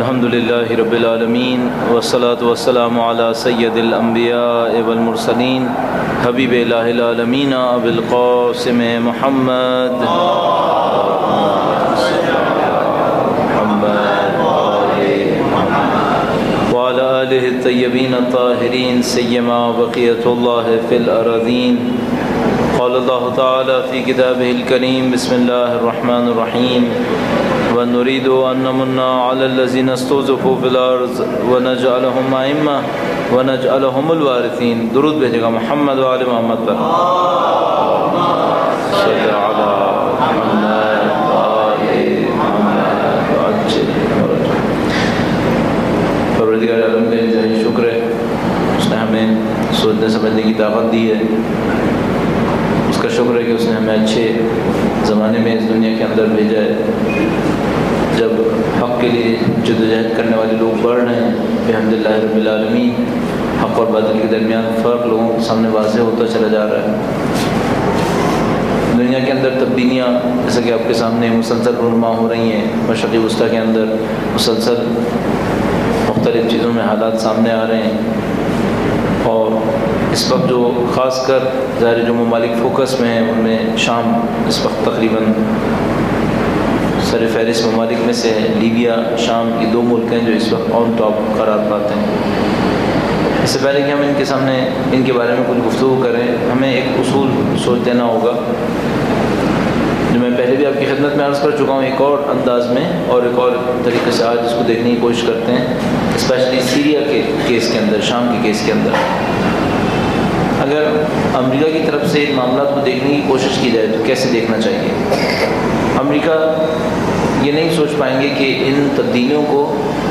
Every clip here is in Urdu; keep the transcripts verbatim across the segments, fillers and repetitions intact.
الحمد للہ رب العالمین والصلاة والسلام علی سید الانبیاء والمرسلین حبیب الہ العالمین ابی القاسم محمد وعلى آلہ الطیبین الطاہرین سیما بقیۃ اللہ فی الارضین. قال اللہ تعالی فی کتابہ الکریم بسم اللہ الرحمن الرحیم وَنُرِيدُ أَن نَّمُنَّ عَلَى الَّذِينَ اسْتُضْعِفُوا فِي الْأَرْضِ وَنَجْعَلَهُمْ أَئِمَّةً وَنَجْعَلَهُمُ الْوَارِثِينَ. درود بھیجے گا محمد و آل محمد پر. صلی علی محمد و آل محمد وعجل فرجہ. پروردگار عالم کا انتہائی شکر ہے، اس نے ہمیں سوچنے سمجھنے کی طاقت دی ہے. اس کا شکر ہے کہ اس نے ہمیں اچھے زمانے میں اس دنیا کے اندر بھیجا ہے، جب حق کے لیے جدوجہد کرنے والے لوگ بڑھ رہے ہیں. بحمد اللہ رب العالمین حق اور باطل کے درمیان فرق لوگوں کے سامنے واضح ہوتا چلا جا رہا ہے. دنیا کے اندر تبدیلیاں جیسا کہ آپ کے سامنے مسلسل رونما ہو رہی ہیں. مشرقی وسطیٰ کے اندر مسلسل مختلف چیزوں میں حالات سامنے آ رہے ہیں، اور اس وقت جو خاص کر ظاہر جو ممالک فوکس میں ہیں ان میں شام اس وقت تقریباً سر فہرست ممالک میں سے ہے. لیبیا شام یہ دو ملک ہیں جو اس وقت آن ٹاپ قرار پاتے ہیں. اس سے پہلے کہ ہم ان کے سامنے ان کے بارے میں کچھ گفتگو کریں، ہمیں ایک اصول سوچ دینا ہوگا جو میں پہلے بھی آپ کی خدمت میں عرض کر چکا ہوں ایک اور انداز میں اور ایک اور طریقے سے آج اس کو دیکھنے کی کوشش کرتے ہیں، اسپیشلی سیریا کے کیس کے اندر، شام کے کیس کے اندر. اگر امریکہ کی طرف سے ان معاملات کو دیکھنے کی کوشش کی جائے تو کیسے دیکھنا چاہیے؟ امریکہ یہ نہیں سوچ پائیں گے کہ ان تبدیلیوں کو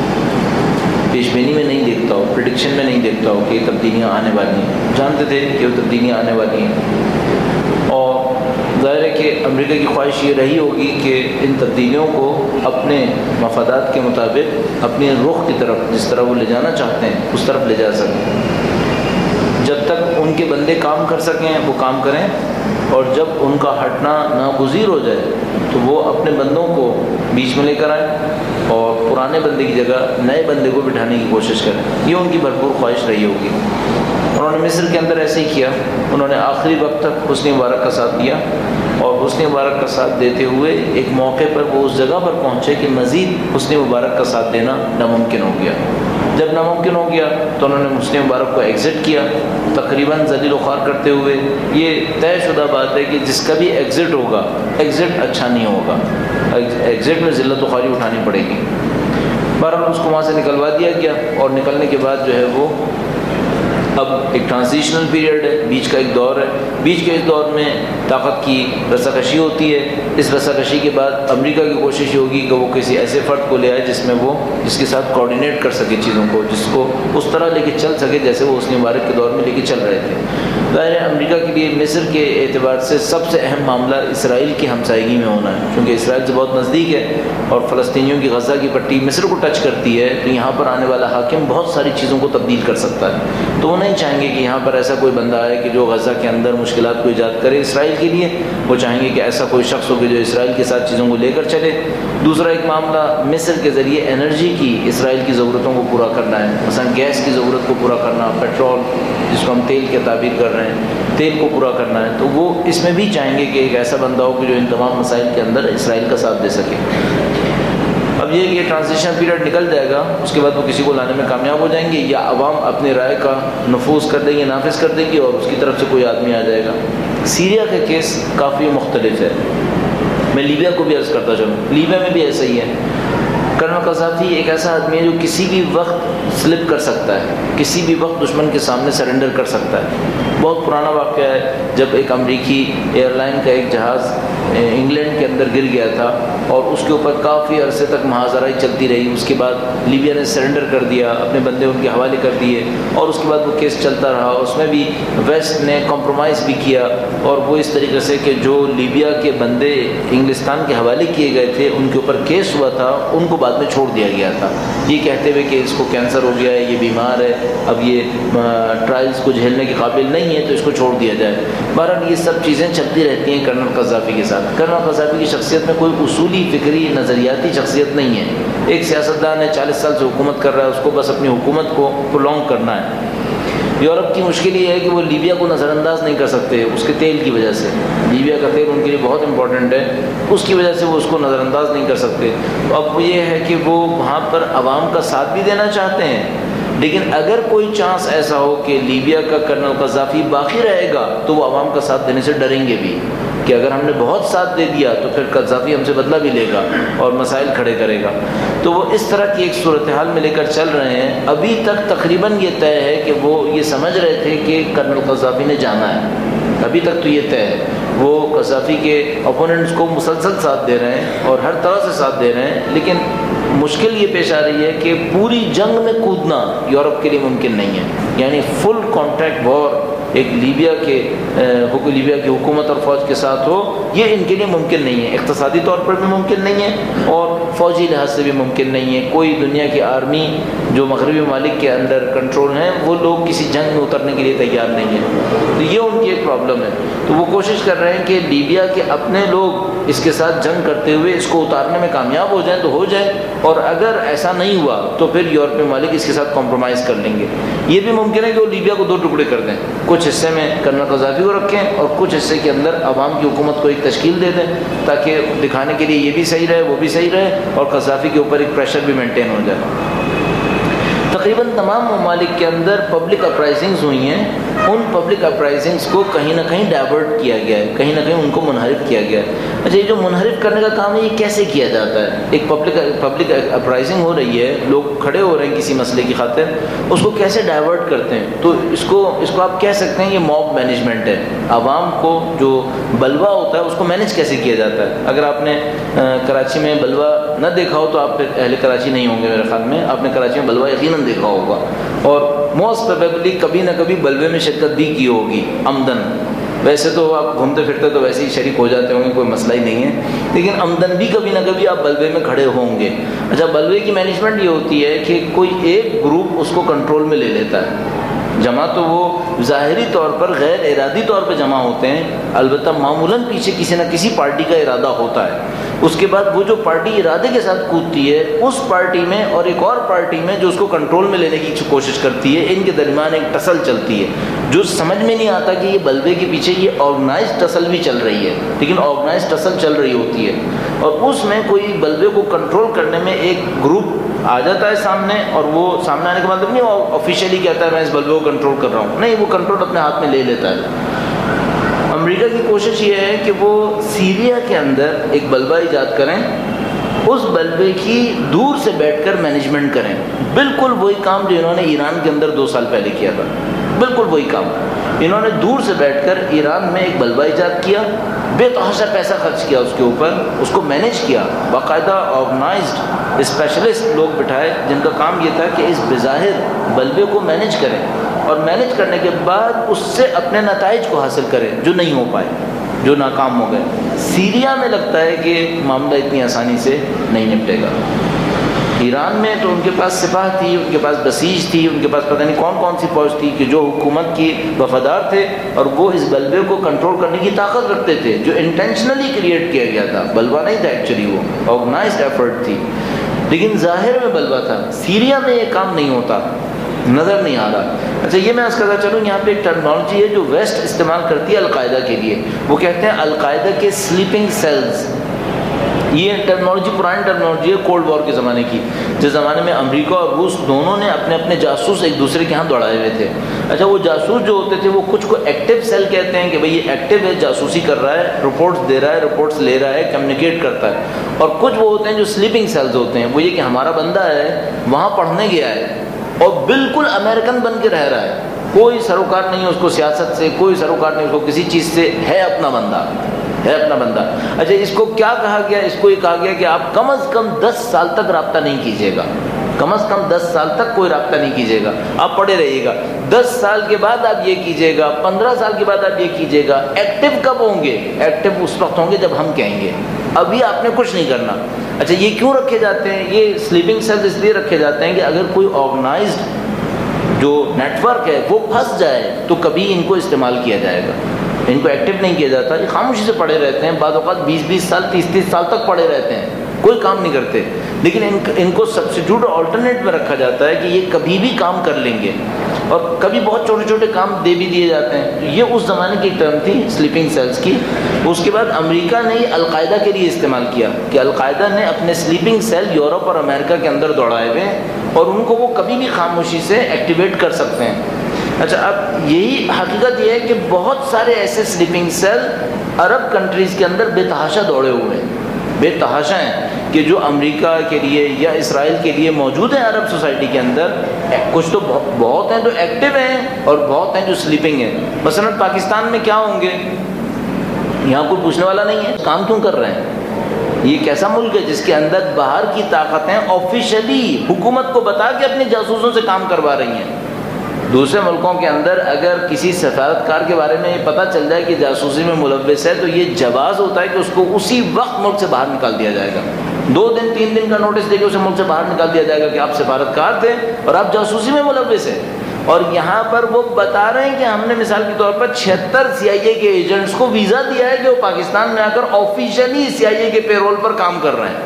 پیش بینی میں نہیں دیکھتا ہو، پریڈکشن میں نہیں دیکھتا ہو کہ یہ تبدیلیاں آنے والی ہیں. جانتے تھے کہ وہ تبدیلیاں آنے والی ہیں، اور ظاہر ہے کہ امریکہ کی خواہش یہ رہی ہوگی کہ ان تبدیلیوں کو اپنے مفادات کے مطابق اپنے رخ کی طرف جس طرح وہ لے جانا چاہتے ہیں اس طرف لے جا سکیں. جب تک ان کے بندے کام کر سکیں وہ کام کریں، اور جب ان کا ہٹنا ناگزیر ہو جائے تو وہ اپنے بندوں کو بیچ میں لے کر آئیں اور پرانے بندے کی جگہ نئے بندے کو بٹھانے کی کوشش کریں. یہ ان کی بھرپور خواہش رہی ہوگی. انہوں نے مصر کے اندر ایسے ہی کیا. انہوں نے آخری وقت تک حسنی مبارک کا ساتھ دیا، اور حسنی مبارک کا ساتھ دیتے ہوئے ایک موقع پر وہ اس جگہ پر پہنچے کہ مزید حسنی مبارک کا ساتھ دینا ناممکن ہو گیا. جب ناممکن ہو گیا تو انہوں نے حسنی مبارک کو ایگزٹ کیا، تقریباً ذلیل و خوار کرتے ہوئے. یہ طے شدہ بات ہے کہ جس کا بھی ایگزٹ ہوگا ایگزٹ اچھا نہیں ہوگا، ایگزٹ میں ذلت و خواری اٹھانی پڑے گی. بہرحال اس کو وہاں سے نکلوا دیا گیا، اور نکلنے کے بعد جو ہے وہ اب ایک ٹرانزیشنل پیریڈ ہے، بیچ کا ایک دور ہے. بیچ کے اس دور میں طاقت کی رساکشی ہوتی ہے. اس رساکشی کے بعد امریکہ کی کوشش ہوگی کہ وہ کسی ایسے فرد کو لے آئے جس میں وہ جس کے ساتھ کوآرڈینیٹ کر سکے چیزوں کو، جس کو اس طرح لے کے چل سکے جیسے وہ حسنی مبارک کے دور میں لے کے چل رہے تھے. ظاہر ہے امریکہ کے لیے مصر کے اعتبار سے سب سے اہم معاملہ اسرائیل کی ہمسائیگی میں ہونا ہے، کیونکہ اسرائیل سے بہت نزدیک ہے اور فلسطینیوں کی غزہ کی پٹی مصر کو ٹچ کرتی ہے، تو یہاں پر آنے والا حاکم بہت ساری چیزوں کو تبدیل کر سکتا ہے. تو وہ نہیں چاہیں گے کہ یہاں پر ایسا کوئی بندہ آئے کہ جو غزہ کے اندر مشکلات کو ایجاد کرے اسرائیل کے لیے. وہ چاہیں گے کہ ایسا کوئی شخص ہو کہ جو اسرائیل کے ساتھ چیزوں کو لے کر چلے. دوسرا ایک معاملہ مصر کے ذریعے انرجی کی اسرائیل کی ضرورتوں کو پورا کرنا ہے، مثلا گیس کی ضرورت کو پورا کرنا، پیٹرول جس کو ہم تیل کے تعبیر کر رہے ہیں، تیل کو پورا کرنا ہے. تو وہ اس میں بھی چاہیں گے کہ ایک ایسا بندہ ہو کہ جو ان تمام مسائل کے اندر اسرائیل کا ساتھ دے سکے. اب یہ کہ یہ ٹرانزیشن پیریڈ نکل جائے گا، اس کے بعد وہ کسی کو لانے میں کامیاب ہو جائیں گے، یا عوام اپنی رائے کا نفوذ کر دیں گے، نافذ کر دیں گے، اور اس کی طرف سے کوئی آدمی آ جائے گا. سیریا کا کیس کافی مختلف ہے. میں لیبیا کو بھی عرض کرتا چلوں، لیبیا میں بھی ایسا ہی ہے. کرنل قذافی ایک ایسا آدمی ہے جو کسی بھی وقت سلپ کر سکتا ہے، کسی بھی وقت دشمن کے سامنے سرنڈر کر سکتا ہے. بہت پرانا واقعہ ہے جب ایک امریکی ایئر لائن کا ایک جہاز انگلینڈ کے اندر گر گیا تھا، اور اس کے اوپر کافی عرصے تک محاذرائی چلتی رہی. اس کے بعد لیبیا نے سرنڈر کر دیا، اپنے بندے ان کے حوالے کر دیے، اور اس کے بعد وہ کیس چلتا رہا. اس میں بھی ویسٹ نے کمپرومائز بھی کیا، اور وہ اس طریقے سے کہ جو لیبیا کے بندے انگلستان کے حوالے کیے گئے تھے ان کے اوپر کیس ہوا تھا ان کو بعد میں چھوڑ دیا گیا تھا، یہ کہتے ہوئے کہ اس کو کینسر ہو گیا ہے، یہ بیمار ہے، اب یہ ٹرائلز کو جھیلنے کے قابل نہیں ہے تو اس کو چھوڑ دیا جائے. بہرحال یہ سب چیزیں چلتی رہتی ہیں کرنل قذافی کے ساتھ. کرنل قذافی کی شخصیت میں کوئی اصولی عقیدی فکری نظریاتی شخصیت نہیں ہے۔ ایک سیاستدان ہے چالیس سال سے حکومت کر رہا ہے، اس کو بس اپنی حکومت کو پرولونگ کرنا ہے۔ یورپ کی مشکل یہ ہے کہ وہ لیبیا کو نظر انداز نہیں کر سکتے اس کے تیل کی وجہ سے۔ لیبیا کا تیل ان کے لیے بہت امپورٹنٹ ہے، اس کی وجہ سے وہ اس کو نظر انداز نہیں کر سکتے۔ تو اب یہ ہے کہ وہ وہاں پر عوام کا ساتھ بھی دینا چاہتے ہیں، لیکن اگر کوئی چانس ایسا ہو کہ لیبیا کا کرنل قذافی باقی رہے گا تو وہ عوام کا ساتھ دینے سے ڈریں گے بھی، کہ اگر ہم نے بہت ساتھ دے دیا تو پھر قذافی ہم سے بدلہ بھی لے گا اور مسائل کھڑے کرے گا۔ تو وہ اس طرح کی ایک صورتحال میں لے کر چل رہے ہیں۔ ابھی تک تقریباً یہ طے ہے کہ وہ یہ سمجھ رہے تھے کہ کرنل قذافی نے جانا ہے، ابھی تک تو یہ طے ہے۔ وہ قذافی کے اپوننٹس کو مسلسل ساتھ دے رہے ہیں اور ہر طرح سے ساتھ دے رہے ہیں، لیکن مشکل یہ پیش آ رہی ہے کہ پوری جنگ میں کودنا یورپ کے لیے ممکن نہیں ہے، یعنی فل کانٹیکٹ وار ایک لیبیا کے لیبیا کی حکومت اور فوج کے ساتھ ہو، یہ ان کے لیے ممکن نہیں ہے، اقتصادی طور پر بھی ممکن نہیں ہے اور فوجی لحاظ سے بھی ممکن نہیں ہے۔ کوئی دنیا کی آرمی جو مغربی ممالک کے اندر کنٹرول ہیں وہ لوگ کسی جنگ میں اترنے کے لیے تیار نہیں ہیں، تو یہ ان کی ایک پرابلم ہے۔ تو وہ کوشش کر رہے ہیں کہ لیبیا کے اپنے لوگ اس کے ساتھ جنگ کرتے ہوئے اس کو اتارنے میں کامیاب ہو جائیں تو ہو جائے، اور اگر ایسا نہیں ہوا تو پھر یورپی ممالک اس کے ساتھ کمپرومائز کر لیں گے۔ یہ بھی ممکن ہے کہ وہ لیبیا کو دو ٹکڑے کر دیں، کچھ حصے میں کرنل قذافی کو رکھیں اور کچھ حصے کے اندر عوام کی حکومت کو ایک تشکیل دے دیں، تاکہ دکھانے کے لیے یہ بھی صحیح رہے وہ بھی صحیح رہے اور قذافی کے اوپر ایک پریشر بھی مینٹین ہو جائے۔ تقریباً تمام ممالک کے اندر پبلک اپرائزنگز ہوئی ہیں، ان پبلک اپرائزنگز کو کہیں نہ کہیں ڈائیورٹ کیا گیا ہے، کہیں نہ کہیں ان کو منحرف کیا گیا ہے۔ اچھا، یہ جو منحرف کرنے کا کام ہے یہ کیسے کیا جاتا ہے؟ ایک پبلک پبلک اپرائزنگ ہو رہی ہے، لوگ کھڑے ہو رہے ہیں کسی مسئلے کی خاطر، اس کو کیسے ڈائیورٹ کرتے ہیں؟ تو اس کو اس کو آپ کہہ سکتے ہیں یہ موب مینجمنٹ ہے۔ عوام کو جو بلوہ ہوتا ہے اس کو مینج کیسے کیا جاتا ہے؟ اگر آپ نے کراچی میں بلوہ نہ دیکھا ہو تو آپ پھر اہل کراچی نہیں ہوں گے میرے خیال میں، آپ نے کراچی میں بلوہ یقیناً دیکھا ہوگا اور موسٹ پروبیبلی کبھی نہ کبھی بلوے میں شرکت بھی کی ہوگی عمدن۔ ویسے تو آپ گھومتے پھرتے تو ویسے ہی شریک ہو جاتے ہوں گے، کوئی مسئلہ ہی نہیں ہے، لیکن عمدن بھی کبھی نہ کبھی آپ بلوے میں کھڑے ہوں گے۔ اچھا، بلوے کی مینجمنٹ یہ ہوتی ہے کہ کوئی ایک گروپ اس کو کنٹرول میں لے لیتا ہے۔ جمع تو وہ ظاہری طور پر غیر ارادی طور پہ جمع ہوتے ہیں، البتہ معمولاً پیچھے کسی نہ کسی پارٹی کا ارادہ ہوتا ہے۔ اس کے بعد وہ جو پارٹی ارادے کے ساتھ کودتی ہے اس پارٹی میں اور ایک اور پارٹی میں جو اس کو کنٹرول میں لینے کی کوشش کرتی ہے، ان کے درمیان ایک ٹسل چلتی ہے جو سمجھ میں نہیں آتا کہ یہ بلوے کے پیچھے یہ آرگنائزڈ ٹسل بھی چل رہی ہے، لیکن آرگنائزڈ ٹسل چل رہی ہوتی ہے اور اس میں کوئی بلوے کو کنٹرول کرنے میں ایک گروپ آ جاتا ہے سامنے، اور وہ سامنے آنے کا مطلب نہیں وہ آفیشیلی کہتا ہے میں اس بلوے کو کنٹرول کر رہا ہوں، نہیں، وہ کنٹرول اپنے ہاتھ میں لے لیتا ہے۔ امریکہ کی کوشش یہ ہے کہ وہ سیریا کے اندر ایک بلوہ ایجاد کریں، اس بلوے کی دور سے بیٹھ کر مینجمنٹ کریں، بالکل وہی کام جو انہوں نے ایران کے اندر دو سال پہلے کیا تھا، بالکل وہی کام۔ انہوں نے دور سے بیٹھ کر ایران میں ایک بلوہ ایجاد کیا، بے تحاشا پیسہ خرچ کیا اس کے اوپر، اس کو مینیج کیا، باقاعدہ آرگنائزڈ اسپیشلسٹ لوگ بٹھائے جن کا کام یہ تھا کہ اس بظاہر بلوے کو مینیج کریں اور مینیج کرنے کے بعد اس سے اپنے نتائج کو حاصل کریں جو نہیں ہو پائے، جو ناکام ہو گئے۔ سیریا میں لگتا ہے کہ معاملہ اتنی آسانی سے نہیں نپٹے گا۔ ایران میں تو ان کے پاس سپاہ تھی، ان کے پاس بسیج تھی، ان کے پاس پتہ نہیں کون کون سی فوج تھی کہ جو حکومت کی وفادار تھے اور وہ اس بلوے کو کنٹرول کرنے کی طاقت رکھتے تھے، جو انٹینشنلی کریٹ کیا گیا تھا، بلوہ نہیں تھا ایکچولی، وہ آرگنائزڈ ایفرٹ تھی، لیکن ظاہر میں بلوہ تھا۔ سیریا میں یہ کام نہیں ہوتا، نظر نہیں آ رہا۔ اچھا، یہ میں اس کا چلوں، یہاں پہ ایک ٹرمنالوجی ہے جو ویسٹ استعمال کرتی ہے القاعدہ کے لیے، وہ کہتے ہیں القاعدہ کے سلیپنگ سیلز۔ یہ ٹرمنالوجی پرانی ٹرمنالوجی ہے کولڈ وار کے زمانے کی، جس زمانے میں امریکہ اور روس دونوں نے اپنے اپنے جاسوس ایک دوسرے کے ہاں دوڑائے ہوئے تھے۔ اچھا، وہ جاسوس جو ہوتے تھے وہ کچھ کو ایکٹیو سیل کہتے ہیں کہ بھئی یہ ایکٹیو ہے، جاسوسی کر رہا ہے، رپورٹس دے رہا ہے، رپورٹس لے رہا ہے، کمیونیکیٹ کرتا ہے، اور کچھ وہ ہوتے ہیں جو سلیپنگ سیلز ہوتے ہیں، وہ یہ کہ ہمارا بندہ ہے وہاں پڑھنے گیا ہے اور بالکل امریکن بن کے رہ رہا ہے، کوئی سروکار نہیں ہے اس کو سیاست سے، کوئی سروکار نہیں اس کو کسی چیز سے، ہے اپنا بندہ، ہے اپنا بندہ۔ اچھا، اس کو کیا کہا گیا؟ اس کو یہ کہا گیا کہ آپ کم از کم دس سال تک رابطہ نہیں کیجیے گا، کم از کم دس سال تک کوئی رابطہ نہیں کیجیے گا، آپ پڑھے رہیے گا، دس سال کے بعد آپ یہ کیجیے گا، پندرہ سال کے بعد آپ یہ کیجیے گا۔ ایکٹیو کب ہوں گے؟ ایکٹیو اس وقت ہوں گے جب ہم کہیں گے، ابھی آپ نے کچھ نہیں کرنا۔ اچھا، یہ کیوں رکھے جاتے ہیں؟ یہ سلیپنگ سیلز اس لیے رکھے جاتے ہیں کہ اگر کوئی آرگنائزڈ جو نیٹ ورک ہے وہ پھنس جائے تو کبھی ان کو استعمال کیا جائے گا۔ ان کو ایکٹیو نہیں کیا جاتا، یہ خاموشی سے پڑے رہتے ہیں، بعض اوقات بیس بیس سال تیس تیس سال تک پڑے رہتے ہیں، کوئی کام نہیں کرتے، لیکن ان ان کو سبسٹیٹیوٹ اور آلٹرنیٹ میں رکھا جاتا ہے کہ یہ کبھی بھی کام کر لیں گے، اور کبھی بہت چھوٹے چھوٹے کام دے بھی دیے جاتے ہیں۔ یہ اس زمانے کی ایک ٹرم تھی سلیپنگ سیلز کی۔ اس کے بعد امریکہ نے یہ القاعدہ کے لیے استعمال کیا کہ القاعدہ نے اپنے سلیپنگ سیل یورپ اور امریکہ کے اندر دوڑائے ہوئے ہیں، اور ان کو وہ کبھی بھی خاموشی سے ایکٹیویٹ کر سکتے ہیں۔ اچھا، اب یہی حقیقت یہ ہے کہ بہت سارے ایسے سلیپنگ سیل عرب کنٹریز کے اندر بے تحاشا دوڑے ہوئے ہیں، بے تحاشا ہیں، کہ جو امریکہ کے لیے یا اسرائیل کے لیے موجود ہیں عرب سوسائٹی کے اندر۔ کچھ تو بہت ہیں جو ایکٹیو ہیں اور بہت ہیں جو سلیپنگ ہیں۔ مثلا پاکستان میں کیا ہوں گے، یہاں کوئی پوچھنے والا نہیں ہے، کام کیوں کر رہے ہیں؟ یہ کیسا ملک ہے جس کے اندر باہر کی طاقتیں آفیشلی حکومت کو بتا کے اپنے جاسوسوں سے کام کروا رہی ہیں۔ دوسرے ملکوں کے اندر اگر کسی سفارتکار کے بارے میں یہ پتہ چل جائے کہ جاسوسی میں ملوث ہے تو یہ جواز ہوتا ہے کہ اس کو اسی وقت ملک سے باہر نکال دیا جائے گا، دو دن تین دن کا نوٹس دے کے اسے ملک سے باہر نکال دیا جائے گا کہ آپ سفارتکار تھے اور آپ جاسوسی میں ملوث ہیں۔ اور یہاں پر وہ بتا رہے ہیں کہ ہم نے مثال کے طور پر چھہتر سی آئی اے کے ایجنٹس کو ویزا دیا ہے کہ وہ پاکستان میں آ کر آفیشلی سی آئی اے کے پے رول پر کام کر رہے ہیں۔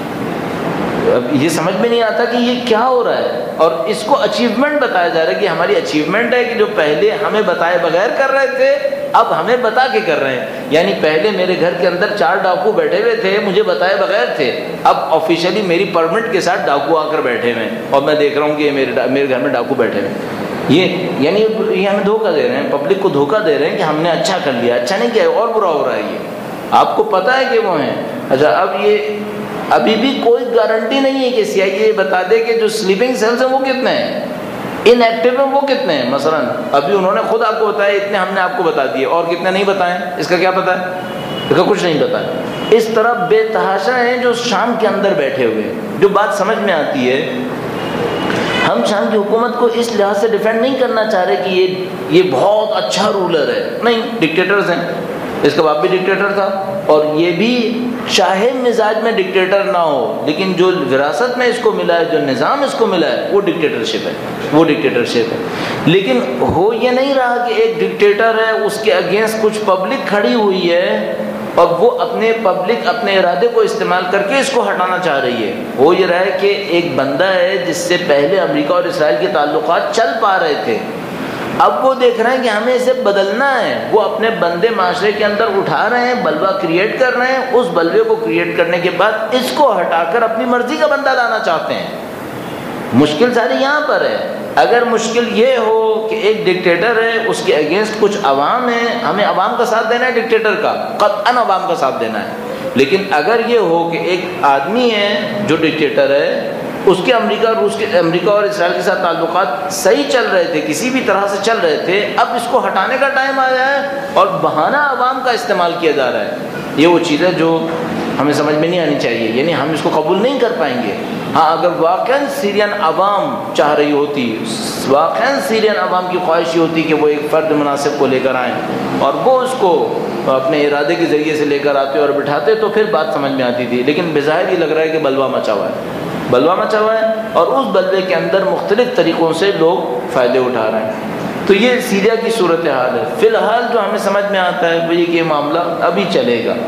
اب یہ سمجھ میں نہیں آتا کہ یہ کیا ہو رہا ہے، اور اس کو اچیومنٹ بتایا جا رہا ہے کہ ہماری اچیومنٹ ہے کہ جو پہلے ہمیں بتائے بغیر کر رہے تھے اب ہمیں بتا کے کر رہے ہیں۔ یعنی پہلے میرے گھر کے اندر چار ڈاکو بیٹھے ہوئے تھے، مجھے بتائے بغیر تھے، اب آفیشلی میری پرمٹ کے ساتھ ڈاکو آ کر بیٹھے ہوئے ہیں اور میں دیکھ رہا ہوں کہ میرے میرے گھر میں ڈاکو بیٹھے ہوئے ہیں۔ یہ یعنی یہ ہمیں دھوکہ دے رہے ہیں، پبلک کو دھوکہ دے رہے ہیں کہ ہم نے اچھا کر لیا، اچھا نہیں کیا اور برا ہو رہا ہے۔ یہ آپ کو پتہ ہے کہ وہ ہیں۔ اچھا، اب یہ ابھی بھی کوئی گارنٹی نہیں ہے کہ سی آئی اے بتا دے کہ جو سلیپنگ سیلز ہیں وہ کتنے ہیں، ان ایکٹیو ہیں وہ کتنے ہیں۔ مثلا ابھی انہوں نے خود آپ کو بتایا اتنے ہم نے آپ کو بتا دیے، اور کتنے نہیں بتائیں، اس کا کیا پتہ ہے، اس کا کچھ نہیں پتہ ہے۔ اس طرح بے تحاشا ہیں جو شام کے اندر بیٹھے ہوئے ہیں۔ جو بات سمجھ میں آتی ہے، ہم شام کی حکومت کو اس لحاظ سے ڈیفینڈ نہیں کرنا چاہ رہے کہ یہ یہ بہت اچھا رولر ہے، نہیں، ڈکٹیٹرز ہیں، اس کا باپ بھی ڈکٹیٹر تھا، اور یہ بھی چاہے مزاج میں ڈکٹیٹر نہ ہو لیکن جو وراثت میں اس کو ملا ہے، جو نظام اس کو ملا ہے وہ ڈکٹیٹرشپ ہے، وہ ڈکٹیٹرشپ ہے۔ لیکن ہو یہ نہیں رہا کہ ایک ڈکٹیٹر ہے، اس کے اگینسٹ کچھ پبلک کھڑی ہوئی ہے اور وہ اپنے پبلک اپنے ارادے کو استعمال کر کے اس کو ہٹانا چاہ رہی ہے۔ ہو یہ رہا ہے کہ ایک بندہ ہے جس سے پہلے امریکہ اور اسرائیل کے تعلقات چل پا رہے تھے، اب وہ دیکھ رہے ہیں کہ ہمیں اسے بدلنا ہے، وہ اپنے بندے معاشرے کے اندر اٹھا رہے ہیں، بلوا کریٹ کر رہے ہیں، اس بلوے کو کریٹ کرنے کے بعد اس کو ہٹا کر اپنی مرضی کا بندہ لانا چاہتے ہیں۔ مشکل ساری یہاں پر ہے۔ اگر مشکل یہ ہو کہ ایک ڈکٹیٹر ہے، اس کے اگینسٹ کچھ عوام ہیں، ہمیں عوام کا ساتھ دینا ہے، ڈکٹیٹر کا قطعاً عوام کا ساتھ دینا ہے۔ لیکن اگر یہ ہو کہ ایک آدمی ہے جو ڈکٹیٹر ہے، اس کے امریکہ روس کے امریکہ اور اسرائیل کے ساتھ تعلقات صحیح چل رہے تھے، کسی بھی طرح سے چل رہے تھے، اب اس کو ہٹانے کا ٹائم آیا ہے اور بہانہ عوام کا استعمال کیا جا رہا ہے۔ یہ وہ چیز ہے جو ہمیں سمجھ میں نہیں آنی چاہیے، یعنی ہم اس کو قبول نہیں کر پائیں گے۔ ہاں، اگر واقعاً سیرین عوام چاہ رہی ہوتی، واقعاً سیرین عوام کی خواہش یہ ہوتی کہ وہ ایک فرد مناسب کو لے کر آئیں اور وہ اس کو اپنے ارادے کے ذریعے سے لے کر آتے اور بٹھاتے تو پھر بات سمجھ میں آتی تھی، لیکن بظاہر یہ لگ رہا ہے کہ بلوا مچا ہوا ہے، بلوا مچا ہوا ہے اور اس بلوے کے اندر مختلف طریقوں سے لوگ فائدے اٹھا رہے ہیں۔ تو یہ سیریا کی صورتحال ہے۔ فی الحال جو ہمیں سمجھ میں آتا ہے وہ یہ کہ یہ معاملہ ابھی چلے گا۔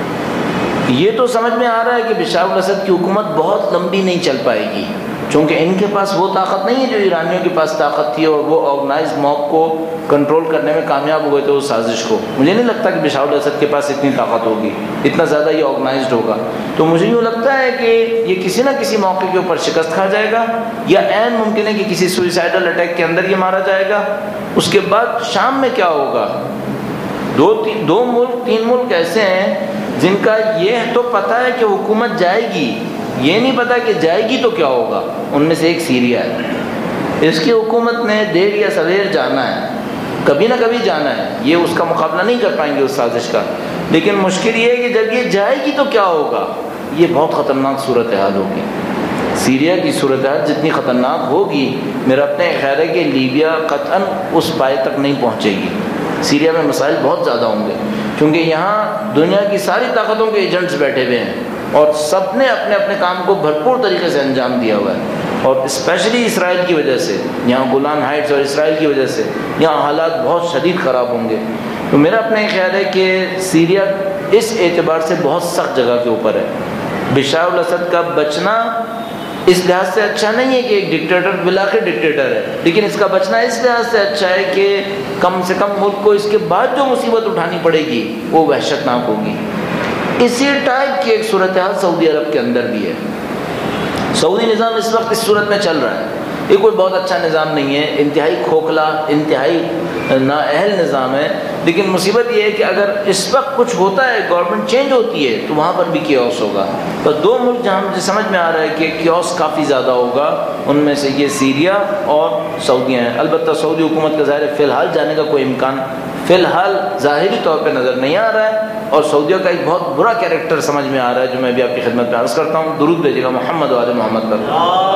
یہ تو سمجھ میں آ رہا ہے کہ بشار الاسد کی حکومت بہت لمبی نہیں چل پائے گی، چونکہ ان کے پاس وہ طاقت نہیں ہے جو ایرانیوں کے پاس طاقت تھی، اور وہ آرگنائز موب کو کنٹرول کرنے میں کامیاب ہوئے تھے اس سازش کو۔ مجھے نہیں لگتا کہ بشار الاسد کے پاس اتنی طاقت ہوگی، اتنا زیادہ یہ آرگنائزڈ ہوگا۔ تو مجھے یوں لگتا ہے کہ یہ کسی نہ کسی موقع کے اوپر شکست کھا جائے گا، یا عین ممکن ہے کہ کسی سوئسائڈل اٹیک کے اندر یہ مارا جائے گا۔ اس کے بعد شام میں کیا ہوگا؟ دو تین دو ملک تین ملک ایسے ہیں جن کا یہ تو پتہ ہے کہ حکومت جائے گی، یہ نہیں پتا کہ جائے گی تو کیا ہوگا۔ ان میں سے ایک سیریا ہے، اس کی حکومت نے دیر یا سویر جانا ہے، کبھی نہ کبھی جانا ہے، یہ اس کا مقابلہ نہیں کر پائیں گے اس سازش کا۔ لیکن مشکل یہ ہے کہ جب یہ جائے گی تو کیا ہوگا، یہ بہت خطرناک صورتحال ہوگی۔ سیریا کی صورتحال جتنی خطرناک ہوگی، میرا اپنے خیال ہے کہ لیبیا قطعاً اس پائے تک نہیں پہنچے گی۔ سیریا میں مسائل بہت زیادہ ہوں گے، کیونکہ یہاں دنیا کی ساری طاقتوں کے ایجنٹس بیٹھے ہوئے ہیں اور سب نے اپنے اپنے کام کو بھرپور طریقے سے انجام دیا ہوا ہے، اور اسپیشلی اسرائیل کی وجہ سے، یہاں گولان ہائٹس اور اسرائیل کی وجہ سے یہاں حالات بہت شدید خراب ہوں گے۔ تو میرا اپنا یہ خیال ہے کہ سیریا اس اعتبار سے بہت سخت جگہ کے اوپر ہے. بشار الاسد کا بچنا اس لحاظ سے اچھا نہیں ہے کہ ایک ڈکٹیٹر بلاخر ڈکٹیٹر ہے، لیکن اس کا بچنا اس لحاظ سے اچھا ہے کہ کم سے کم ملک کو اس کے بعد جو مصیبت اٹھانی پڑے گی وہ وحشتناک ہوگی. اسی ٹائپ کی ایک صورتحال سعودی عرب کے اندر بھی ہے. سعودی نظام اس وقت اس صورت میں چل رہا ہے. یہ کوئی بہت اچھا نظام نہیں ہے، انتہائی کھوکھلا، انتہائی نااہل نظام ہے. لیکن مصیبت یہ ہے کہ اگر اس وقت کچھ ہوتا ہے، گورنمنٹ چینج ہوتی ہے، تو وہاں پر بھی کیوس ہوگا. تو دو ملک جہاں مجھے سمجھ میں آ رہا ہے کہ کیوس کافی زیادہ ہوگا، ان میں سے یہ سیریا اور سعودیہ ہیں. البتہ سعودی حکومت کا ظاہر ہے فی الحال جانے کا کوئی امکان فی الحال ظاہری طور پہ نظر نہیں آ رہا ہے. اور سعودیہ کا ایک بہت برا کیریکٹر سمجھ میں آ رہا ہے جو میں بھی آپ کی خدمت میں عرض کرتا ہوں. درود بھیجیے گا محمد و آل محمد پر.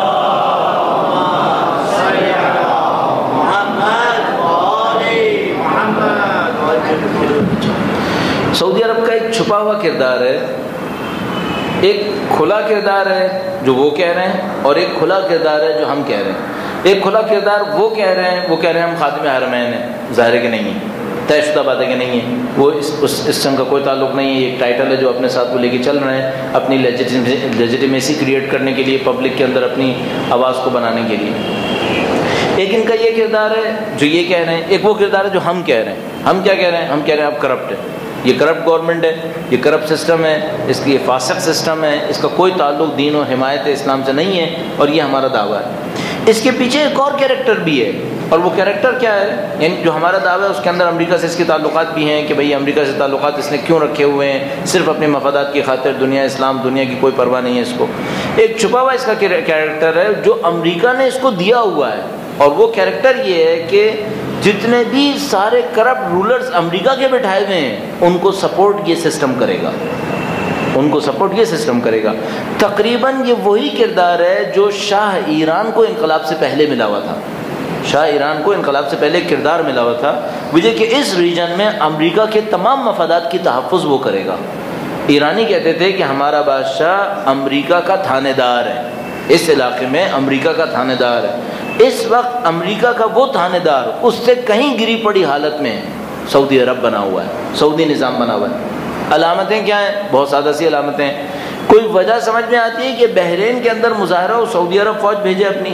سعودی عرب کا ایک چھپا ہوا کردار ہے، ایک کھلا کردار ہے جو وہ کہہ رہے ہیں، اور ایک کھلا کردار ہے جو ہم کہہ رہے ہیں. ایک کھلا کردار وہ کہہ رہے ہیں وہ کہہ رہے ہیں ہم خاتم حرمین ہیں، ظاہر ہے کہ نہیں ہے، طے شدہ بات ہے کہ نہیں ہے. وہ اس اس اسم کا کوئی تعلق نہیں ہے. یہ ایک ٹائٹل ہے جو اپنے ساتھ وہ لے کے چل رہے ہیں اپنی لیجیٹیمیسی کریٹ کرنے کے لیے، پبلک کے اندر اپنی آواز کو بنانے کے لیے. ایک ان کا یہ کردار ہے جو یہ کہہ رہے ہیں، ایک وہ کردار ہے جو ہم کہہ رہے ہیں. ہم کیا کہہ رہے ہیں؟ ہم کہہ رہے ہیں اب کرپٹ ہے، یہ کرپٹ گورنمنٹ ہے، یہ کرپٹ سسٹم ہے، اس کی یہ فاسق سسٹم ہے، اس کا کوئی تعلق دین و حمایت اسلام سے نہیں ہے، اور یہ ہمارا دعویٰ ہے. اس کے پیچھے ایک اور کیریکٹر بھی ہے، اور وہ کیریکٹر کیا ہے؟ یعنی جو ہمارا دعویٰ ہے اس کے اندر امریکہ سے اس کے تعلقات بھی ہیں کہ بھئی امریکہ سے تعلقات اس نے کیوں رکھے ہوئے ہیں؟ صرف اپنے مفادات کی خاطر. دنیا اسلام دنیا کی کوئی پرواہ نہیں ہے اس کو. ایک چھپا ہوا اس کا کیریکٹر ہے جو امریکہ نے اس کو دیا ہوا ہے، اور وہ کیریکٹر یہ ہے کہ جتنے بھی سارے کرپٹ رولرز امریکہ کے بٹھائے ہوئے ہیں ان کو سپورٹ یہ سسٹم کرے گا، ان کو سپورٹ یہ سسٹم کرے گا. تقریباً یہ وہی کردار ہے جو شاہ ایران کو انقلاب سے پہلے ملا ہوا تھا. شاہ ایران کو انقلاب سے پہلے کردار ملا ہوا تھا وجہ کہ اس ریجن میں امریکہ کے تمام مفادات کی تحفظ وہ کرے گا. ایرانی کہتے تھے کہ ہمارا بادشاہ امریکہ کا تھانے دار ہے، اس علاقے میں امریکہ کا تھانے دار ہے. اس وقت امریکہ کا وہ تھانے دار اس سے کہیں گری پڑی حالت میں سعودی عرب بنا ہوا ہے، سعودی نظام بنا ہوا ہے. علامتیں کیا ہیں؟ بہت سادہ سی علامتیں. کوئی وجہ سمجھ میں آتی ہے کہ بحرین کے اندر مظاہرہ ہو، سعودی عرب فوج بھیجے اپنی؟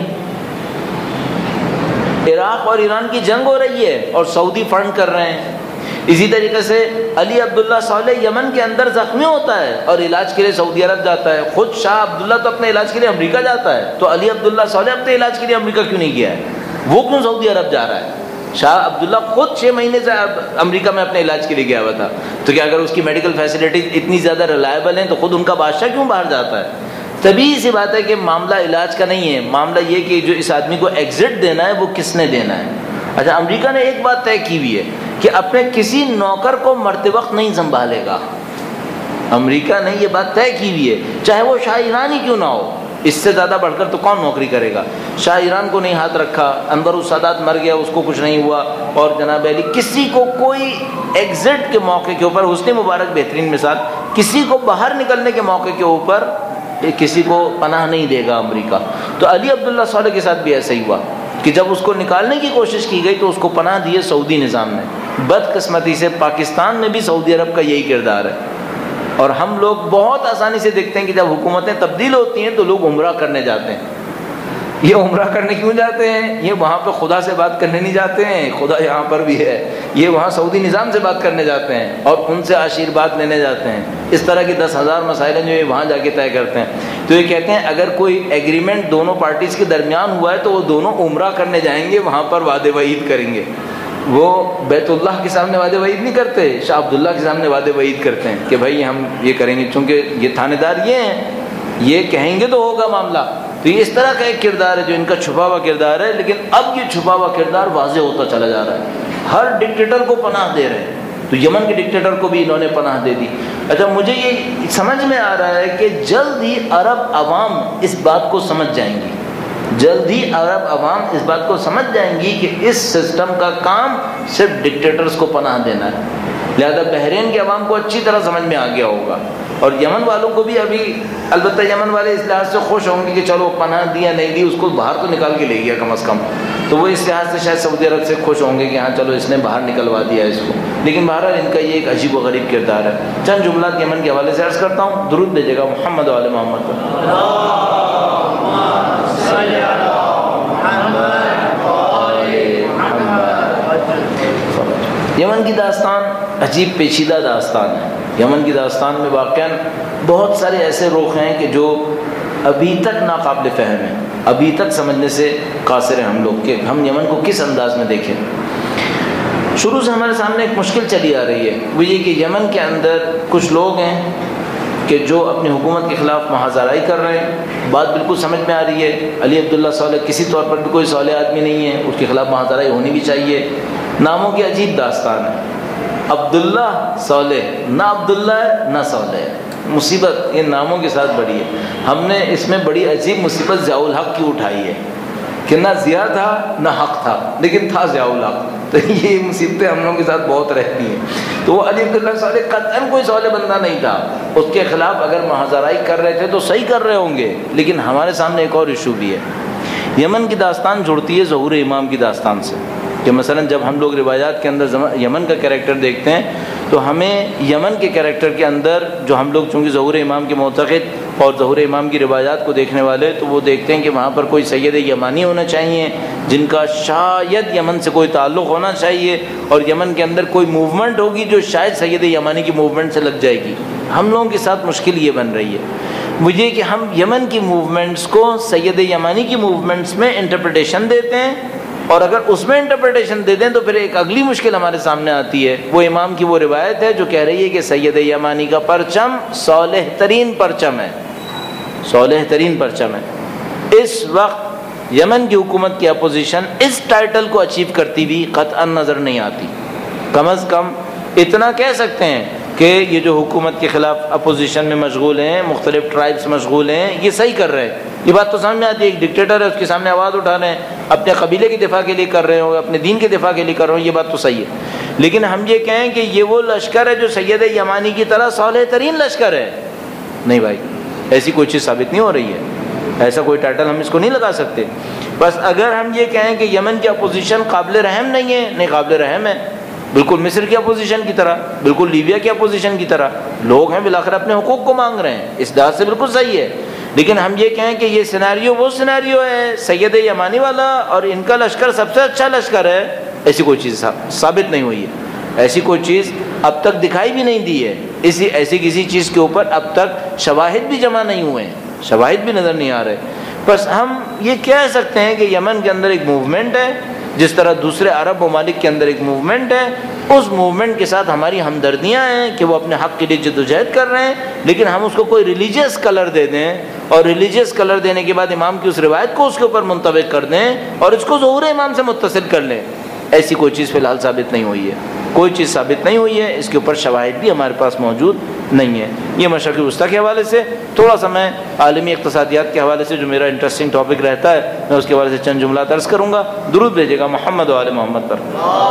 عراق اور ایران کی جنگ ہو رہی ہے اور سعودی فنڈ کر رہے ہیں. اسی طریقے سے علی عبداللہ صالح یمن کے اندر زخمی ہوتا ہے اور علاج کے لیے سعودی عرب جاتا ہے. خود شاہ عبداللہ تو اپنے علاج کے لیے امریکہ جاتا ہے، تو علی عبداللہ صالح اپنے علاج کے لیے امریکہ کیوں نہیں گیا ہے؟ وہ کیوں سعودی عرب جا رہا ہے؟ شاہ عبداللہ خود چھ مہینے سے امریکہ میں اپنے علاج کے لیے گیا ہوا تھا. تو کیا اگر اس کی میڈیکل فیسلٹیز اتنی زیادہ ریلائبل ہیں تو خود ان کا بادشاہ کیوں باہر جاتا ہے؟ طبیعی سی بات ہے کہ معاملہ علاج کا نہیں ہے، معاملہ یہ کہ جو اس آدمی کو ایگزٹ دینا ہے وہ کس نے دینا ہے. اچھا، امریکہ نے ایک بات طے کی ہوئی ہے کہ اپنے کسی نوکر کو مرتے وقت نہیں سنبھالے گا. امریکہ نے یہ بات طے کی ہوئی ہے، چاہے وہ شاہ ایران ہی کیوں نہ ہو. اس سے زیادہ بڑھ کر تو کون نوکری کرے گا؟ شاہ ایران کو نہیں ہاتھ رکھا، انور السادات مر گیا، اس کو کچھ نہیں ہوا، اور جناب علی کسی کو کوئی ایگزٹ کے موقع کے اوپر، حسنی مبارک بہترین مثال، کسی کو باہر نکلنے کے موقع کے اوپر کسی کو پناہ نہیں دے گا امریکہ. تو علی عبداللہ صالح کے ساتھ بھی ایسا ہی ہوا کہ جب اس کو نکالنے کی کوشش کی گئی تو اس کو پناہ دیے سعودی نظام نے. بدقسمتی سے پاکستان میں بھی سعودی عرب کا یہی کردار ہے، اور ہم لوگ بہت آسانی سے دیکھتے ہیں کہ جب حکومتیں تبدیل ہوتی ہیں تو لوگ عمرہ کرنے جاتے ہیں. یہ عمرہ کرنے کیوں جاتے ہیں؟ یہ وہاں پہ خدا سے بات کرنے نہیں جاتے ہیں، خدا یہاں پر بھی ہے. یہ وہاں سعودی نظام سے بات کرنے جاتے ہیں اور ان سے آشیرواد لینے جاتے ہیں. اس طرح کی دس ہزار مسائل ہیں جو یہ وہاں جا کے طے کرتے ہیں. تو یہ کہتے ہیں اگر کوئی ایگریمنٹ دونوں پارٹیز کے درمیان ہوا ہے تو وہ دونوں عمرہ کرنے جائیں گے، وہاں پر وعدے وعید کریں گے. وہ بیت اللہ کے سامنے وعدے وعید نہیں کرتے، شاہ عبداللہ کے سامنے وعدے وعید کرتے ہیں کہ بھائی ہم یہ کریں گے، چونکہ یہ تھانے دار یہ ہیں، یہ کہیں گے تو ہوگا معاملہ. تو یہ اس طرح کا ایک کردار ہے جو ان کا چھپا ہوا کردار ہے. لیکن اب یہ چھپا ہوا کردار واضح ہوتا چلا جا رہا ہے. ہر ڈکٹیٹر کو پناہ دے رہے ہیں، تو یمن کے ڈکٹیٹر کو بھی انہوں نے پناہ دے دی. اچھا، مجھے یہ سمجھ میں آ رہا ہے کہ جلد ہی عرب عوام اس بات کو سمجھ جائیں گی، جلد ہی عرب عوام اس بات کو سمجھ جائیں گی کہ اس سسٹم کا کام صرف ڈکٹیٹرز کو پناہ دینا ہے. لہذا بحرین کے عوام کو اچھی طرح سمجھ میں آ گیا ہوگا، اور یمن والوں کو بھی ابھی البتہ یمن والے اس لحاظ سے خوش ہوں گے کہ چلو پناہ دیا نہیں دی اس کو باہر تو نکال کے لے گیا کم از کم، تو وہ اس لحاظ سے شاید سعودی عرب سے خوش ہوں گے کہ ہاں چلو اس نے باہر نکلوا دیا اس کو، لیکن بہرحال ان کا یہ ایک عجیب و غریب کردار ہے۔ چند جملات یمن کے حوالے سے عرض کرتا ہوں، درود بھیجے گا محمد و آل محمد پر۔ یمن کی داستان عجیب پیچیدہ داستان ہے۔ یمن کی داستان میں واقعاً بہت سارے ایسے رخ ہیں کہ جو ابھی تک ناقابل فہم ہیں، ابھی تک سمجھنے سے قاصر ہیں ہم لوگ کہ ہم یمن کو کس انداز میں دیکھیں۔ شروع سے ہمارے سامنے ایک مشکل چلی آ رہی ہے، وہ یہ کہ یمن کے اندر کچھ لوگ ہیں کہ جو اپنی حکومت کے خلاف محاذرائی کر رہے ہیں۔ بات بالکل سمجھ میں آ رہی ہے، علی عبداللہ صالح کسی طور پر بھی کوئی صالح آدمی نہیں ہے، اس کے خلاف محاذرائی ہونی بھی چاہیے۔ ناموں کی عجیب داستان ہے، عبداللہ صالح، نہ عبداللہ ہے نہ صالح ہے، مصیبت یہ ناموں کے ساتھ بڑی ہے۔ ہم نے اس میں بڑی عجیب مصیبت ضیاء الحق کی اٹھائی ہے کہ نہ ضیاء تھا نہ حق تھا لیکن تھا ضیاء الحق، تو یہ مصیبتیں ہم لوگوں کے ساتھ بہت رہتی ہیں۔ تو وہ علی عبداللہ صالح قطعاً کوئی صالح بندہ نہیں تھا، اس کے خلاف اگر محاذرائی کر رہے تھے تو صحیح کر رہے ہوں گے، لیکن ہمارے سامنے ایک اور ایشو بھی ہے۔ یمن کی داستان جڑتی ہے ظہور امام کی داستان سے، کہ مثلا جب ہم لوگ روایات کے اندر یمن کا کریکٹر دیکھتے ہیں تو ہمیں یمن کے کریکٹر کے اندر جو ہم لوگ چونکہ ظہور امام کے معتقد اور ظہور امام کی روایات کو دیکھنے والے، تو وہ دیکھتے ہیں کہ وہاں پر کوئی سید یمانی ہونا چاہیے جن کا شاید یمن سے کوئی تعلق ہونا چاہیے، اور یمن کے اندر کوئی موومنٹ ہوگی جو شاید سید یمانی کی موومنٹ سے لگ جائے گی۔ ہم لوگوں کے ساتھ مشکل یہ بن رہی ہے مجھے کہ ہم یمن کی موومنٹس کو سید یمانی کی موومنٹس میں انٹرپریٹیشن دیتے ہیں، اور اگر اس میں انٹرپریٹیشن دے دیں تو پھر ایک اگلی مشکل ہمارے سامنے آتی ہے۔ وہ امام کی وہ روایت ہے جو کہہ رہی ہے کہ سید یمانی کا پرچم صالح ترین پرچم ہے، صالح ترین پرچم ہے۔ اس وقت یمن کی حکومت کی اپوزیشن اس ٹائٹل کو اچیو کرتی بھی قطعا نظر نہیں آتی۔ کم از کم اتنا کہہ سکتے ہیں کہ یہ جو حکومت کے خلاف اپوزیشن میں مشغول ہیں، مختلف ٹرائبس مشغول ہیں، یہ صحیح کر رہے ہیں، یہ بات تو سامنے میں آتی ہے۔ ایک ڈکٹیٹر ہے، اس کے سامنے آواز اٹھا رہے ہیں، اپنے قبیلے کی دفاع کے لیے کر رہے ہو، اپنے دین کے دفاع کے لیے کر رہے ہو، یہ بات تو صحیح ہے۔ لیکن ہم یہ کہیں کہ یہ وہ لشکر ہے جو سید یمانی کی طرح صالح ترین لشکر ہے، نہیں بھائی، ایسی کوئی چیز ثابت نہیں ہو رہی ہے، ایسا کوئی ٹائٹل ہم اس کو نہیں لگا سکتے۔ بس اگر ہم یہ کہیں کہ یمن کی اپوزیشن قابل رحم نہیں ہے، نہیں قابل رحم ہے، بالکل مصر کی اپوزیشن کی طرح، بالکل لیبیا کی اپوزیشن کی طرح، لوگ ہیں بالآخر اپنے حقوق کو مانگ رہے ہیں، اس لحاظ سے بالکل صحیح ہے۔ لیکن ہم یہ کہیں کہ یہ سیناریو وہ سیناریو ہے سید یمانی والا اور ان کا لشکر سب سے اچھا لشکر ہے، ایسی کوئی چیز ثابت نہیں ہوئی ہے، ایسی کوئی چیز اب تک دکھائی بھی نہیں دی ہے، اسی ایسی کسی چیز کے اوپر اب تک شواہد بھی جمع نہیں ہوئے ہیں، شواہد بھی نظر نہیں آ رہے۔ بس ہم یہ کہہ سکتے ہیں کہ یمن کے اندر ایک موومنٹ ہے، جس طرح دوسرے عرب ممالک کے اندر ایک موومنٹ ہے، اس موومنٹ کے ساتھ ہماری ہمدردیاں ہیں کہ وہ اپنے حق کے لیے جدوجہد کر رہے ہیں، لیکن ہم اس کو کوئی ریلیجیس کلر دے دیں اور ریلیجیس کلر دینے کے بعد امام کی اس روایت کو اس کے اوپر منطبق کر دیں اور اس کو ظہور امام سے متصل کر لیں، ایسی کوئی چیز فی الحال ثابت نہیں ہوئی ہے، کوئی چیز ثابت نہیں ہوئی ہے، اس کے اوپر شواہد بھی ہمارے پاس موجود نہیں ہے۔ یہ مشرق وسطیٰ کے حوالے سے تھوڑا سا میں عالمی اقتصادیات کے حوالے سے جو میرا انٹرسٹنگ ٹاپک رہتا ہے میں اس کے حوالے سے چند جملات عرض کروں گا۔ درود بھیجے گا محمد و آل محمد پر۔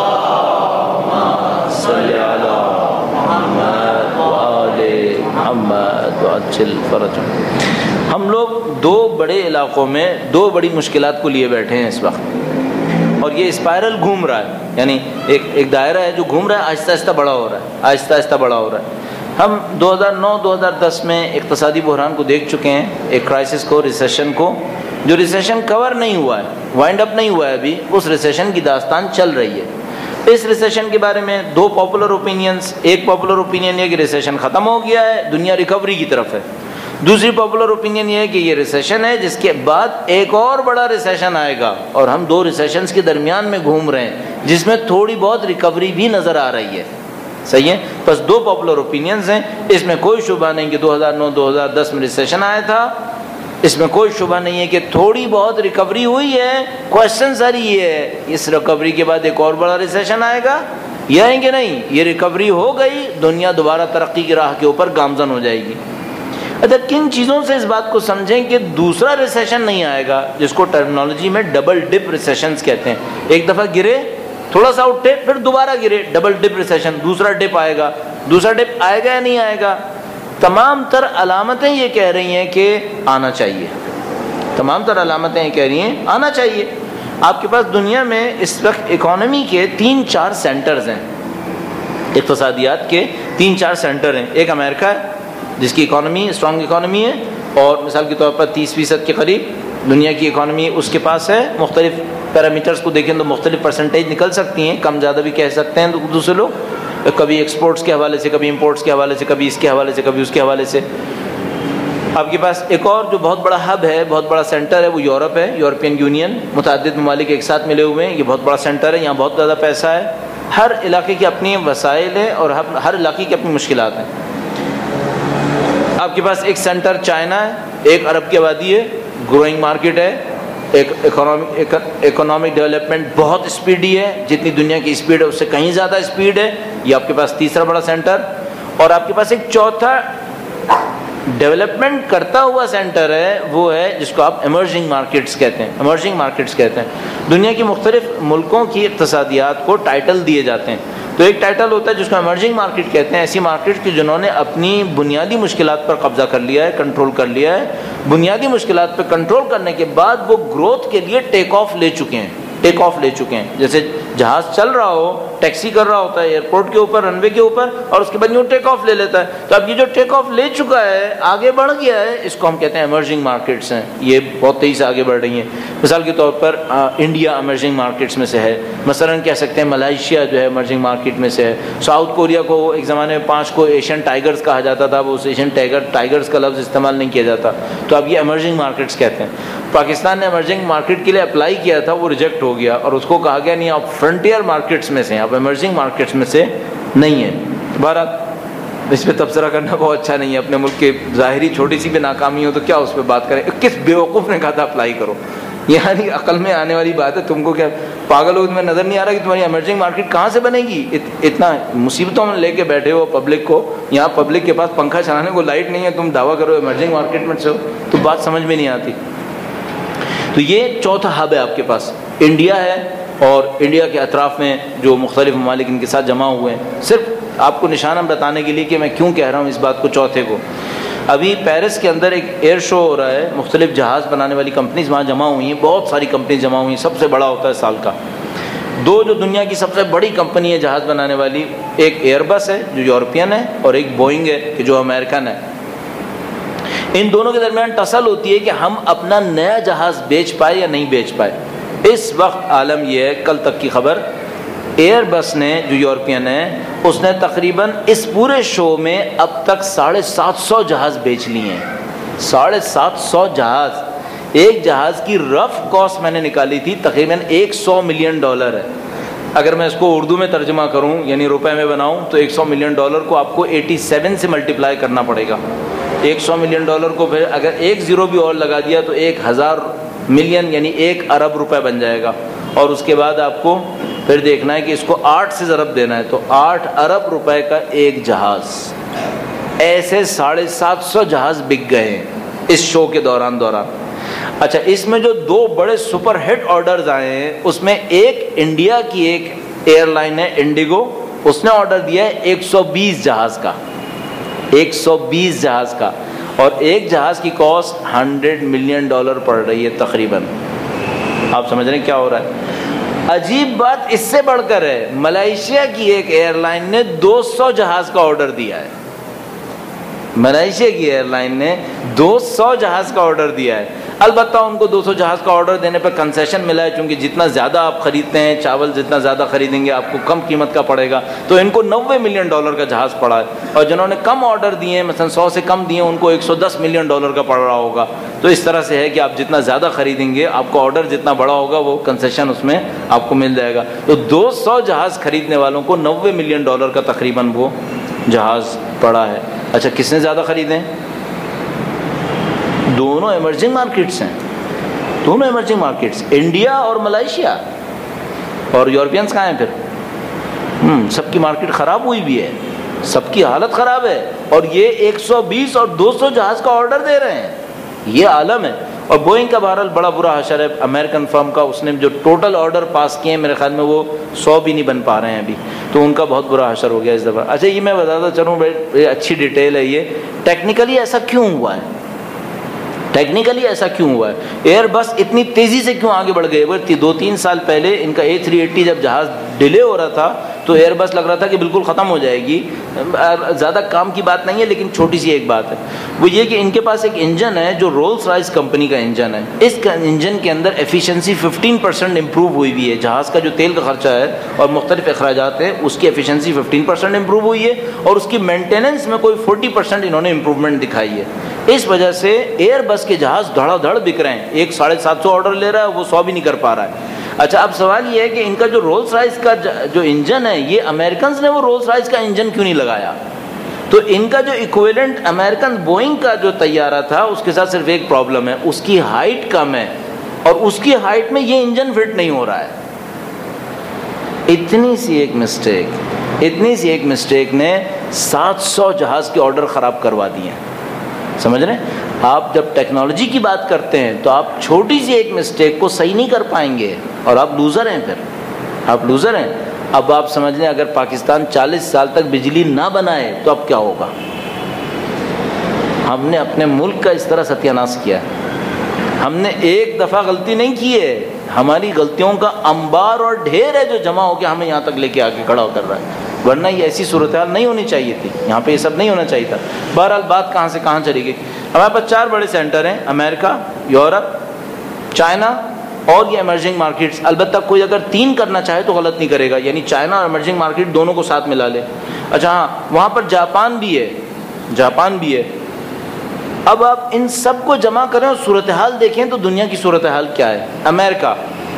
صلی علی محمد و آل محمد وعجل فرجهم۔ ہم لوگ دو بڑے علاقوں میں دو بڑی مشکلات کو لیے بیٹھے ہیں اس وقت، اور یہ اسپائرل گھوم رہا ہے، یعنی ایک ایک دائرہ ہے جو گھوم رہا ہے، آہستہ آہستہ بڑا ہو رہا ہے، آہستہ آہستہ بڑا ہو رہا ہے۔ ہم دو ہزار نو دو ہزار دس میں اقتصادی بحران کو دیکھ چکے ہیں، ایک کرائسس کو، ریسیشن کو، جو ریسیشن کور نہیں ہوا ہے، وائنڈ اپ نہیں ہوا ہے ابھی، اس ریسیشن کی داستان چل رہی ہے۔ اس ریسیشن کے بارے میں دو پاپولر اوپینینز، ایک پاپولر اوپینین یہ کہ ریسیشن ختم ہو گیا ہے، دنیا ریکوری کی طرف ہے۔ دوسری پاپولر اوپینین یہ ہے کہ یہ ریسیشن ہے جس کے بعد ایک اور بڑا ریسیشن آئے گا، اور ہم دو ریسیشنز کے درمیان میں گھوم رہے ہیں جس میں تھوڑی بہت ریکوری بھی نظر آ رہی ہے۔ صحیح ہے، بس دو پاپولر اوپینینز ہیں، اس میں کوئی شبہ نہیں کہ دو ہزار نو دو ہزار دس میں ریسیشن آیا تھا، اس میں کوئی شبہ نہیں ہے کہ تھوڑی بہت ریکوری ہوئی ہے۔ کوشچن سر یہ ہے اس ریکوری کے بعد ایک اور بڑا ریسیشن آئے گا یا آئیں گے نہیں؟ یہ ریکوری ہو گئی، دنیا دوبارہ ترقی کی راہ کے اوپر گامزن ہو جائے گی۔ اچھا، کن چیزوں سے اس بات کو سمجھیں کہ دوسرا ریسیشن نہیں آئے گا، جس کو ٹرمنالوجی میں ڈبل ڈپ ریسیشنز کہتے ہیں؟ ایک دفعہ گرے، تھوڑا سا اٹھے، پھر دوبارہ گرے، ڈبل ڈپ ریسیشن، دوسرا ڈپ آئے گا۔ دوسرا ڈپ آئے گا یا نہیں آئے گا؟ تمام تر علامتیں یہ کہہ رہی ہیں کہ آنا چاہیے، تمام تر علامتیں یہ کہہ رہی ہیں آنا چاہیے۔ آپ کے پاس دنیا میں اس وقت اکانومی کے تین چار سینٹرز ہیں، اقتصادیات کے تین چار سینٹر ہیں۔ ایک امریکہ ہے جس کی اکانومی اسٹرانگ اکانومی ہے، اور مثال کے طور پر تیس فیصد کے قریب دنیا کی اکانومی اس کے پاس ہے۔ مختلف پیرامیٹرز کو دیکھیں تو مختلف پرسنٹیج نکل سکتی ہیں، کم زیادہ بھی کہہ سکتے ہیں دوسرے لوگ، کبھی ایکسپورٹس کے حوالے سے، کبھی امپورٹس کے حوالے سے، کبھی اس کے حوالے سے، کبھی اس کے حوالے سے۔ آپ کے پاس ایک اور جو بہت بڑا ہب ہے، بہت بڑا سینٹر ہے، وہ یورپ ہے، یورپین یونین، متعدد ممالک ایک ساتھ ملے ہوئے ہیں، یہ بہت بڑا سینٹر ہے، یہاں بہت زیادہ پیسہ ہے۔ ہر علاقے کی اپنی وسائل ہے اور ہر علاقے کی اپنی مشکلات ہیں۔ آپ کے پاس ایک سینٹر چائنا ہے، ایک ارب کی آبادی ہے، گروئنگ مارکیٹ ہے، ایک اکنامک اکنامک ڈیولپمنٹ بہت اسپیڈی ہے، جتنی دنیا کی اسپیڈ ہے اس سے کہیں زیادہ اسپیڈ ہے، یہ آپ کے پاس تیسرا بڑا سینٹر۔ اور آپ کے پاس ایک چوتھا ڈیولپمنٹ کرتا ہوا سینٹر ہے، وہ ہے جس کو آپ ایمرجنگ مارکیٹس کہتے ہیں، ایمرجنگ مارکیٹس کہتے ہیں۔ دنیا کی مختلف ملکوں کی اقتصادیات کو ٹائٹل دیے جاتے ہیں، تو ایک ٹائٹل ہوتا ہے جس کو ایمرجنگ مارکیٹ کہتے ہیں، ایسی مارکیٹ کی جنہوں نے اپنی بنیادی مشکلات پر قبضہ کر لیا ہے، کنٹرول کر لیا ہے۔ بنیادی مشکلات پر کنٹرول کرنے کے بعد وہ گروتھ کے لیے ٹیک آف لے چکے ہیں، ٹیک آف لے چکے ہیں۔ جیسے جہاز چل رہا ہو، ٹیکسی کر رہا ہوتا ہے ایئرپورٹ کے اوپر، رن وے کے اوپر، اور اس کے بعد وہ ٹیک آف لے لیتا ہے۔ تو اب یہ جو ٹیک آف لے چکا ہے، آگے بڑھ گیا ہے، اس کو ہم کہتے ہیں ایمرجنگ مارکیٹس ہیں، یہ بہت تیزی سے آگے بڑھ رہی ہیں۔ مثال کے طور پر انڈیا ایمرجنگ مارکیٹس میں سے ہے، مثلا کہہ سکتے ہیں ملائیشیا جو ہے ایمرجنگ مارکیٹ میں سے ہے۔ ساؤتھ کوریا کو ایک زمانے میں پانچ کو ایشین ٹائیگرز کہا جاتا تھا، وہ اس ایشین ٹائیگر ٹائیگرز کا لفظ استعمال نہیں کیا جاتا، تو اب یہ ایمرجنگ مارکیٹس کہتے ہیں۔ پاکستان نے ایمرجنگ مارکیٹ کے لیے اپلائی کیا تھا، وہ ریجیکٹ ہو گیا، اور اس کو کہا گیا نہیں آپ فرنٹیئر مارکیٹس میں سے ہیں، آپ ایمرجنگ مارکیٹس میں سے نہیں ہیں۔ بہرحال اس پہ تبصرہ کرنا بہت اچھا نہیں ہے، اپنے ملک کی ظاہری چھوٹی سی بھی ناکامی ہو تو کیا اس پہ بات کریں، کس بیوقوف نے کہا تھا اپلائی کرو، یعنی عقل میں آنے والی بات ہے۔ تم کو کیا پاگل ہو، تمہیں نظر نہیں آ رہا کہ تمہاری ایمرجنگ مارکیٹ کہاں سے بنے گی؟ اتنا مصیبتوں میں لے کے بیٹھے ہو پبلک کو، یہاں پبلک کے پاس پنکھا چلانے کو لائٹ نہیں ہے، تم دعویٰ کرو ایمرجنگ مارکیٹ میں سے ہو، تو بات سمجھ میں نہیں آتی۔ تو یہ چوتھا ہب ہے آپ کے پاس، انڈیا ہے، اور انڈیا کے اطراف میں جو مختلف ممالک ان کے ساتھ جمع ہوئے ہیں۔ صرف آپ کو نشانہ بتانے کے لیے کہ میں کیوں کہہ رہا ہوں اس بات کو، چوتھے کو، ابھی پیرس کے اندر ایک ایئر شو ہو رہا ہے، مختلف جہاز بنانے والی کمپنیز وہاں جمع ہوئی ہیں، بہت ساری کمپنیز جمع ہوئی ہیں، سب سے بڑا ہوتا ہے سال کا۔ دو جو دنیا کی سب سے بڑی کمپنی ہے جہاز بنانے والی، ایک ایئر بس ہے جو یورپین ہے، اور ایک بوئنگ ہے کہ جو امریکن ہے۔ ان دونوں کے درمیان ٹسل ہوتی ہے کہ ہم اپنا نیا جہاز بیچ پائے یا نہیں بیچ پائے۔ اس وقت عالم یہ ہے، کل تک کی خبر، ایئر بس نے جو یورپین ہے اس نے تقریباً اس پورے شو میں اب تک ساڑھے سات سو جہاز بیچ لیے ہیں، ساڑھے سات سو جہاز۔ ایک جہاز کی رف کاسٹ میں نے نکالی تھی، تقریباً ایک سو ملین ڈالر ہے۔ اگر میں اس کو اردو میں ترجمہ کروں یعنی روپے میں بناؤں تو ایک سو ملین ڈالر کو آپ کو ایٹی سیون سے ملٹیپلائی کرنا پڑے گا۔ ایک سو ملین ڈالر کو پھر اگر ایک زیرو بھی اور لگا دیا تو ایک ہزار ملین یعنی ایک ارب روپے بن جائے گا، اور اس کے بعد آپ کو پھر دیکھنا ہے کہ اس کو آٹھ سے ضرب دینا ہے، تو آٹھ ارب روپے کا ایک جہاز۔ ایسے ساڑھے سات سو جہاز بک گئے ہیں اس شو کے دوران دوران اچھا، اس میں جو دو بڑے سپر ہٹ آرڈرز آئے ہیں، اس میں ایک انڈیا کی ایک ایئر لائن ہے انڈیگو، اس نے آرڈر دیا ہے ایک سو بیس جہاز کا، ایک سو بیس جہاز کا، اور ایک جہاز کی کاسٹ ہنڈریڈ ملین ڈالر پڑ رہی ہے تقریباً۔ آپ سمجھ رہے ہیں کیا ہو رہا ہے؟ عجیب بات اس سے بڑھ کر ہے، ملائیشیا کی ایک ایئر لائن نے دو سو جہاز کا آرڈر دیا ہے، ملائیشیا کی ایئر لائن نے دو سو جہاز کا آرڈر دیا ہے۔ البتہ ان کو دو سو جہاز کا آرڈر دینے پہ کنسیشن ملا ہے، چونکہ جتنا زیادہ آپ خریدتے ہیں چاول جتنا زیادہ خریدیں گے آپ کو کم قیمت کا پڑے گا، تو ان کو نوے ملین ڈالر کا جہاز پڑا ہے، اور جنہوں نے کم آرڈر دیے ہیں مثلا سو سے کم دیے ان کو ایک سو دس ملین ڈالر کا پڑ رہا ہوگا۔ تو اس طرح سے ہے کہ آپ جتنا زیادہ خریدیں گے آپ کو آرڈر جتنا بڑا ہوگا وہ کنسیشن اس میں آپ کو مل جائے گا۔ تو دو سو جہاز خریدنے والوں کو نوے ملین ڈالر کا تقریباً وہ جہاز پڑا ہے۔ اچھا، کس نے زیادہ خریدے ہیں؟ دونوں ایمرجنگ مارکیٹس ہیں، دونوں ایمرجنگ مارکیٹس، انڈیا اور ملائیشیا، اور یورپینس کہاں ہیں پھر؟ ہم سب کی مارکیٹ خراب ہوئی بھی ہے، سب کی حالت خراب ہے، اور یہ ایک سو بیس اور دو سو جہاز کا آرڈر دے رہے ہیں، یہ عالم ہے۔ اور بوئنگ کا بہرحال بڑا برا حشر ہے امریکن فرم کا، اس نے جو ٹوٹل آرڈر پاس کیے ہیں میرے خیال میں وہ سو بھی نہیں بن پا رہے ہیں ابھی، تو ان کا بہت برا حشر ہو گیا اس دفعہ۔ اچھا یہ میں بتاتا چلوں بھائی، اچھی ڈیٹیل ہے یہ، ٹیکنیکلی ایسا کیوں ہوا ہے، ٹیکنیکلی ایسا کیوں ہوا ہے، ایئر بس اتنی تیزی سے کیوں آگے بڑھ گئے؟ دو تین سال پہلے ان کا اے تھری ایٹی جب جہاز ڈیلے ہو رہا تھا تو ایئر بس لگ رہا تھا کہ بالکل ختم ہو جائے گی، زیادہ کام کی بات نہیں ہے لیکن چھوٹی سی ایک بات ہے، وہ یہ کہ ان کے پاس ایک انجن ہے جو رولز رائس کمپنی کا انجن ہے، اس کا انجن کے اندر ایفیشنسی ففٹین پرسینٹ امپروو ہوئی ہوئی ہے، جہاز کا جو تیل کا خرچہ ہے اور مختلف اخراجات ہیں اس کی ایفیشنسی ففٹین پرسینٹ امپروو ہوئی ہے، اور اس کی مینٹیننس میں کوئی فورٹی پرسینٹ انہوں نے امپروومنٹ دکھائی ہے۔ اس وجہ سے ایئر بس کے جہاز دھڑا دھڑ بک رہے ہیں، ایک ساڑھے سات سو آرڈر لے رہا ہے وہ سو بھی نہیں کر پا رہا ہے۔ اچھا اب سوال یہ ہے کہ ان کا جو رولز رائس کا جو انجن ہے، یہ امریکنز نے وہ رولز رائس کا انجن کیوں نہیں لگایا؟ تو ان کا جو ایکویلنٹ امریکن بوئنگ کا جو طیارہ تھا اس کے ساتھ صرف ایک پرابلم ہے، اس کی ہائٹ کم ہے، اور اس کی ہائٹ میں یہ انجن فٹ نہیں ہو رہا ہے۔ اتنی سی ایک مسٹیک اتنی سی ایک مسٹیک نے سات سو جہاز کے آرڈر خراب کروا دیے ہیں، سمجھ رہے ہیں؟ آپ جب ٹیکنالوجی کی بات کرتے ہیں تو آپ چھوٹی سی ایک مسٹیک کو صحیح نہیں کر پائیں گے اور آپ لوزر ہیں، پھر آپ لوزر ہیں۔ اب آپ سمجھ لیں اگر پاکستان چالیس سال تک بجلی نہ بنائے تو اب کیا ہوگا؟ ہم نے اپنے ملک کا اس طرح ستیہ ناش کیا ہے، ہم نے ایک دفعہ غلطی نہیں کی ہے، ہماری غلطیوں کا انبار اور ڈھیر ہے جو جمع ہو کے ہمیں یہاں تک لے کے آ کے کھڑا کر رہا ہے، ورنہ یہ ایسی صورتحال نہیں ہونی چاہیے تھی، یہاں پہ یہ سب نہیں ہونا چاہیے تھا۔ بہرحال بات کہاں سے کہاں چلی گئی؟ ہمارے پاس چار بڑے سینٹر ہیں، امریکہ، یورپ، چائنا اور یہ ایمرجنگ مارکیٹس۔ البتہ کوئی اگر تین کرنا چاہے تو غلط نہیں کرے گا، یعنی چائنا اور ایمرجنگ مارکیٹ دونوں کو ساتھ ملا لے۔ اچھا ہاں، وہاں پر جاپان بھی ہے، جاپان بھی ہے۔ اب آپ ان سب کو جمع کریں اور صورتحال دیکھیں تو دنیا کی صورتحال کیا ہے۔ امریکہ،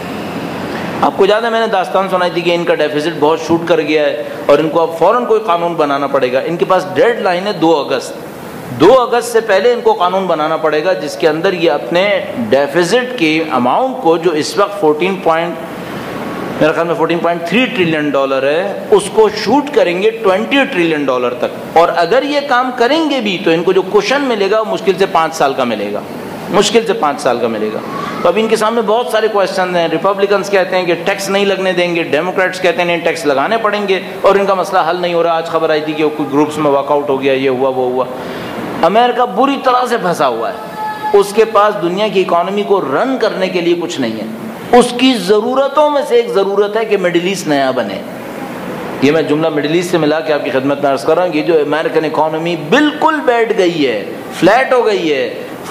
آپ کو یاد ہے میں نے داستان سنائی تھی کہ ان کا ڈیفیسٹ بہت شوٹ کر گیا ہے اور ان کو اب فوراً کوئی قانون بنانا پڑے گا۔ ان کے پاس ڈیڈ لائن ہے دو اگست، دو اگست سے پہلے ان کو قانون بنانا پڑے گا جس کے اندر یہ اپنے ڈیفیسٹ کی اماؤنٹ کو جو اس وقت فورٹین پوائنٹ میرے خیال میں fourteen point three trillion dollar ہے اس کو شوٹ کریں گے ٹوینٹی ٹریلین ڈالر تک، اور اگر یہ کام کریں گے بھی تو ان کو جو کوشن ملے گا وہ مشکل سے پانچ سال کا ملے گا، مشکل سے پانچ سال کا ملے گا۔ تو اب ان کے سامنے بہت سارے کوشچن ہیں، ریپبلکنس کہتے ہیں کہ ٹیکس نہیں لگنے دیں گے، ڈیموکریٹس کہتے ہیں نہیں ٹیکس لگانے پڑیں گے، اور ان کا مسئلہ حل نہیں ہو رہا۔ آج خبر آئی تھی کہ کوئی گروپس میں واک آؤٹ ہو گیا، یہ ہوا وہ ہوا۔ امریکہ بری طرح سے پھنسا ہوا ہے، اس کے پاس دنیا کی اکانومی کو رن کرنے کے لیے کچھ نہیں ہے۔ اس کی ضرورتوں میں سے ایک ضرورت ہے کہ مڈل ایسٹ نیا بنے۔ یہ میں جملہ مڈل ایسٹ سے ملا کے آپ کی خدمت میں عرض کر رہا ہوں، یہ جو امریکن اکانومی بالکل بیٹھ گئی ہے، فلیٹ ہو گئی ہے،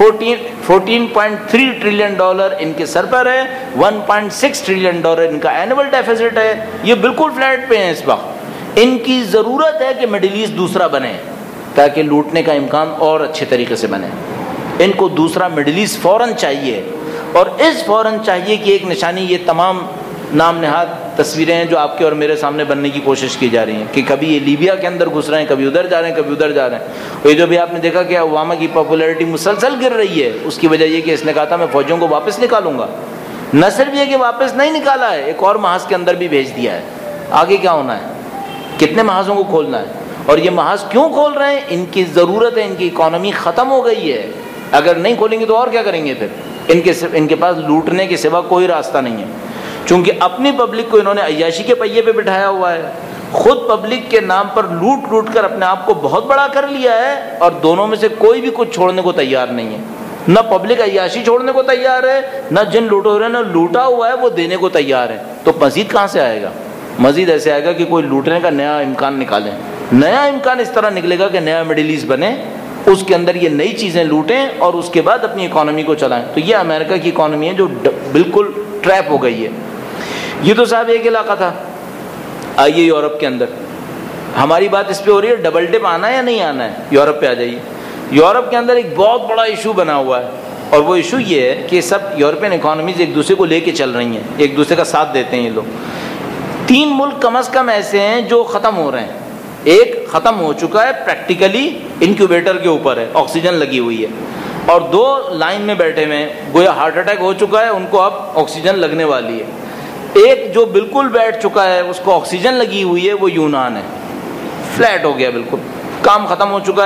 fourteen point three trillion dollar ان کے سر پر ہے، one point six trillion dollar ان کا اینول ڈیفیسٹ ہے، یہ بالکل فلیٹ پہ ہیں اس وقت۔ ان کی ضرورت ہے کہ مڈل ایسٹ دوسرا بنے تاکہ لوٹنے کا امکان اور اچھے طریقے سے بنے۔ ان کو دوسرا مڈل ایسٹ فوراً چاہیے، اور اس فوراً چاہیے کی ایک نشانی یہ تمام نام نہاد تصویریں ہیں جو آپ کے اور میرے سامنے بننے کی کوشش کی جا رہی ہیں کہ کبھی یہ لیبیا کے اندر گھس رہے ہیں، کبھی ادھر جا رہے ہیں، کبھی ادھر جا رہے ہیں۔ یہ جو بھی آپ نے دیکھا کہ اوباما کی پاپولیرٹی مسلسل گر رہی ہے، اس کی وجہ یہ کہ اس نے کہا تھا میں فوجیوں کو واپس نکالوں گا، نہ صرف یہ کہ واپس نہیں نکالا ہے، ایک اور محاذ کے اندر بھی بھیج دیا ہے۔ آگے کیا ہونا ہے، کتنے محاذوں کو کھولنا ہے، اور یہ محاذ کیوں کھول رہے ہیں؟ ان کی ضرورت ہے، ان کی اکانومی ختم ہو گئی ہے، اگر نہیں کھولیں گے تو اور کیا کریں گے پھر؟ ان کے ان کے پاس لوٹنے کے سوا کوئی راستہ نہیں ہے، چونکہ اپنی پبلک کو انہوں نے عیاشی کے پہیے پہ بٹھایا ہوا ہے، خود پبلک کے نام پر لوٹ لوٹ کر اپنے آپ کو بہت بڑا کر لیا ہے، اور دونوں میں سے کوئی بھی کچھ چھوڑنے کو تیار نہیں ہے۔ نہ پبلک عیاشی چھوڑنے کو تیار ہے، نہ جن لوٹو رہے نے لوٹا ہوا ہے وہ دینے کو تیار ہے، تو مزید کہاں سے آئے گا؟ مزید ایسے آئے گا کہ کوئی لوٹنے کا نیا امکان نکالیں، نیا امکان اس طرح نکلے گا کہ نیا مڈل ایسٹ بنے، اس کے اندر یہ نئی چیزیں لوٹیں اور اس کے بعد اپنی اکانومی کو چلائیں۔ تو یہ امریکہ کی اکانومی ہے جو بالکل ٹریپ ہو گئی ہے۔ یہ تو صاحب ایک علاقہ تھا۔ آئیے یورپ کے اندر، ہماری بات اس پہ ہو رہی ہے ڈبل ٹپ آنا ہے یا نہیں آنا ہے، یورپ پہ آ جائیے۔ یورپ کے اندر ایک بہت بڑا ایشو بنا ہوا ہے، اور وہ ایشو یہ ہے کہ سب یورپین اکانومیز ایک دوسرے کو لے کے چل رہی ہیں، ایک دوسرے کا ساتھ دیتے ہیں یہ لوگ۔ تین ملک کم از کم ایسے ہیں جو ختم ہو رہے ہیں، ایک ختم ہو چکا ہے پریکٹیکلی انکیوبیٹر کے اوپر ہے، آکسیجن لگی ہوئی ہے، اور دو لائن میں بیٹھے ہوئے ہیں، گویا ہارٹ اٹیک ہو چکا ہے، ان کو اب آکسیجن لگنے والی ہے۔ ایک جو بالکل بیٹھ چکا ہے اس کو آکسیجن لگی ہوئی ہے، وہ یونان ہے، فلیٹ ہو گیا بالکل، کام ختم ہو چکا ہے۔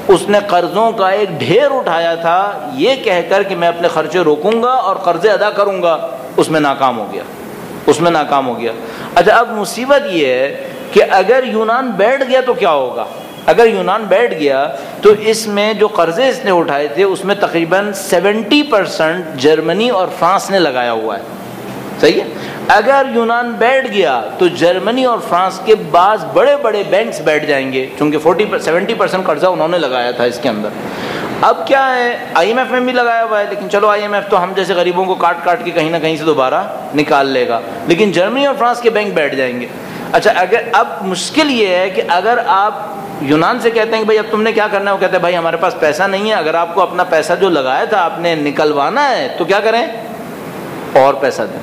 اس نے قرضوں کا ایک ڈھیر اٹھایا تھا یہ کہہ کر کہ میں اپنے خرچے روکوں گا اور قرضے ادا کروں گا، اس میں ناکام ہو گیا، اس میں ناکام ہو گیا۔ اچھا اب مصیبت یہ ہے کہ اگر یونان بیٹھ گیا تو کیا ہوگا؟ اگر یونان بیٹھ گیا تو اس میں جو قرضے اس نے اٹھائے تھے اس میں تقریباً سیونٹی پرسنٹ جرمنی اور فرانس نے لگایا ہوا ہے، صحیح ہے؟ اگر یونان بیٹھ گیا تو جرمنی اور فرانس کے بعض بڑے بڑے بینکس بیٹھ جائیں گے، چونکہ فورٹی سیونٹی پرسنٹ قرضہ انہوں نے لگایا تھا اس کے اندر۔ اب کیا ہے، آئی ایم ایف میں بھی لگایا ہوا ہے، لیکن چلو آئی ایم ایف تو ہم جیسے غریبوں کو کاٹ کاٹ کے کہیں نہ کہیں سے دوبارہ نکال لے گا، لیکن جرمنی اور فرانس کے بینک بیٹھ جائیں گے۔ اچھا اگر اب مشکل یہ ہے کہ اگر آپ یونان سے کہتے ہیں کہ بھائی اب تم نے کیا کرنا ہے، وہ کہتے ہیں بھائی ہمارے پاس پیسہ نہیں ہے، اگر آپ کو اپنا پیسہ جو لگایا تھا آپ نے نکلوانا ہے تو کیا کریں، اور پیسہ دیں۔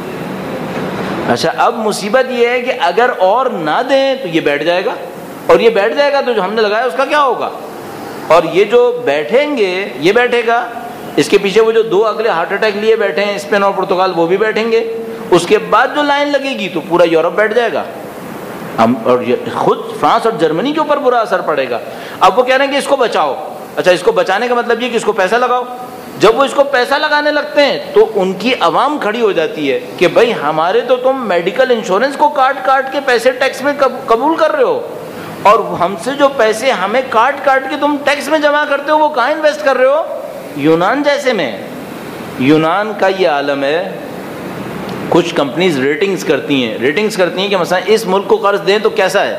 اچھا اب مصیبت یہ ہے کہ اگر اور نہ دیں تو یہ بیٹھ جائے گا، اور یہ بیٹھ جائے گا تو جو ہم نے لگایا اس کا کیا ہوگا؟ اور یہ جو بیٹھیں گے یہ بیٹھے گا، اس کے پیچھے وہ جو دو اگلے ہارٹ اٹیک لیے بیٹھے ہیں اسپین اور پرتگال وہ بھی بیٹھیں گے، اس کے بعد جو لائن لگے گی تو پورا یورپ بیٹھ جائے گا، ہم اور خود فرانس اور جرمنی کے اوپر برا اثر پڑے گا۔ اب وہ کہہ رہے ہیں کہ اس کو بچاؤ۔ اچھا اس کو بچانے کا مطلب یہ کہ اس کو پیسہ لگاؤ۔ جب وہ اس کو پیسہ لگانے لگتے ہیں تو ان کی عوام کھڑی ہو جاتی ہے کہ بھائی ہمارے تو تم میڈیکل انشورنس کو کاٹ کاٹ کے پیسے ٹیکس میں قبول کر رہے ہو، اور ہم سے جو پیسے ہمیں کاٹ کاٹ کے تم ٹیکس میں جمع کرتے ہو وہ کہاں انویسٹ کر رہے ہو؟ یونان جیسے میں۔ یونان کا یہ عالم ہے، کچھ کمپنیز ریٹنگز کرتی ہیں ریٹنگز کرتی ہیں کہ مثلا اس ملک کو قرض دیں تو کیسا ہے۔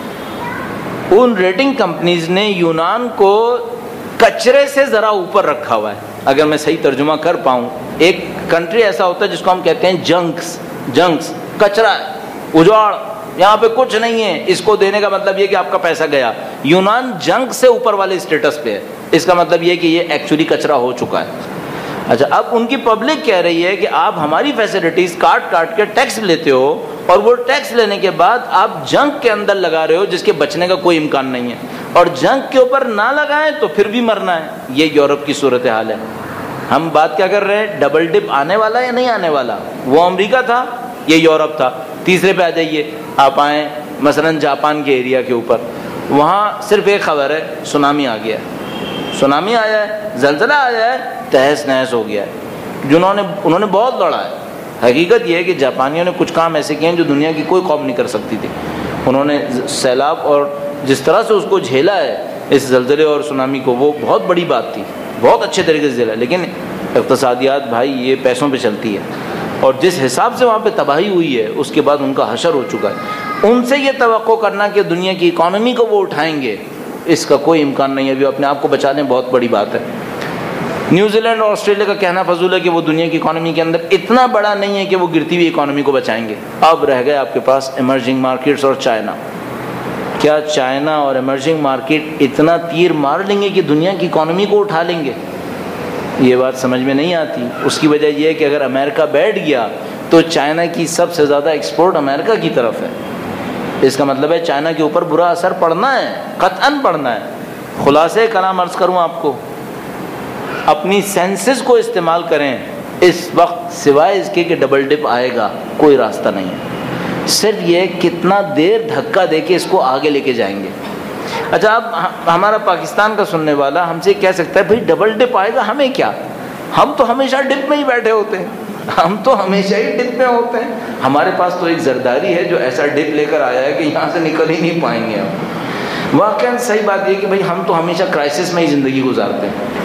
ان ریٹنگ کمپنیز نے یونان کو کچرے سے ذرا اوپر رکھا ہوا ہے، اگر میں صحیح ترجمہ کر پاؤں۔ ایک کنٹری ایسا ہوتا ہے جس کو ہم کہتے ہیں جنکس، جنکس کچرا ہے، اجاڑ، یہاں پہ کچھ نہیں ہے، اس کو دینے کا مطلب یہ کہ آپ کا پیسہ گیا۔ یونان جنک سے اوپر والے اسٹیٹس پہ ہے، اس کا مطلب یہ کہ یہ ایکچولی کچرا ہو چکا ہے۔ اچھا اب ان کی پبلک کہہ رہی ہے کہ آپ ہماری فیسلٹیز کاٹ کاٹ کے ٹیکس لیتے ہو، اور وہ ٹیکس لینے کے بعد آپ جنک کے اندر لگا رہے ہو جس کے بچنے کا کوئی امکان نہیں ہے، اور جنک کے اوپر نہ لگائیں تو پھر بھی مرنا ہے۔ یہ یورپ کی صورتحال ہے۔ ہم بات کیا کر رہے ہیں، ڈبل ڈپ آنے والا یا نہیں آنے والا؟ وہ امریکہ تھا، یہ یورپ تھا۔ تیسرے پہ آ جائیے، آپ آئیں مثلا جاپان کے ایریا کے اوپر، وہاں صرف ایک خبر ہے، سونامی آ گیا ہے، سونامی آیا ہے، زلزلہ آیا ہے، تہس نہس ہو گیا ہے۔ جنہوں نے انہوں نے بہت لڑا ہے۔ حقیقت یہ ہے کہ جاپانیوں نے کچھ کام ایسے کیے ہیں جو دنیا کی کوئی قوم نہیں کر سکتی تھی۔ انہوں نے سیلاب اور جس طرح سے اس کو جھیلا ہے، اس زلزلے اور سونامی کو، وہ بہت بڑی بات تھی، بہت اچھے طریقے سے جھیلا۔ لیکن اقتصادیات بھائی یہ پیسوں پہ چلتی ہے، اور جس حساب سے وہاں پہ تباہی ہوئی ہے اس کے بعد ان کا حشر ہو چکا ہے۔ ان سے یہ توقع کرنا کہ دنیا کی اکانومی کو وہ اٹھائیں گے، اس کا کوئی امکان نہیں ہے۔ ابھی اپنے آپ کو بچا لیں، بہت بڑی بات ہے۔ نیوزی لینڈ اور آسٹریلیا کا کہنا فضول ہے کہ وہ دنیا کی اکانومی کے اندر اتنا بڑا نہیں ہے کہ وہ گرتی ہوئی اکانومی کو بچائیں گے۔ اب رہ گئے آپ کے پاس ایمرجنگ مارکیٹس اور چائنا۔ کیا چائنا اور ایمرجنگ مارکیٹ اتنا تیر مار لیں گے کہ دنیا کی اکانومی کو اٹھا لیں گے؟ یہ بات سمجھ میں نہیں آتی۔ اس کی وجہ یہ ہے کہ اگر امریکہ بیٹھ گیا تو چائنا کی سب سے زیادہ ایکسپورٹ امریکہ کی طرف ہے۔ اس کا مطلب ہے چائنا کے اوپر برا اثر پڑنا ہے، قطعاً پڑنا ہے۔ خلاصے کلام عرض کروں آپ کو، اپنی سینسز کو استعمال کریں۔ اس وقت سوائے اس کے کہ ڈبل ڈپ آئے گا کوئی راستہ نہیں ہے، صرف یہ کتنا دیر دھکا دے کے اس کو آگے لے کے جائیں گے۔ اچھا اب ہمارا پاکستان کا سننے والا ہم سے کہہ سکتا ہے بھائی ڈبل ڈپ آئے گا ہمیں کیا، ہم تو ہمیشہ ڈپ میں ہی بیٹھے ہوتے ہیں، ہم تو ہمیشہ ہی ڈپ میں ہوتے ہیں، ہمارے پاس تو ایک زرداری ہے جو ایسا ڈپ لے کر آیا ہے کہ یہاں سے نکل ہی نہیں پائیں گے ہم۔ واقعاً صحیح بات یہ کہ بھائی ہم تو ہمیشہ کرائسس میں ہی زندگی گزارتے ہیں۔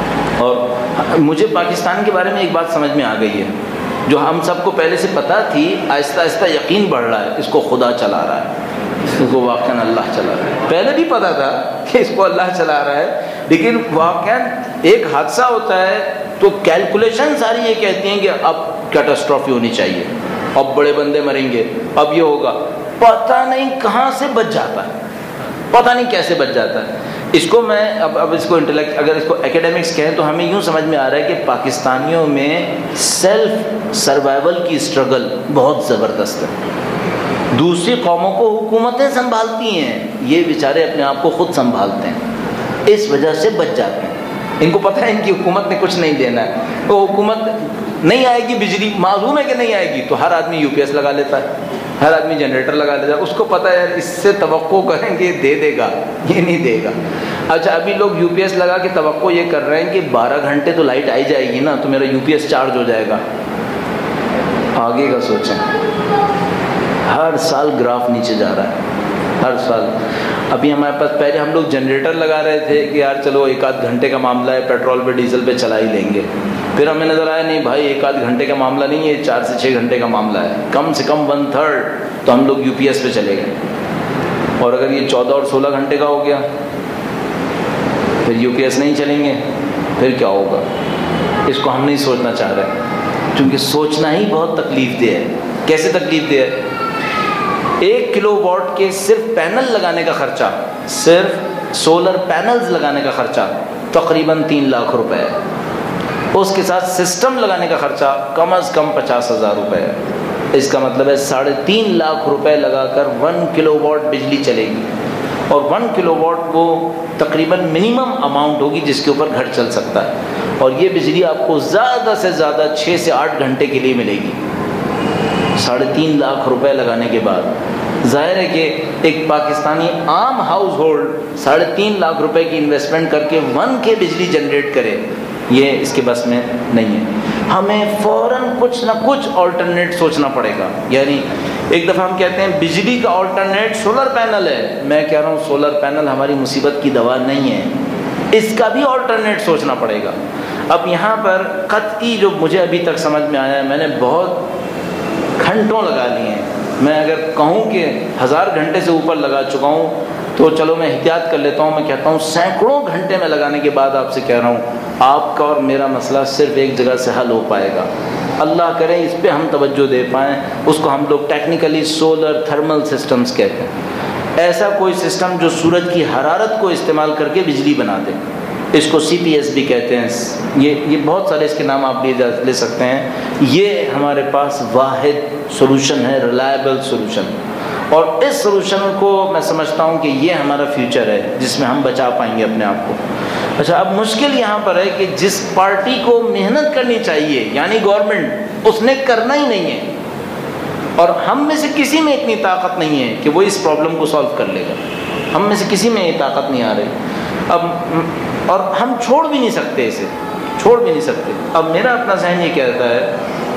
اور مجھے پاکستان کے بارے میں ایک بات سمجھ میں آ گئی ہے جو ہم سب کو پہلے سے پتہ تھی، آہستہ آہستہ یقین بڑھ رہا ہے، اس کو خدا چلا رہا ہے، اس کو واقعاً اللہ چلا رہا ہے۔ پہلے بھی پتہ تھا کہ اس کو اللہ چلا رہا ہے، لیکن واقعاً ایک حادثہ ہوتا ہے تو کیلکولیشن ساری یہ کہتی ہیں کہ اب کیٹاسٹرافی ہونی چاہیے، اب بڑے بندے مریں گے، اب یہ ہوگا، پتہ نہیں کہاں سے بچ جاتا ہے، پتہ نہیں کیسے بچ جاتا ہے۔ اس کو میں اب اب اس کو انٹلیکٹ اگر اس کو ایکیڈیمکس کہیں تو ہمیں یوں سمجھ میں آ رہا ہے کہ پاکستانیوں میں سیلف سروائیول کی اسٹرگل بہت زبردست ہے۔ دوسری قوموں کو حکومتیں سنبھالتی ہیں، یہ بیچارے اپنے آپ کو خود سنبھالتے ہیں، اس وجہ سے بچ جاتے ہیں۔ ان کو پتہ ہے ان کی حکومت نے کچھ نہیں دینا ہے، تو حکومت نہیں آئے گی، بجلی معلوم ہے کہ نہیں آئے گی، تو ہر آدمی یو پی ایس لگا لیتا ہے، ہر آدمی جنریٹر لگا لیتا ہے، اس کو پتہ ہے اس سے توقع کریں گے دے دے گا، یہ نہیں دے گا۔ اچھا ابھی لوگ یو پی ایس لگا کے توقع یہ کر رہے ہیں کہ بارہ گھنٹے تو لائٹ آئی جائے گی نا تو میرا یو پی ایس چارج ہو جائے گا. آگے کا سوچیں. ہر سال گراف نیچے جا رہا ہے ہر سال. ابھی ہمارے پاس پہلے ہم لوگ جنریٹر لگا رہے تھے کہ یار چلو ایک آدھ گھنٹے کا معاملہ ہے, پیٹرول پہ ڈیزل پہ چلا ہی لیں گے. پھر ہمیں نظر آیا نہیں بھائی ایک آدھ گھنٹے کا معاملہ نہیں ہے, چار سے چھ گھنٹے کا معاملہ ہے, کم سے کم ون تھرڈ تو ہم لوگ یو پی ایس پہ چلے گئے. اور اگر یہ چودہ اور سولہ گھنٹے کا ہو گیا پھر یو پی ایس نہیں چلیں گے, پھر کیا ہوگا؟ اس کو ہم نہیں سوچنا چاہ رہے, کیونکہ سوچنا ہی بہت تکلیف دہ ہے. کیسے تکلیف دہ ہے؟ ایک کلو واٹ کے صرف پینل لگانے کا خرچہ, صرف سولر پینلز لگانے کا خرچہ تقریباً تین لاکھ روپے ہے. اس کے ساتھ سسٹم لگانے کا خرچہ کم از کم پچاس ہزار روپے ہے. اس کا مطلب ہے ساڑھے تین لاکھ روپے لگا کر ون کلو واٹ بجلی چلے گی. اور ون کلو واٹ وہ تقریباً منیمم اماؤنٹ ہوگی جس کے اوپر گھر چل سکتا ہے. اور یہ بجلی آپ کو زیادہ سے زیادہ چھ سے آٹھ گھنٹے کے لیے ملے گی. ساڑھے تین لاکھ روپے لگانے کے بعد ظاہر ہے کہ ایک پاکستانی عام ہاؤس ہولڈ ساڑھے تین لاکھ روپے کی انویسٹمنٹ کر کے ون کے بجلی جنریٹ کرے, یہ اس کے بس میں نہیں ہے. ہمیں فوراً کچھ نہ کچھ آلٹرنیٹ سوچنا پڑے گا. یعنی ایک دفعہ ہم کہتے ہیں بجلی کا آلٹرنیٹ سولر پینل ہے, میں کہہ رہا ہوں سولر پینل ہماری مصیبت کی دوا نہیں ہے, اس کا بھی آلٹرنیٹ سوچنا پڑے گا. اب یہاں پر قطعی جو مجھے ابھی تک سمجھ میں آیا ہے, میں نے بہت گھنٹوں لگا لیے ہیں, میں اگر کہوں کہ ہزار گھنٹے سے اوپر لگا چکا ہوں تو چلو میں احتیاط کر لیتا ہوں, میں کہتا ہوں سینکڑوں گھنٹے میں لگانے کے بعد آپ سے کہہ رہا ہوں آپ کا اور میرا مسئلہ صرف ایک جگہ سے حل ہو پائے گا. اللہ کرے اس پہ ہم توجہ دے پائیں. اس کو ہم لوگ ٹیکنیکلی سولر تھرمل سسٹمز کہتے ہیں. ایسا کوئی سسٹم جو سورج کی حرارت کو استعمال کر کے بجلی بنا دے, اس کو سی پی ایس بھی کہتے ہیں. یہ یہ بہت سارے اس کے نام آپ لے سکتے ہیں. یہ ہمارے پاس واحد سولوشن ہے, ریلائبل سولوشن. اور اس سولوشن کو میں سمجھتا ہوں کہ یہ ہمارا فیوچر ہے جس میں ہم بچا پائیں گے اپنے آپ کو. اچھا اب مشکل یہاں پر ہے کہ جس پارٹی کو محنت کرنی چاہیے یعنی گورنمنٹ, اس نے کرنا ہی نہیں ہے. اور ہم میں سے کسی میں اتنی طاقت نہیں ہے کہ وہ اس پرابلم کو سالو کر لے گا. ہم میں سے کسی میں یہ طاقت نہیں آ رہی. اب اور ہم چھوڑ بھی نہیں سکتے, اسے چھوڑ بھی نہیں سکتے. اب میرا اپنا ذہن یہ کہتا ہے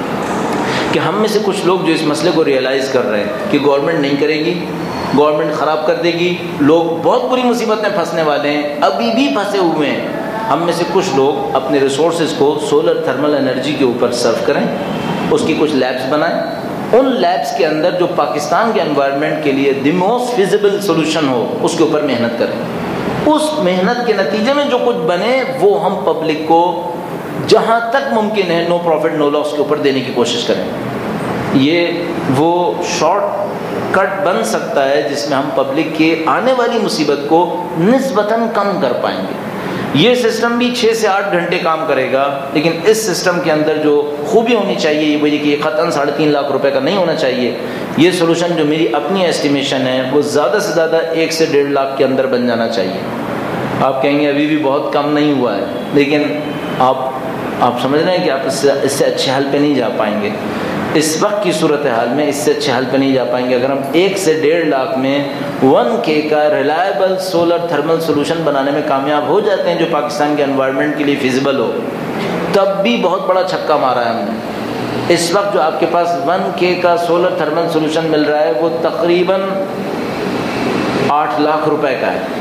کہ ہم میں سے کچھ لوگ جو اس مسئلے کو ریئلائز کر رہے ہیں کہ گورنمنٹ نہیں کرے گی, گورنمنٹ خراب کر دے گی, لوگ بہت بری مصیبت میں پھنسنے والے ہیں, ابھی بھی پھنسے ہوئے ہیں. ہم میں سے کچھ لوگ اپنے ریسورسز کو سولر تھرمل انرجی کے اوپر سرو کریں, اس کی کچھ لیبس بنائیں. ان لیبس کے اندر جو پاکستان کے انوائرمنٹ کے لیے دی موسٹ فیزیبل سولوشن ہو اس کے اوپر محنت کریں. اس محنت کے نتیجے میں جو کچھ بنے وہ ہم پبلک کو جہاں تک ممکن ہے نو پروفٹ نو لاس کے اوپر دینے کی کوشش کریں. یہ وہ شارٹ کٹ بن سکتا ہے جس میں ہم پبلک کے آنے والی مصیبت کو نسبتاً کم کر پائیں گے. یہ سسٹم بھی چھ سے آٹھ گھنٹے کام کرے گا, لیکن اس سسٹم کے اندر جو خوبی ہونی چاہیے یہ وہی کہ یہ خطاً ساڑھے تین لاکھ روپے کا نہیں ہونا چاہیے. یہ سولوشن جو میری اپنی ایسٹیمیشن ہے وہ زیادہ سے زیادہ ایک سے ڈیڑھ لاکھ کے اندر بن جانا چاہیے. آپ کہیں گے ابھی بھی بہت کم نہیں ہوا ہے, لیکن آپ آپ سمجھ رہے ہیں کہ آپ اس سے اس سے اچھے حل پہ نہیں جا پائیں گے. اس وقت کی صورتحال میں اس سے اچھے حل پہ نہیں جا پائیں گے. اگر ہم ایک سے ڈیڑھ لاکھ میں ون کے کا ریلائبل سولر تھرمل سولوشن بنانے میں کامیاب ہو جاتے ہیں جو پاکستان کے انوائرمنٹ کے لیے فیزیبل ہو, تب بھی بہت بڑا چھکا مارا ہے ہم نے. اس وقت جو آپ کے پاس ون کے کا سولر تھرمل سولوشن مل رہا ہے وہ تقریباً آٹھ لاکھ روپے کا ہے.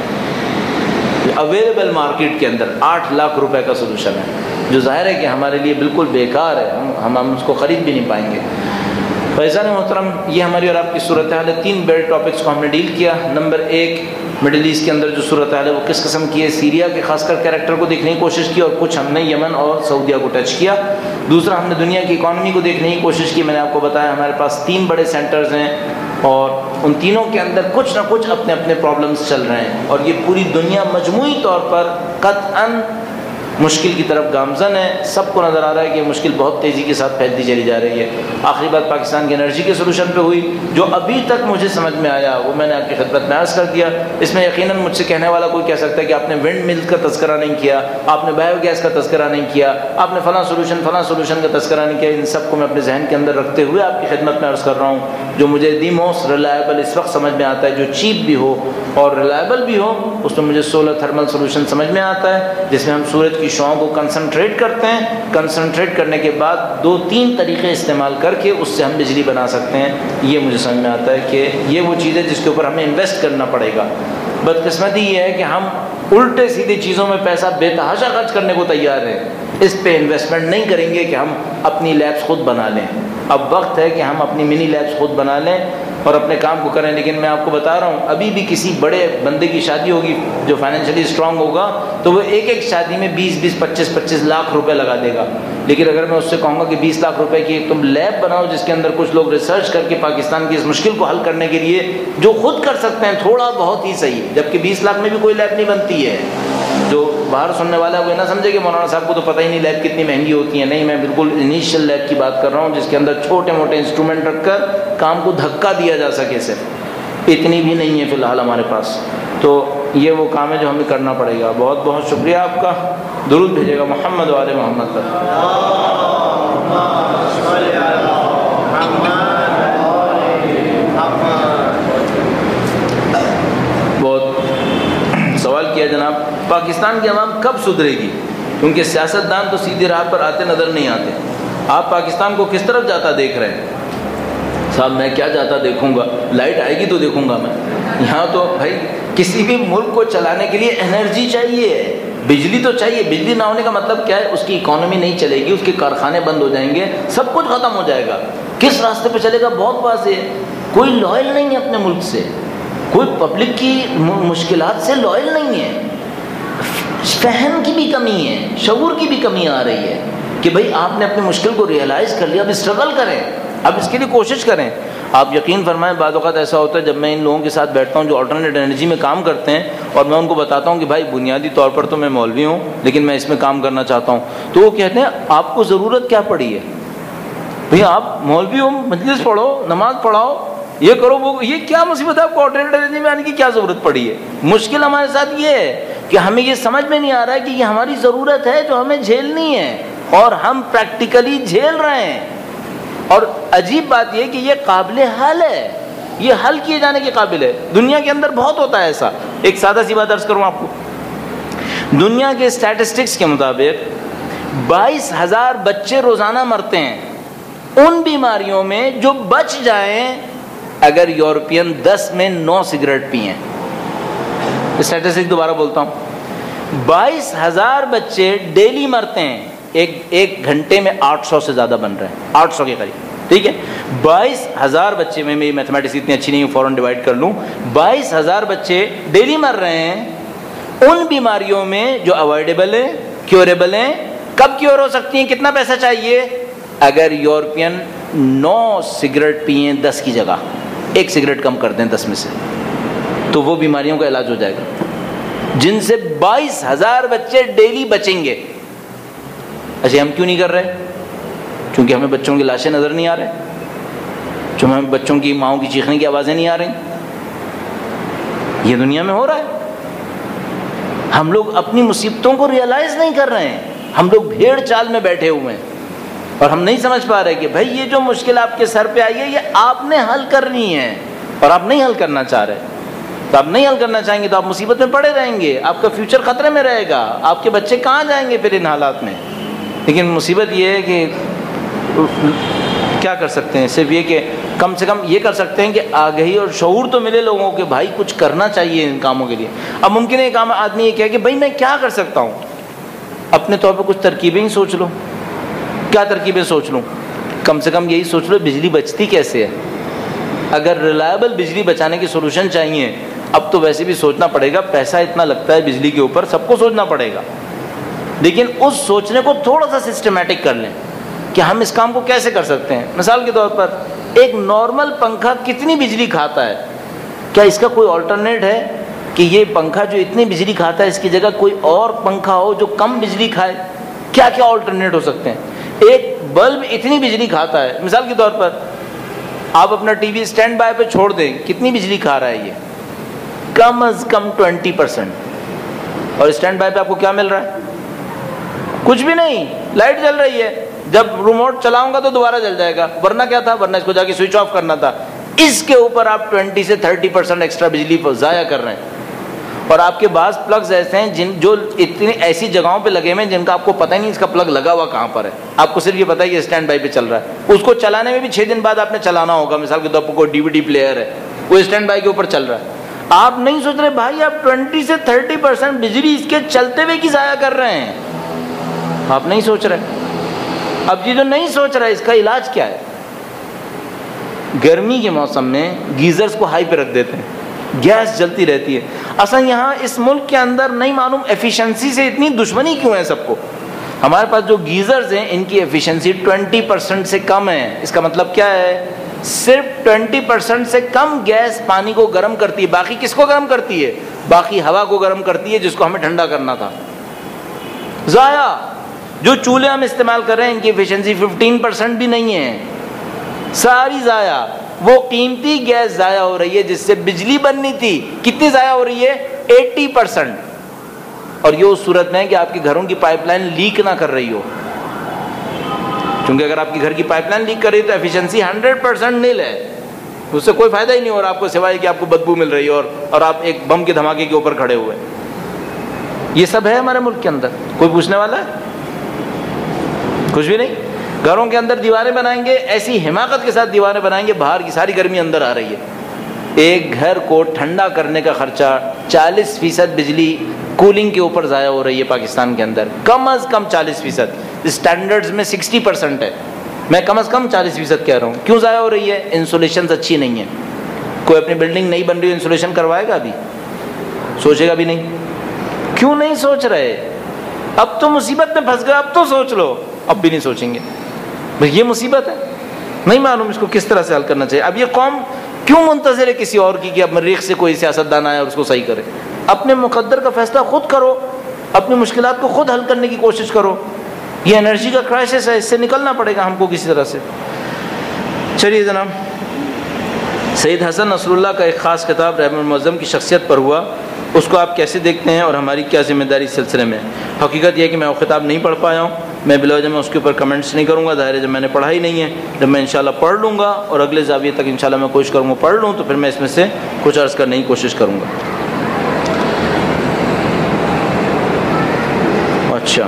اویلیبل مارکیٹ کے اندر آٹھ لاکھ روپے کا سولوشن ہے, جو ظاہر ہے کہ ہمارے لیے بالکل بیکار ہے, ہم ہم اس کو خرید بھی نہیں پائیں گے. فیضان محترم, یہ ہماری اور آپ کی صورتحال ہے. تین بڑے ٹاپکس کو ہم نے ڈیل کیا. نمبر ایک, مڈل ایسٹ کے اندر جو صورتحال ہے وہ کس قسم کی ہے, سیریا کے خاص کر کیریکٹر کو دیکھنے کی کوشش کی, اور کچھ ہم نے یمن اور سعودیہ کو ٹچ کیا. دوسرا, ہم نے دنیا کی اکانومی کو دیکھنے کی کوشش کی. میں نے آپ کو بتایا ہمارے پاس تین بڑے سینٹرز ہیں اور ان تینوں کے اندر کچھ نہ کچھ اپنے اپنے پرابلمز چل رہے ہیں, اور یہ پوری دنیا مجموعی طور پر قطعاً مشکل کی طرف گامزن ہے. سب کو نظر آ رہا ہے کہ یہ مشکل بہت تیزی کے ساتھ پھیلتی چلی جا رہی ہے. آخری بات پاکستان کی انرجی کے سلوشن پہ ہوئی. جو ابھی تک مجھے سمجھ میں آیا وہ میں نے آپ کی خدمت میں عرض کر دیا. اس میں یقیناً مجھ سے کہنے والا کوئی کہہ سکتا ہے کہ آپ نے ونڈ ملز کا تذکرہ نہیں کیا, آپ نے بایو گیس کا تذکرہ نہیں کیا, آپ نے فلاں سولوشن فلاں سولوشن کا تذکرہ نہیں کیا. ان سب کو میں اپنے ذہن کے اندر رکھتے ہوئے آپ کی خدمت میں عرض کر رہا ہوں. جو مجھے دی موسٹ ریلائبل اس وقت سمجھ میں آتا ہے, جو چیپ بھی ہو اور ریلائبل بھی ہو, اس میں مجھے سولر تھرمل سولوشن سمجھ میں آتا ہے, جس میں ہم سورج کی شعاعوں کو کنسنٹریٹ کرتے ہیں. کنسنٹریٹ کرنے کے بعد دو تین طریقے استعمال کر کے اس سے ہم بجلی بنا سکتے ہیں. یہ مجھے سمجھ میں آتا ہے کہ یہ وہ چیز ہے جس کے اوپر ہمیں انویسٹ کرنا پڑے گا. بدقسمتی یہ ہے کہ ہم الٹے سیدھے چیزوں میں پیسہ بے تحاشا خرچ کرنے کو تیار ہیں, اس پہ انویسٹمنٹ نہیں کریں گے کہ ہم اپنی لیبس خود بنا لیں. اب وقت ہے کہ ہم اپنی منی لیبس خود بنا لیں اور اپنے کام کو کریں. لیکن میں آپ کو بتا رہا ہوں, ابھی بھی کسی بڑے بندے کی شادی ہوگی جو فائنینشلی اسٹرانگ ہوگا تو وہ ایک ایک شادی میں بیس بیس پچیس پچیس لاکھ روپے لگا دے گا. لیکن اگر میں اس سے کہوں گا کہ بیس لاکھ روپے کی تم لیب بناؤ جس کے اندر کچھ لوگ ریسرچ کر کے پاکستان کی اس مشکل کو حل کرنے کے لیے جو خود کر سکتے ہیں تھوڑا بہت ہی صحیح, جبکہ بیس لاکھ میں بھی کوئی لیب نہیں بنتی ہے. جو باہر سننے والا ہے وہ نہ سمجھے کہ مولانا صاحب کو تو پتہ ہی نہیں لیب کتنی مہنگی ہوتی ہیں. نہیں, میں بالکل انیشیل لیب کی بات کر رہا ہوں جس کے اندر چھوٹے موٹے انسٹرومنٹ رکھ کر کام کو دھکا دیا جا سکے. صرف اتنی بھی نہیں ہے فی الحال ہمارے پاس. تو یہ وہ کام ہے جو ہمیں کرنا پڑے گا. بہت بہت شکریہ آپ کا. درود بھیجے گا محمد و آل محمد پر. بہت سوال کیا جناب, پاکستان کی عوام کب سدھرے گی؟ کیونکہ سیاستدان تو سیدھی راہ پر آتے نظر نہیں آتے. آپ پاکستان کو کس طرف جاتا دیکھ رہے ہیں؟ صاحب میں کیا جاتا دیکھوں گا, لائٹ آئے گی تو دیکھوں گا میں. یہاں تو بھائی کسی بھی ملک کو چلانے کے لیے انرجی چاہیے, بجلی تو چاہیے. بجلی نہ ہونے کا مطلب کیا ہے؟ اس کی اکانومی نہیں چلے گی, اس کے کارخانے بند ہو جائیں گے, سب کچھ ختم ہو جائے گا. کس راستے پہ چلے گا؟ بہت واضح ہے. کوئی لائل نہیں ہے اپنے ملک سے, کوئی پبلک کی مشکلات سے لائل نہیں ہے. فہم کی بھی کمی ہے, شعور کی بھی کمی آ رہی ہے کہ بھائی آپ نے اپنی مشکل کو ریئلائز کر لیا, اب اسٹرگل کریں, اب اس کے لیے کوشش کریں. آپ یقین فرمائیں بعض اوقات ایسا ہوتا ہے جب میں ان لوگوں کے ساتھ بیٹھتا ہوں جو آلٹرنیٹ انرجی میں کام کرتے ہیں اور میں ان کو بتاتا ہوں کہ بھائی بنیادی طور پر تو میں مولوی ہوں لیکن میں اس میں کام کرنا چاہتا ہوں, تو وہ کہتے ہیں آپ کو ضرورت کیا پڑی ہے؟ بھئی آپ مولوی ہو, مجلس پڑھو, نماز پڑھاؤ, یہ کرو وہ, یہ کیا مصیبت ہے آپ کو آلٹرنیٹ انرجی میں آنے کی کیا ضرورت پڑی ہے؟ مشکل ہمارے ساتھ یہ ہے کہ ہمیں یہ سمجھ میں نہیں آ رہا ہے کہ یہ ہماری ضرورت ہے جو ہمیں جھیلنی ہے اور ہم پریکٹیکلی جھیل رہے ہیں. اور عجیب بات یہ کہ یہ قابل حل ہے, یہ حل کیے جانے کے قابل ہے. دنیا کے اندر بہت ہوتا ہے ایسا. ایک سادہ سی بات عرض کروں آپ کو, دنیا کے اسٹیٹسٹکس کے مطابق بائیس ہزار بچے روزانہ مرتے ہیں ان بیماریوں میں جو بچ جائیں اگر یورپین دس میں نو سگریٹ پئیں. اسٹیٹسٹک دوبارہ بولتا ہوں, بائیس ہزار بچے ڈیلی مرتے ہیں, ایک ایک گھنٹے میں آٹھ سو سے زیادہ بن رہے ہیں, آٹھ سو کے قریب. ٹھیک ہے, بائیس ہزار بچے میں, میری میتھمیٹکس اتنی اچھی نہیں ہوں فوراً ڈیوائڈ کر لوں, بائیس ہزار بچے ڈیلی مر رہے ہیں ان بیماریوں میں جو اوائڈیبل ہیں, کیوریبل ہیں. کب کیور ہو سکتی ہیں؟ کتنا پیسہ چاہیے؟ اگر یورپین نو سگریٹ پئیں دس کی جگہ, ایک سگریٹ کم کر دیں دس میں سے, تو وہ بیماریوں کا علاج ہو جائے گا جن سے بائیس ہزار بچے ڈیلی بچیں گے. اچھا ہم کیوں نہیں کر رہے؟ کیونکہ ہمیں بچوں کی لاشیں نظر نہیں آ رہے, جو ہمیں بچوں کی ماؤں کی چیخنے کی آوازیں نہیں آ رہی. یہ دنیا میں ہو رہا ہے. ہم لوگ اپنی مصیبتوں کو ریئلائز نہیں کر رہے ہیں, ہم لوگ بھیڑ چال میں بیٹھے ہوئے ہیں اور ہم نہیں سمجھ پا رہے کہ بھائی یہ جو مشکل آپ کے سر پہ آئی ہے یہ آپ نے حل کرنی ہے اور آپ نہیں حل کرنا چاہ رہے. تو آپ نہیں حل کرنا چاہیں گے تو آپ مصیبت میں پڑے رہیں گے, آپ کا فیوچر خطرے میں رہے گا, آپ کے بچے کہاں جائیں گے پھر ان حالات میں. لیکن مصیبت یہ ہے کہ کیا کر سکتے ہیں؟ صرف یہ کہ کم سے کم یہ کر سکتے ہیں کہ آگہی اور شعور تو ملے لوگوں کے بھائی کچھ کرنا چاہیے ان کاموں کے لیے. اب ممکن ہے ایک عام آدمی یہ کہے کہ بھائی میں کیا کر سکتا ہوں, اپنے طور پہ کچھ ترکیبیں ہی سوچ لو. کیا ترکیبیں سوچ لوں؟ کم سے کم یہی سوچ لو بجلی بچتی کیسے ہے. اگر ریلائبل بجلی بچانے کی سولوشن چاہیے, اب تو ویسے بھی سوچنا پڑے گا, پیسہ اتنا لگتا ہے بجلی کے اوپر, سب کو سوچنا پڑے گا. لیکن اس سوچنے کو تھوڑا سا سسٹمیٹک کر لیں کہ ہم اس کام کو کیسے کر سکتے ہیں. مثال کے طور پر ایک نارمل پنکھا کتنی بجلی کھاتا ہے؟ کیا اس کا کوئی آلٹرنیٹ ہے؟ کہ یہ پنکھا جو اتنی بجلی کھاتا ہے اس کی جگہ کوئی اور پنکھا ہو جو کم بجلی کھائے. کیا کیا آلٹرنیٹ ہو سکتے ہیں؟ ایک بلب اتنی بجلی کھاتا ہے، مثال کے طور پر آپ اپنا ٹی وی اسٹینڈ بائی پہ چھوڑ دیں، کتنی بجلی کھا رہا ہے یہ؟ کم از کم ٹوینٹی پرسینٹ. اور اسٹینڈ بائی پہ آپ کو کیا مل رہا ہے؟ کچھ بھی نہیں، لائٹ جل رہی ہے. جب ریموٹ چلاؤں گا تو دوبارہ جل جائے گا، ورنہ کیا تھا؟ ورنہ اس کو جا کے سوئچ آف کرنا تھا. اس کے اوپر آپ ٹوینٹی سے تھرٹی پرسینٹ ایکسٹرا بجلی ضائع کر رہے ہیں. اور آپ کے بعض پلگز ایسے ہیں جن جو اتنی ایسی جگہوں پہ لگے ہوئے ہیں جن کا آپ کو پتہ ہی نہیں اس کا پلگ لگا ہوا کہاں پر ہے. آپ کو صرف یہ پتہ ہے کہ اسٹینڈ بائی پہ چل رہا ہے. اس کو چلانے میں بھی چھ دن بعد آپ نے چلانا ہوگا. مثال کے طور پر کوئی ڈی وی ڈی پلیئر ہے، وہ اسٹینڈ بائی کے اوپر چل رہا ہے. آپ نہیں سوچ رہے بھائی آپ ٹوینٹی سے تھرٹی پرسینٹ بجلی اس کے چلتے ہوئے کی ضائع کر رہے ہیں. آپ نہیں سوچ رہے. اب یہ جو نہیں سوچ رہا ہے اس کا علاج کیا ہے؟ گرمی کے موسم میں گیزرز کو ہائی پہ رکھ دیتے ہیں، گیس جلتی رہتی ہے. اصل یہاں اس ملک کے اندر نہیں معلوم ایفیشنسی سے اتنی دشمنی کیوں ہے سب کو. ہمارے پاس جو گیزرز ہیں ان کی ایفیشنسی ٹوینٹی پرسینٹ سے کم ہے. اس کا مطلب کیا ہے؟ صرف ٹوینٹی پرسینٹ سے کم گیس پانی کو گرم کرتی ہے. باقی کس کو گرم کرتی ہے؟ باقی ہوا کو گرم کرتی ہے جس کو ہمیں ٹھنڈا کرنا تھا. ضائع. جو چولہے ہم استعمال کر رہے ہیں ان کی ایفیشنسی ففٹین پرسینٹ بھی نہیں ہے، ساری ضائع. وہ قیمتی گیس ضائع ہو رہی ہے جس سے بجلی بننی تھی. کتنی ضائع ہو رہی ہے؟ Eighty percent. اور یہ اس صورت میں ہے کہ آپ کے گھروں کی پائپ لائن لیک نہ کر رہی ہو. کیونکہ اگر آپ کے گھر کی پائپ لائن لیک کر رہی ہے تو ایفیشنسی ہنڈریڈ پرسینٹ نیل ہے. اس سے کوئی فائدہ ہی نہیں ہو رہا آپ کو سوائے کہ آپ کو بدبو مل رہی ہے اور اور آپ ایک بم کے دھماکے کے اوپر کھڑے ہوئے. یہ سب ہے ہمارے ملک کے اندر. کوئی پوچھنے والا ہے؟ کچھ بھی نہیں. گھروں کے اندر دیواریں بنائیں گے، ایسی حماقت کے ساتھ دیواریں بنائیں گے، باہر کی ساری گرمی اندر آ رہی ہے. ایک گھر کو ٹھنڈا کرنے کا خرچہ چالیس فیصد بجلی کولنگ کے اوپر ضائع ہو رہی ہے پاکستان کے اندر. کم از کم چالیس فیصد. اسٹینڈرڈز میں سکسٹی پرسینٹ ہے، میں کم از کم چالیس فیصد کہہ رہا ہوں. کیوں ضائع ہو رہی ہے؟ انسولیشنز اچھی نہیں ہیں. کوئی اپنی بلڈنگ نہیں بن رہی ہے انسولیشن کروائے گا؟ ابھی سوچے گا بھی نہیں. کیوں نہیں سوچ رہے؟ اب تو مصیبت میں پھنس گئے، اب تو سوچ لو. اب بھی نہیں سوچیں گے. بھئی یہ مصیبت ہے، نہیں معلوم اس کو کس طرح سے حل کرنا چاہیے. اب یہ قوم کیوں منتظر ہے کسی اور کی کہ اب مریخ سے کوئی سیاستدان آئے اور اس کو صحیح کرے؟ اپنے مقدر کا فیصلہ خود کرو، اپنی مشکلات کو خود حل کرنے کی کوشش کرو. یہ انرجی کا کرائسس ہے، اس سے نکلنا پڑے گا ہم کو کسی طرح سے. چلیے جناب، سید حسن نصر اللہ کا ایک خاص خطاب رحم المعظم کی شخصیت پر ہوا، اس کو آپ کیسے دیکھتے ہیں اور ہماری کیا ذمہ داری اس سلسلے میں؟ حقیقت یہ ہے کہ میں وہ خطاب نہیں پڑھ پایا ہوں. میں بلا وجہ میں اس کے اوپر کمنٹس نہیں کروں گا. ظاہر ہے جب میں نے پڑھا ہی نہیں ہے، جب میں انشاءاللہ پڑھ لوں گا اور اگلے زاویے تک انشاءاللہ میں کوشش کروں گا پڑھ لوں تو پھر میں اس میں سے کچھ عرض کرنے کی کوشش کروں گا. اچھا،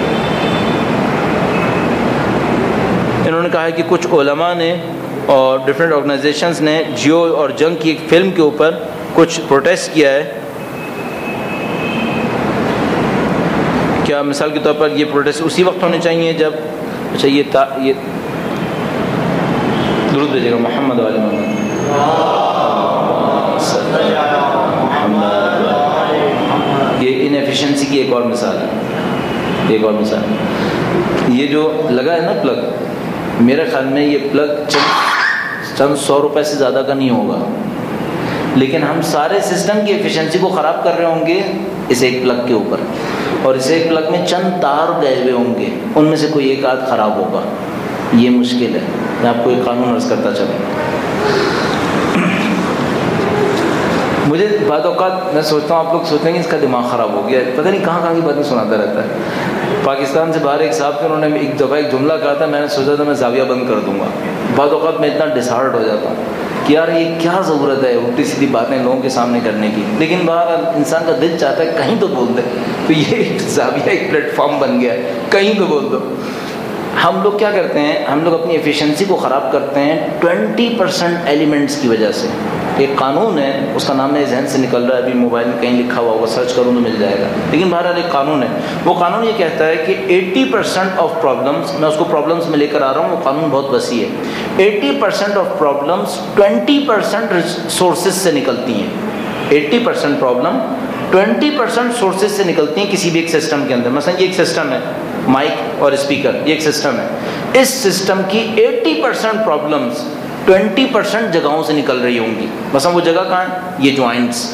انہوں نے کہا ہے کہ کچھ علماء نے اور ڈفرینٹ آرگنائزیشنز نے جیو اور جنگ کی ایک فلم کے اوپر کچھ پروٹیسٹ کیا ہے. کیا مثال کے طور پر یہ پروٹیسٹ اسی وقت ہونے چاہیے جب اچھا یہ تا یہ درود بھیجے گا محمد والے محمد یہ انیفیشنسی کی ایک اور مثال ہے. ایک اور مثال یہ جو لگا ہے نا پلگ، میرے خیال میں یہ پلگ چند چند سو روپے سے زیادہ کا نہیں ہوگا، لیکن ہم سارے سسٹم کی ایفیشنسی کو خراب کر رہے ہوں گے اس ایک پلگ کے اوپر. اور اس ایک پلگ میں چند تار گئے ہوئے ہوں گے، ان میں سے کوئی ایک آدھ خراب ہوگا. یہ مشکل ہے. میں آپ کو ایک قانون عرض کرتا چلوں. مجھے بعض اوقات میں سوچتا ہوں آپ لوگ سوچیں گے اس کا دماغ خراب ہو گیا ہے، پتہ نہیں کہاں کہاں کی باتیں سناتا رہتا ہے. پاکستان سے باہر ایک صاحب تھے، انہوں نے ایک دفعہ ایک جملہ کہا تھا، میں نے سوچا تھا میں زاویہ بند کر دوں گا. بعض اوقات میں اتنا ڈسہارٹ ہو جاتا ہوں کہ یار یہ کیا ضرورت ہے الٹی سیدھی باتیں لوگوں کے سامنے کرنے کی. لیکن باہر انسان کا دل چاہتا ہے کہیں تو بول دے. تو یہ ایک زاویہ ایک پلیٹ فارم بن گیا ہے، کہیں تو بول دو. ہم لوگ کیا کرتے ہیں؟ ہم لوگ اپنی ایفیشنسی کو خراب کرتے ہیں ٹوینٹی پرسینٹ ایلیمنٹس کی وجہ سے. ایک قانون ہے، اس کا نام میرے ذہن سے نکل رہا ہے، ابھی موبائل میں کہیں لکھا ہوا ہوگا، سرچ کروں تو مل جائے گا. لیکن بہرحال ایک قانون ہے. وہ قانون یہ کہتا ہے کہ ایٹی پرسینٹ آف پرابلمس، میں اس کو پرابلمس میں لے کر آ رہا ہوں، وہ قانون بہت وسیع ہے. Eighty percent of problems twenty percent sources سے نکلتی ہیں. Eighty percent problem twenty percent sources سے نکلتی ہیں کسی بھی ایک سسٹم کے اندر. مثلا یہ ایک سسٹم ہے، مائک اور اسپیکر، یہ ایک سسٹم ہے. اس سسٹم کی eighty percent problems twenty percent جگہوں سے نکل رہی ہوں گی. مثلا وہ جگہ کہاں ہے؟ یہ جوائنٹس.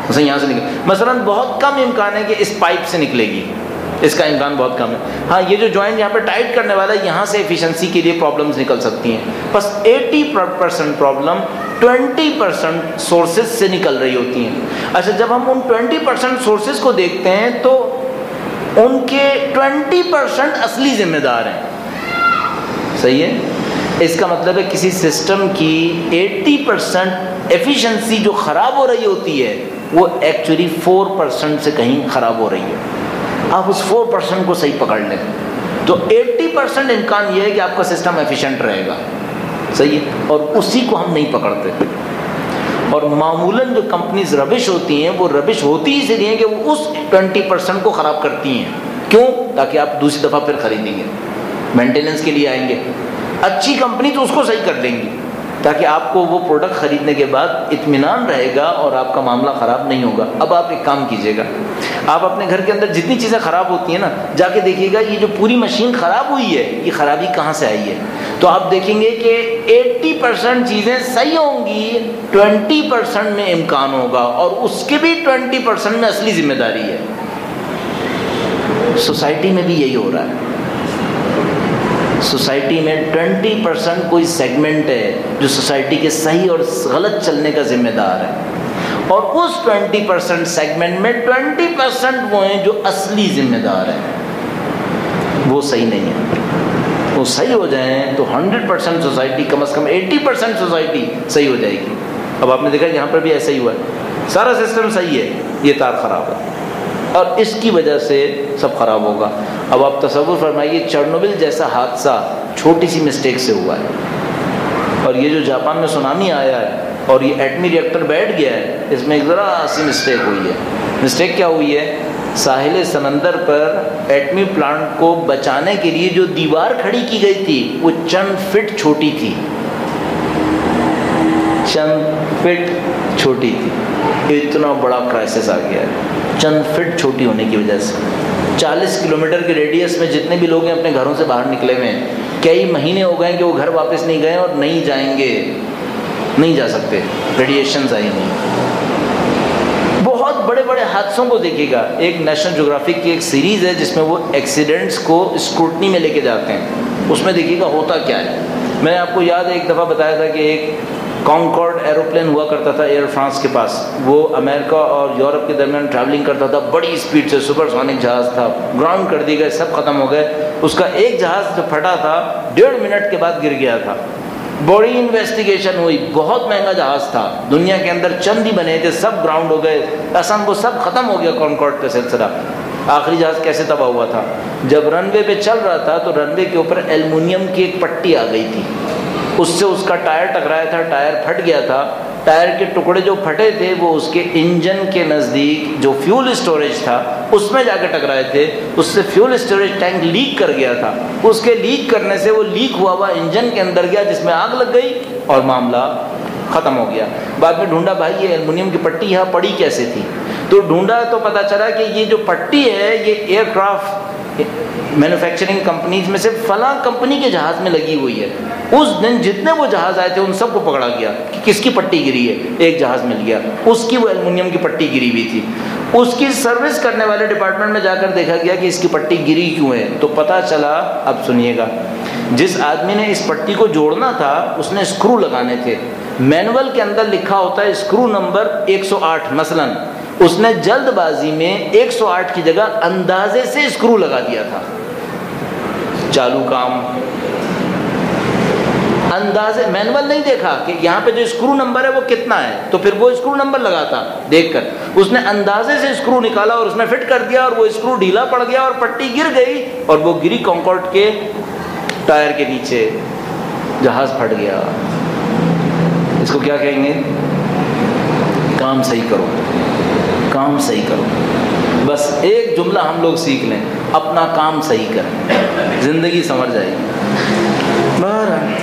مثلا یہاں سے نکل مثلاً بہت کم امکان ہے کہ اس پائپ سے نکلے گی، اس کا امکان بہت کم ہے. ہاں یہ جو جوائنٹ یہاں پہ ٹائٹ کرنے والا ہے یہاں سے ایفیشنسی کے لیے پرابلمز نکل سکتی ہیں. بس eighty percent problem twenty percent sources سے نکل رہی ہوتی ہیں. اچھا جب ہم ان ٹوینٹی پرسینٹ سورسز کو دیکھتے ہیں تو ان کے ٹوینٹی پرسینٹ اصلی ذمہ دار ہیں. صحیح ہے؟ اس کا مطلب ہے کسی سسٹم کی ایٹی پرسینٹ ایفیشنسی جو خراب ہو رہی ہوتی ہے وہ ایکچولی فور پرسینٹ سے کہیں خراب ہو رہی ہے. آپ اس فور پرسینٹ کو صحیح پکڑ لیں تو ایٹی پرسینٹ امکان یہ ہے کہ آپ کا سسٹم ایفیشینٹ رہے گا. صحیح ہے؟ اور اسی کو ہم نہیں پکڑتے. اور معمولاً جو کمپنیز ربش ہوتی ہیں وہ ربش ہوتی اس لیے کہ وہ اس ٹوینٹی پرسینٹ کو خراب کرتی ہیں. کیوں؟ تاکہ آپ دوسری دفعہ پھر خریدیں گے، مینٹیننس کے لیے آئیں گے. اچھی کمپنی تو اس کو صحیح کر دیں گی تاکہ آپ کو وہ پروڈکٹ خریدنے کے بعد اطمینان رہے گا اور آپ کا معاملہ خراب نہیں ہوگا. اب آپ ایک کام کیجیے گا، آپ اپنے گھر کے اندر جتنی چیزیں خراب ہوتی ہیں نا جا کے دیکھیے گا یہ جو پوری مشین خراب ہوئی ہے یہ خرابی کہاں سے آئی ہے. تو آپ دیکھیں گے کہ ایٹی پرسینٹ چیزیں صحیح ہوں گی، ٹوینٹی پرسینٹ میں امکان ہوگا اور اس کے بھی ٹوینٹی پرسینٹ میں اصلی ذمہ داری ہے. سوسائٹی میں بھی یہی ہو رہا ہے. سوسائٹی میں ٹوینٹی پرسینٹ کوئی سیگمنٹ ہے جو سوسائٹی کے صحیح اور غلط چلنے کا ذمہ دار ہے، اور اس ٹوینٹی پرسینٹ سیگمنٹ میں ٹوینٹی پرسینٹ وہ ہیں جو اصلی ذمہ دار ہیں. وہ صحیح نہیں ہے. وہ صحیح ہو جائیں تو ہنڈریڈ پرسینٹ سوسائٹی کم از کم ایٹی پرسینٹ سوسائٹی صحیح ہو جائے گی. اب آپ نے دیکھا یہاں پر بھی ایسا ہی ہوا ہے، سارا سسٹم صحیح ہے، یہ تار خراب ہے اور اس کی وجہ سے سب خراب ہوگا. اب آپ تصور فرمائیے چرنوبل جیسا حادثہ چھوٹی سی مسٹیک سے ہوا ہے، اور یہ جو جاپان میں سونامی آیا ہے اور یہ ایٹمی ری ایکٹر بیٹھ گیا ہے اس میں ایک ذرا سی مسٹیک ہوئی ہے. مسٹیک کیا ہوئی ہے؟ ساحل سمندر پر ایٹمی پلانٹ کو بچانے کے لیے جو دیوار کھڑی کی گئی تھی وہ چند فٹ چھوٹی تھی، چند فٹ چھوٹی تھی. اتنا بڑا کرائسس آ گیا ہے چند فٹ چھوٹی ہونے کی وجہ سے. چالیس کلومیٹر کے ریڈیس میں جتنے بھی لوگ ہیں اپنے گھروں سے باہر نکلے ہوئے ہیں، کئی مہینے ہو گئے کہ وہ گھر واپس نہیں گئے اور نہیں جائیں گے، نہیں جا سکتے، ریڈیشنز آئی نہیں. بہت بڑے بڑے حادثوں کو دیکھیے گا. ایک نیشنل جغرافک کی ایک سیریز ہے جس میں وہ ایکسیڈنٹس کو اسکروٹنی میں لے کے جاتے ہیں. اس میں دیکھیے گا ہوتا کیا ہے. میں نے آپ کو یاد ہے ایک دفعہ بتایا تھا کہ ایک کانکورڈ ایروپلین ہوا کرتا تھا ایئر فرانس کے پاس، وہ امریکہ اور یورپ کے درمیان ٹریولنگ کرتا تھا بڑی اسپیڈ سے، سپر سونک جہاز تھا. گراؤنڈ کر دی گئے، سب ختم ہو گئے. اس کا ایک جہاز جو پھٹا تھا ڈیڑھ منٹ کے بعد گر گیا تھا. بڑی انویسٹیگیشن ہوئی، بہت مہنگا جہاز تھا، دنیا کے اندر چند ہی بنے تھے، سب گراؤنڈ ہو گئے. اصل وہ سب ختم ہو گیا کانکورڈ کا سلسلہ. آخری جہاز کیسے تباہ ہوا تھا؟ جب رن وے پہ چل رہا تھا تو رن وے کے اوپر ایلومینیم کی ایک پٹی آ گئی تھی، اس سے اس کا ٹائر ٹکرایا تھا، ٹائر پھٹ گیا تھا. ٹائر کے ٹکڑے جو پھٹے تھے وہ اس کے انجن کے نزدیک جو فیول اسٹوریج تھا اس میں جا کے ٹکرائے تھے. اس سے فیول اسٹوریج ٹینک لیک کر گیا تھا. اس کے لیک کرنے سے وہ لیک ہوا ہوا انجن کے اندر گیا جس میں آگ لگ گئی اور معاملہ ختم ہو گیا. بعد میں ڈھونڈا بھائی یہ ایلومینیم کی پٹی یہاں پڑی کیسے تھی، تو ڈھونڈا تو پتہ چلا کہ یہ جو پٹی ہے یہ ایئر کرافٹ مینوفیکچرنگ کمپنیز میں سے فلاں کمپنی کے جہاز میں لگی ہوئی ہے. اس دن جتنے وہ جہاز آئے تھے ان سب کو پکڑا گیا کہ کس کی پٹی گری ہے. ایک جہاز مل گیا، اس کی وہ ایلومینیم کی پٹی گری ہوئی تھی. اس کی سروس کرنے والے ڈپارٹمنٹ میں جا کر دیکھا گیا کہ اس کی پٹی گری کیوں ہے، تو پتہ چلا، اب سنیے گا، جس آدمی نے اس پٹی کو جوڑنا تھا اس نے اسکرو لگانے تھے. مینول کے اندر لکھا ہوتا ہے اسکرو نمبر ایک سو آٹھ، مثلاً اس نے جلد بازی میں ایک سو آٹھ کی جگہ اندازے سے اسکرو لگا دیا تھا. چالو کام اندازے، مینول نہیں دیکھا کہ یہاں پہ جو اسکرو نمبر ہے وہ کتنا ہے، تو پھر وہ اسکرو نمبر لگاتا دیکھ کر. اس نے اندازے سے اسکرو نکالا اور اس میں فٹ کر دیا اور وہ اسکرو ڈھیلا پڑ گیا اور پٹی گر گئی اور وہ گری کانکورڈ کے ٹائر کے نیچے، جہاز پھٹ گیا. اس کو کیا کہیں گے؟ کام صحیح کرو، کام صحیح کرو. بس ایک جملہ ہم لوگ سیکھ لیں، اپنا کام صحیح کریں، زندگی سمجھ جائے گی. بہرحال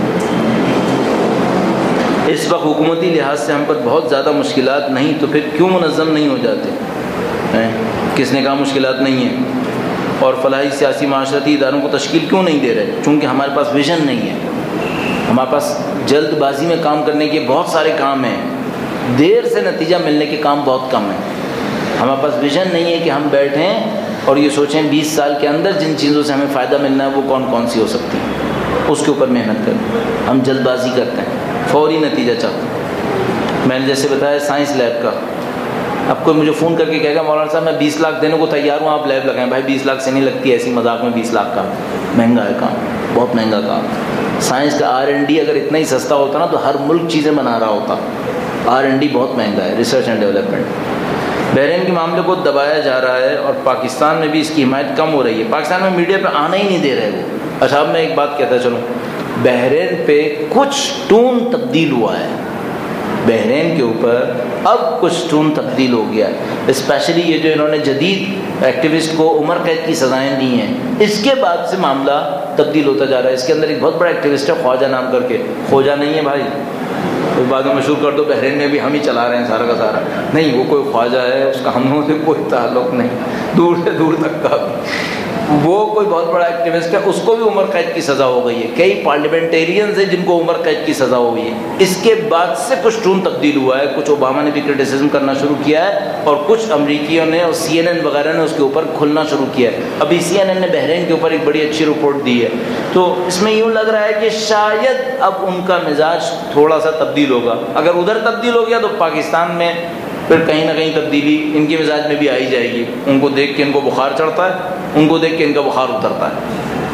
اس وقت حکومتی لحاظ سے ہم پر بہت زیادہ مشکلات نہیں، تو پھر کیوں منظم نہیں ہو جاتے؟ کس نے کہا مشکلات نہیں ہیں؟ اور فلاحی سیاسی معاشرتی اداروں کو تشکیل کیوں نہیں دے رہے؟ چونکہ ہمارے پاس ویژن نہیں ہے. ہمارے پاس جلد بازی میں کام کرنے کے بہت سارے کام ہیں دیر سے نتیجہ ملنے کے کام بہت کم ہیں. ہمارے پاس ویژن نہیں ہے کہ ہم بیٹھیں اور یہ سوچیں بیس سال کے اندر جن چیزوں سے ہمیں فائدہ ملنا ہے وہ کون کون سی ہو سکتی ہیں، اس کے اوپر محنت کریں. ہم جلد بازی کرتے ہیں، فوری نتیجہ چاہتے ہیں. میں نے جیسے بتایا سائنس لیب کا، اب کوئی مجھے فون کر کے کہے گا مولانا صاحب میں بیس لاکھ دینے کو تیار ہوں، آپ لیب لگائیں. بھائی بیس لاکھ سے نہیں لگتی ایسی مذاق میں. بیس لاکھ کا مہنگا ہے کام، بہت مہنگا کام. سائنس کا آر این ڈی اگر اتنا ہی سستا ہوتا نا تو ہر ملک چیزیں بنا رہا ہوتا. آر این ڈی بہت مہنگا ہے، ریسرچ اینڈ ڈیولپمنٹ. بحرین کے معاملے کو دبایا جا رہا ہے اور پاکستان میں بھی اس کی حمایت کم ہو رہی ہے. پاکستان میں میڈیا پہ آنا ہی نہیں دے رہے وہ. اچھا اب میں ایک بات کہتا چلوں، بحرین پہ کچھ ٹون تبدیل ہوا ہے. بحرین کے اوپر اب کچھ ٹون تبدیل ہو گیا ہے، اسپیشلی یہ جو انہوں نے جدید ایکٹیوسٹ کو عمر قید کی سزائیں دی ہیں، اس کے بعد سے معاملہ تبدیل ہوتا جا رہا ہے. اس کے اندر ایک بہت بڑا ایکٹیوسٹ ہے خواجہ نام کر کے. خواجہ نہیں ہے بھائی، کوئی بعد میں مشہور کر دو بحرین میں بھی ہم ہی چلا رہے ہیں سارا کا سارا. نہیں، وہ کوئی خواجہ ہے، اس کا ہم لوگوں سے کوئی تعلق نہیں، دور سے دور تک کا. وہ کوئی بہت بڑا ایکٹیوسٹ ہے، اس کو بھی عمر قید کی سزا ہو گئی ہے. کئی پارلیمنٹیرینز ہیں جن کو عمر قید کی سزا ہو گئی ہے. اس کے بعد سے کچھ ٹون تبدیل ہوا ہے. کچھ اوباما نے بھی کرٹیسزم کرنا شروع کیا ہے اور کچھ امریکیوں نے اور سی این این وغیرہ نے اس کے اوپر کھلنا شروع کیا ہے. ابھی سی این این نے بحرین کے اوپر ایک بڑی اچھی رپورٹ دی ہے. تو اس میں یوں لگ رہا ہے کہ شاید اب ان کا مزاج تھوڑا سا تبدیل ہوگا. اگر ادھر تبدیل ہو گیا تو پاکستان میں پھر کہیں نہ کہیں تبدیلی ان کے مزاج میں بھی آئی جائے گی. ان کو دیکھ کے ان کو بخار چڑھتا ہے، ان کو دیکھ کے ان کا بخار اترتا ہے.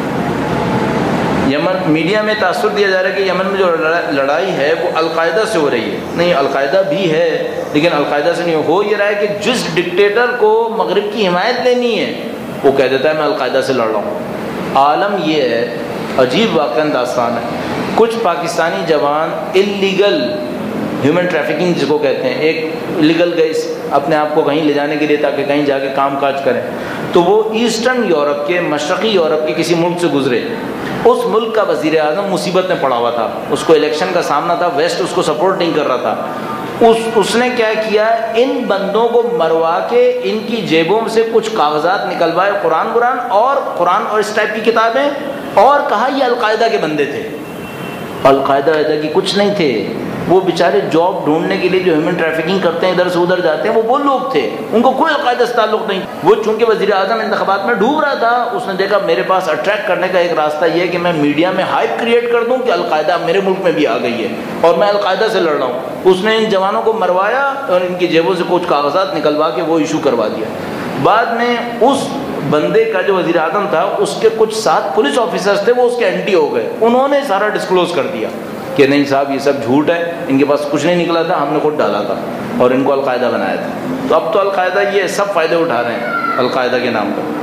یمن میڈیا میں تاثر دیا جا رہا ہے کہ یمن میں جو لڑائی ہے وہ القاعدہ سے ہو رہی ہے. نہیں، القاعدہ بھی ہے لیکن القاعدہ سے نہیں ہو. یہ رہا ہے کہ جس ڈکٹیٹر کو مغرب کی حمایت لینی ہے وہ کہہ دیتا ہے میں القاعدہ سے لڑ رہا ہوں. عالم یہ ہے، عجیب واقعہ داستان ہے. کچھ پاکستانی جوان اللیگل ہیومن ٹریفکنگ جس کو کہتے ہیں، ایک لیگل گئے اپنے آپ کو کہیں لے جانے کے لیے تاکہ کہیں جا کے کام کاج کریں، تو وہ ایسٹرن یورپ کے، مشرقی یورپ کے کسی ملک سے گزرے. اس ملک کا وزیر اعظم مصیبت میں پڑا ہوا تھا، اس کو الیکشن کا سامنا تھا، ویسٹ اس کو سپورٹ نہیں کر رہا تھا. اس اس نے کیا کیا، ان بندوں کو مروا کے ان کی جیبوں سے کچھ کاغذات نکلوائے، قرآن قرآن اور قرآن اور اس ٹائپ کی کتابیں، اور کہا یہ القاعدہ کے بندے تھے. القاعدہ وعدہ کی کچھ نہیں تھے. وہ بیچارے جاب ڈھونڈنے کے لیے جو ہیومن ٹریفکنگ کرتے ہیں ادھر سے ادھر جاتے ہیں وہ وہ لوگ تھے، ان کو کوئی القاعدہ سے تعلق نہیں. وہ چونکہ وزیر اعظم انتخابات میں ڈوب رہا تھا، اس نے دیکھا میرے پاس اٹریکٹ کرنے کا ایک راستہ یہ ہے کہ میں میڈیا میں ہائپ کریٹ کر دوں کہ القاعدہ میرے ملک میں بھی آ گئی ہے اور میں القاعدہ سے لڑ رہا ہوں. اس نے ان جوانوں کو مروایا اور ان کی جیبوں سے کچھ کاغذات نکلوا کے وہ ایشو کروا دیا. بعد میں اس بندے کا جو وزیر اعظم تھا اس کے کچھ سات پولیس آفیسرز تھے، وہ اس کے اینٹی ہو گئے. انہوں نے سارا ڈسکلوز کر دیا کہ نہیں صاحب یہ سب جھوٹ ہے، ان کے پاس کچھ نہیں نکلا تھا، ہم نے خود ڈالا تھا اور ان کو القاعدہ بنایا تھا. تو اب تو القاعدہ یہ سب فائدے اٹھا رہے ہیں القاعدہ کے نام پر.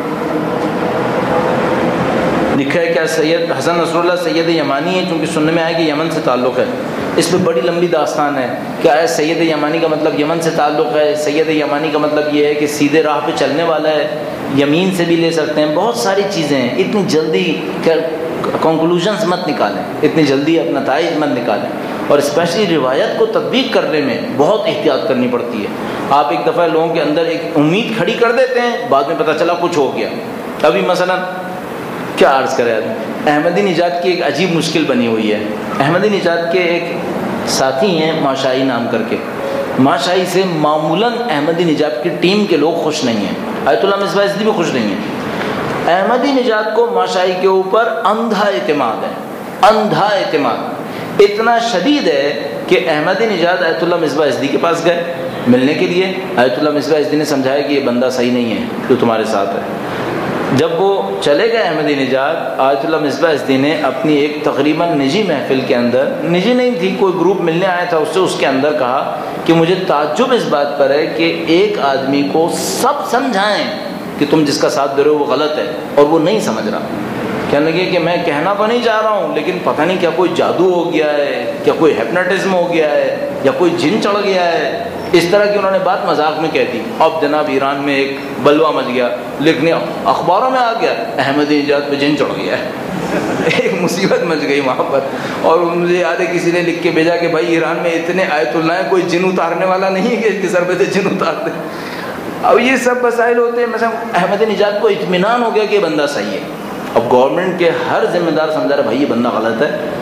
لکھا ہے کیا سید حسن نصر اللہ سید یمانی ہے، چونکہ سننے میں آیا کہ یمن سے تعلق ہے. اس پہ بڑی لمبی داستان ہے. کیا ہے سید یمانی کا مطلب یمن سے تعلق ہے؟ سید یمانی کا مطلب یہ ہے کہ سیدھے راہ پہ چلنے والا ہے، یمین سے بھی لے سکتے ہیں. بہت ساری چیزیں ہیں. اتنی جلدی کنکلوژنس مت نکالیں، اتنی جلدی اپنا نتائج مت نکالیں، اور اسپیشلی روایت کو تطبیق کرنے میں بہت احتیاط کرنی پڑتی ہے. آپ ایک دفعہ لوگوں کے اندر ایک امید کھڑی کر دیتے ہیں، بعد میں پتہ چلا کچھ ہو گیا. ابھی مثلا کیا عرض کرے آدمی، احمدی نژاد کی ایک عجیب مشکل بنی ہوئی ہے. احمدی نژاد کے ایک ساتھی ہیں ماشائی نام کر کے. ماشائی سے معمولاً احمدی نژاد کی ٹیم کے لوگ خوش نہیں ہیں. آیت اللہ مصباح ازدی بھی خوش نہیں ہیں. احمدی نژاد کو ماشائی کے اوپر اندھا اعتماد ہے. اندھا اعتماد اتنا شدید ہے کہ احمدی نژاد آیت اللہ مصباح ازدی کے پاس گئے ملنے کے لیے. آیت اللہ مصباح ازدی نے سمجھایا کہ یہ بندہ صحیح نہیں ہے جو تمہارے ساتھ ہے. جب وہ چلے گئے احمدی نژاد، آیت اللہ مصباح ازدی نے اپنی ایک تقریباً نجی محفل کے اندر، نجی نہیں تھی، کوئی گروپ ملنے آیا تھا، اس سے اس کے اندر کہا کہ مجھے تعجب اس بات پر ہے کہ ایک آدمی کو سب سمجھائیں کہ تم جس کا ساتھ دے رہے ہو وہ غلط ہے اور وہ نہیں سمجھ رہا. کہنے لگے کہ میں کہنا تو نہیں چاہ رہا ہوں لیکن پتہ نہیں کیا کوئی جادو ہو گیا ہے، کیا کوئی ہیپناٹزم ہو گیا ہے، یا کوئی جن چڑھ گیا ہے. اس طرح کی انہوں نے بات مذاق میں کہہ دی. اب جناب ایران میں ایک بلوا مچ گیا، لکھنے اخباروں میں آ گیا احمدی نژاد پہ جن چڑھ گیا ہے. ایک مصیبت مچ گئی وہاں پر. اور مجھے یاد ہے کسی نے لکھ کے بھیجا کہ بھائی ایران میں اتنے آیت اللہ ہیں، کوئی جن اتارنے والا نہیں ہے کہ اس کے سر پہ سے جن اتار دے. اب یہ سب مسائل ہوتے ہیں. مثلا احمدی نژاد کو اطمینان ہو گیا کہ یہ بندہ صحیح ہے. اب گورنمنٹ کے ہر ذمہ دار سمجھا رہا بھائی یہ بندہ غلط ہے،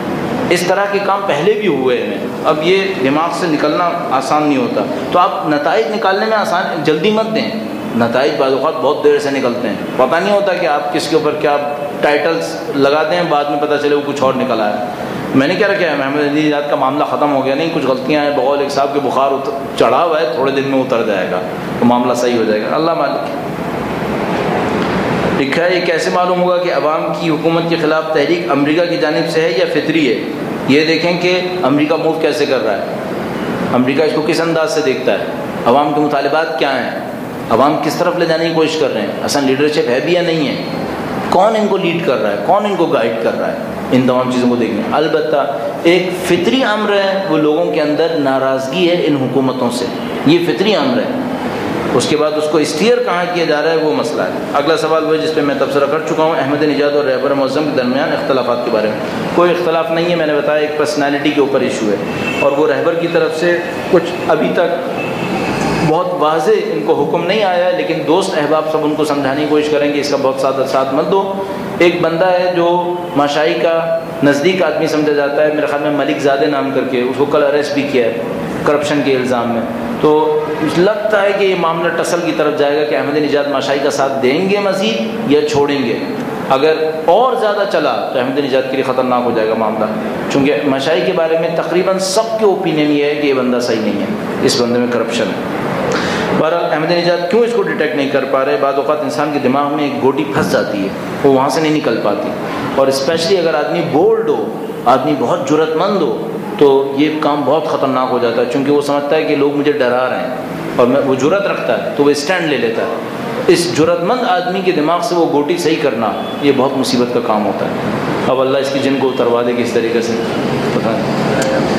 اس طرح کے کام پہلے بھی ہوئے ہیں، اب یہ دماغ سے نکلنا آسان نہیں ہوتا، تو آپ نتائج نکالنے میں آسان جلدی مت دیں، نتائج بعض اوقات بہت دیر سے نکلتے ہیں، پتہ نہیں ہوتا کہ آپ کس کے اوپر کیا ٹائٹلز لگاتے ہیں، بعد میں پتہ چلے وہ کچھ اور نکل آیا۔ میں نے کیا رکھا ہے محمد علی نژاد کا معاملہ ختم ہو گیا، نہیں، کچھ غلطیاں ہیں، بقول ایک صاحب کے بخار چڑھا ہوا ہے، تھوڑے دن میں اتر جائے گا تو معاملہ صحیح ہو جائے گا، اللہ مالک۔ لکھا ہے یہ کیسے معلوم ہوگا کہ عوام کی حکومت کے خلاف تحریک امریکہ کی جانب سے ہے یا فطری ہے؟ یہ دیکھیں کہ امریکہ موو کیسے کر رہا ہے، امریکہ اس کو کس انداز سے دیکھتا ہے، عوام کے مطالبات کیا ہیں، عوام کس طرف لے جانے کی کوشش کر رہے ہیں، اصل لیڈرشپ ہے بھی یا نہیں ہے، کون ان کو لیڈ کر رہا ہے، کون ان کو گائیڈ کر رہا ہے، ان تمام چیزوں کو دیکھیں۔ البتہ ایک فطری امر ہے، وہ لوگوں کے اندر ناراضگی ہے ان حکومتوں سے، یہ فطری امر ہے، اس کے بعد اس کو اسٹیئر کہاں کیا جا رہا ہے وہ مسئلہ ہے۔ اگلا سوال وہ ہے جس پہ میں تبصرہ کر چکا ہوں، احمد نژاد اور رہبر معظم کے درمیان اختلافات کے بارے میں۔ کوئی اختلاف نہیں ہے، میں نے بتایا ایک پرسنالٹی کے اوپر ایشو ہے، اور وہ رہبر کی طرف سے کچھ ابھی تک بہت واضح ان کو حکم نہیں آیا ہے، لیکن دوست احباب سب ان کو سمجھانے کی کوشش کریں گے اس کا بہت ساتھ ساتھ مت دو۔ ایک بندہ ہے جو ماشائی کا نزدیک آدمی سمجھا جاتا ہے، میرے خیال میں ملک زادہ نام کر کے، اس کو کل اریسٹ بھی کیا ہے کرپشن کے الزام میں، تو لگتا ہے کہ یہ معاملہ ٹسل کی طرف جائے گا کہ احمد نژاد ماشائی کا ساتھ دیں گے مزید یا چھوڑیں گے۔ اگر اور زیادہ چلا تو احمد نژاد کے لیے خطرناک ہو جائے گا معاملہ، چونکہ ماشائی کے بارے میں تقریباً سب کے اوپینین یہ ہے کہ یہ بندہ صحیح نہیں ہے، اس بندے میں کرپشن ہے۔ بہرحال احمد نژاد کیوں اس کو ڈیٹیکٹ نہیں کر پا رہے؟ بعض اوقات انسان کے دماغ میں ایک گوٹی پھنس جاتی ہے، وہ وہاں سے نہیں نکل پاتی، اور اسپیشلی اگر آدمی بولڈ ہو، آدمی بہت جرأت مند ہو، تو یہ کام بہت خطرناک ہو جاتا ہے، چونکہ وہ سمجھتا ہے کہ لوگ مجھے ڈرا رہے ہیں، اور میں وہ جرأت رکھتا ہے تو وہ اسٹینڈ لے لیتا ہے۔ اس جرأت مند آدمی کے دماغ سے وہ گوٹی صحیح کرنا یہ بہت مصیبت کا کام ہوتا ہے۔ اب اللہ اس کی جن کو اتروا دے کس طریقے سے پتہ نہیں۔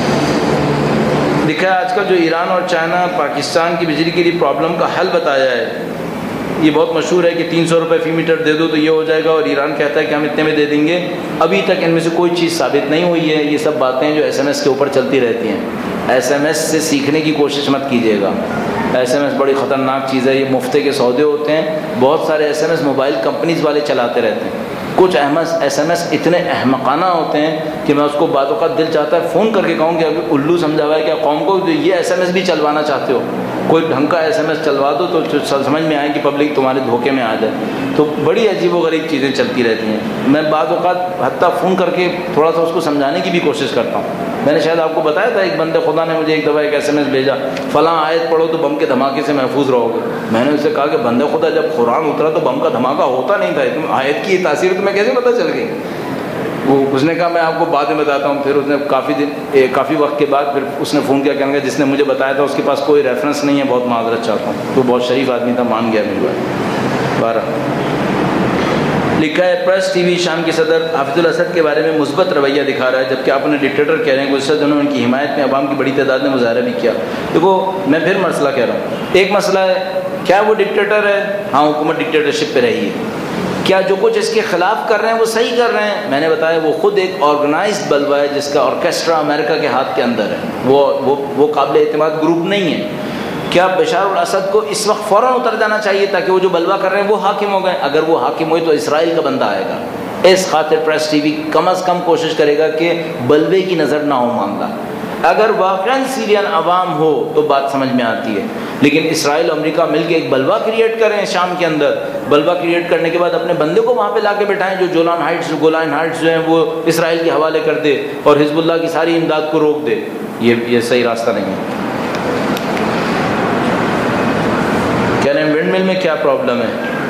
لکھا ہے آج کل جو ایران اور چائنا پاکستان کی بجلی کے لیے پرابلم کا حل بتایا ہے، یہ بہت مشہور ہے کہ تین سو روپے فی میٹر دے دو تو یہ ہو جائے گا، اور ایران کہتا ہے کہ ہم اتنے میں دے دیں گے۔ ابھی تک ان میں سے کوئی چیز ثابت نہیں ہوئی ہے، یہ سب باتیں جو ایس ایم ایس کے اوپر چلتی رہتی ہیں۔ ایس ایم ایس سے سیکھنے کی کوشش مت کیجیے گا، ایس ایم ایس بڑی خطرناک چیز ہے، یہ مفتے کے سودے ہوتے ہیں، بہت سارے S M S mobile companies والے چلاتے رہتے ہیں، کچھ ایس ایم ایس اتنے احمقانہ ہوتے ہیں کہ میں اس کو بعض اوقات دل چاہتا ہے فون کر کے کہوں کہ ابھی الو سمجھا ہوا ہے کیا قوم کو، یہ ایس ایم ایس بھی چلوانا چاہتے ہو، کوئی ڈھنگ کا ایس ایم ایس چلوا دو تو سمجھ میں آئے کہ پبلک تمہارے دھوکے میں آ جائے۔ تو بڑی عجیب و غریب چیزیں چلتی رہتی ہیں، میں بعض اوقات حتیٰ فون کر کے تھوڑا سا اس کو سمجھانے کی بھی کوشش کرتا ہوں۔ میں نے شاید آپ کو بتایا تھا، ایک بندے خدا نے مجھے ایک دفعہ ایک ایس ایم ایس بھیجا، فلاں آیت پڑھو تو بم کے دھماکے سے محفوظ رہو گے۔ میں نے اس سے کہا کہ بندے خدا جب قرآن اترا تو بم کا دھماکہ ہوتا نہیں تھا، تم آیت کی تاثیر تمہیں کیسے پتہ چل گئی؟ وہ اس نے کہا میں آپ کو بعد میں بتاتا ہوں۔ پھر اس نے کافی دن کافی وقت کے بعد پھر اس نے فون کیا، کہنے لگا جس نے مجھے بتایا تھا اس کے پاس کوئی ریفرنس نہیں ہے، بہت معذرت چاہتا ہوں۔ تو بہت شریف آدمی تھا، مان گیا میری بات۔ بارہ لکھا ہے پریس ٹی وی شام کے صدر حافظ الاسد کے بارے میں مثبت رویہ دکھا رہا ہے، جبکہ آپ انہیں ڈکٹیٹر کہہ رہے ہیں۔ گزشتہ دنوں ان کی حمایت میں عوام کی بڑی تعداد نے مظاہرہ بھی کیا۔ دیکھو میں پھر مسئلہ کہہ رہا ہوں، ایک مسئلہ ہے کیا وہ ڈکٹیٹر ہے؟ ہاں حکومت ڈکٹیٹرشپ پہ رہی ہے، کیا جو کچھ اس کے خلاف کر رہے ہیں وہ صحیح کر رہے ہیں؟ میں نے بتایا وہ خود ایک آرگنائزڈ بلوہ ہے جس کا آرکیسٹرا امریکہ کے ہاتھ کے اندر ہے، وہ وہ وہ قابل اعتماد گروپ نہیں ہے۔ کیا بشار الاسد کو اس وقت فوراً اتر جانا چاہیے تاکہ وہ جو بلوہ کر رہے ہیں وہ حاکم ہو گئے؟ اگر وہ حاکم ہوئے تو اسرائیل کا بندہ آئے گا۔ اس خاطر پریس ٹی وی کم از کم کوشش کرے گا کہ بلوے کی نظر نہ ہو معاملہ۔ اگر واقعاً سیرین عوام ہو تو بات سمجھ میں آتی ہے، لیکن اسرائیل اور امریکہ مل کے ایک بلوہ کریٹ کریں شام کے اندر، بلوہ کریٹ کرنے کے بعد اپنے بندے کو وہاں پہ لا کے بٹھائیں جو جولان ہائٹس گولان ہائٹس جو ہیں وہ اسرائیل کے حوالے کر دے اور حزب اللہ کی ساری امداد کو روک دے، یہ یہ صحیح راستہ نہیں ہے۔ کہہ رہے ہیں ونڈ مل میں کیا پرابلم ہے؟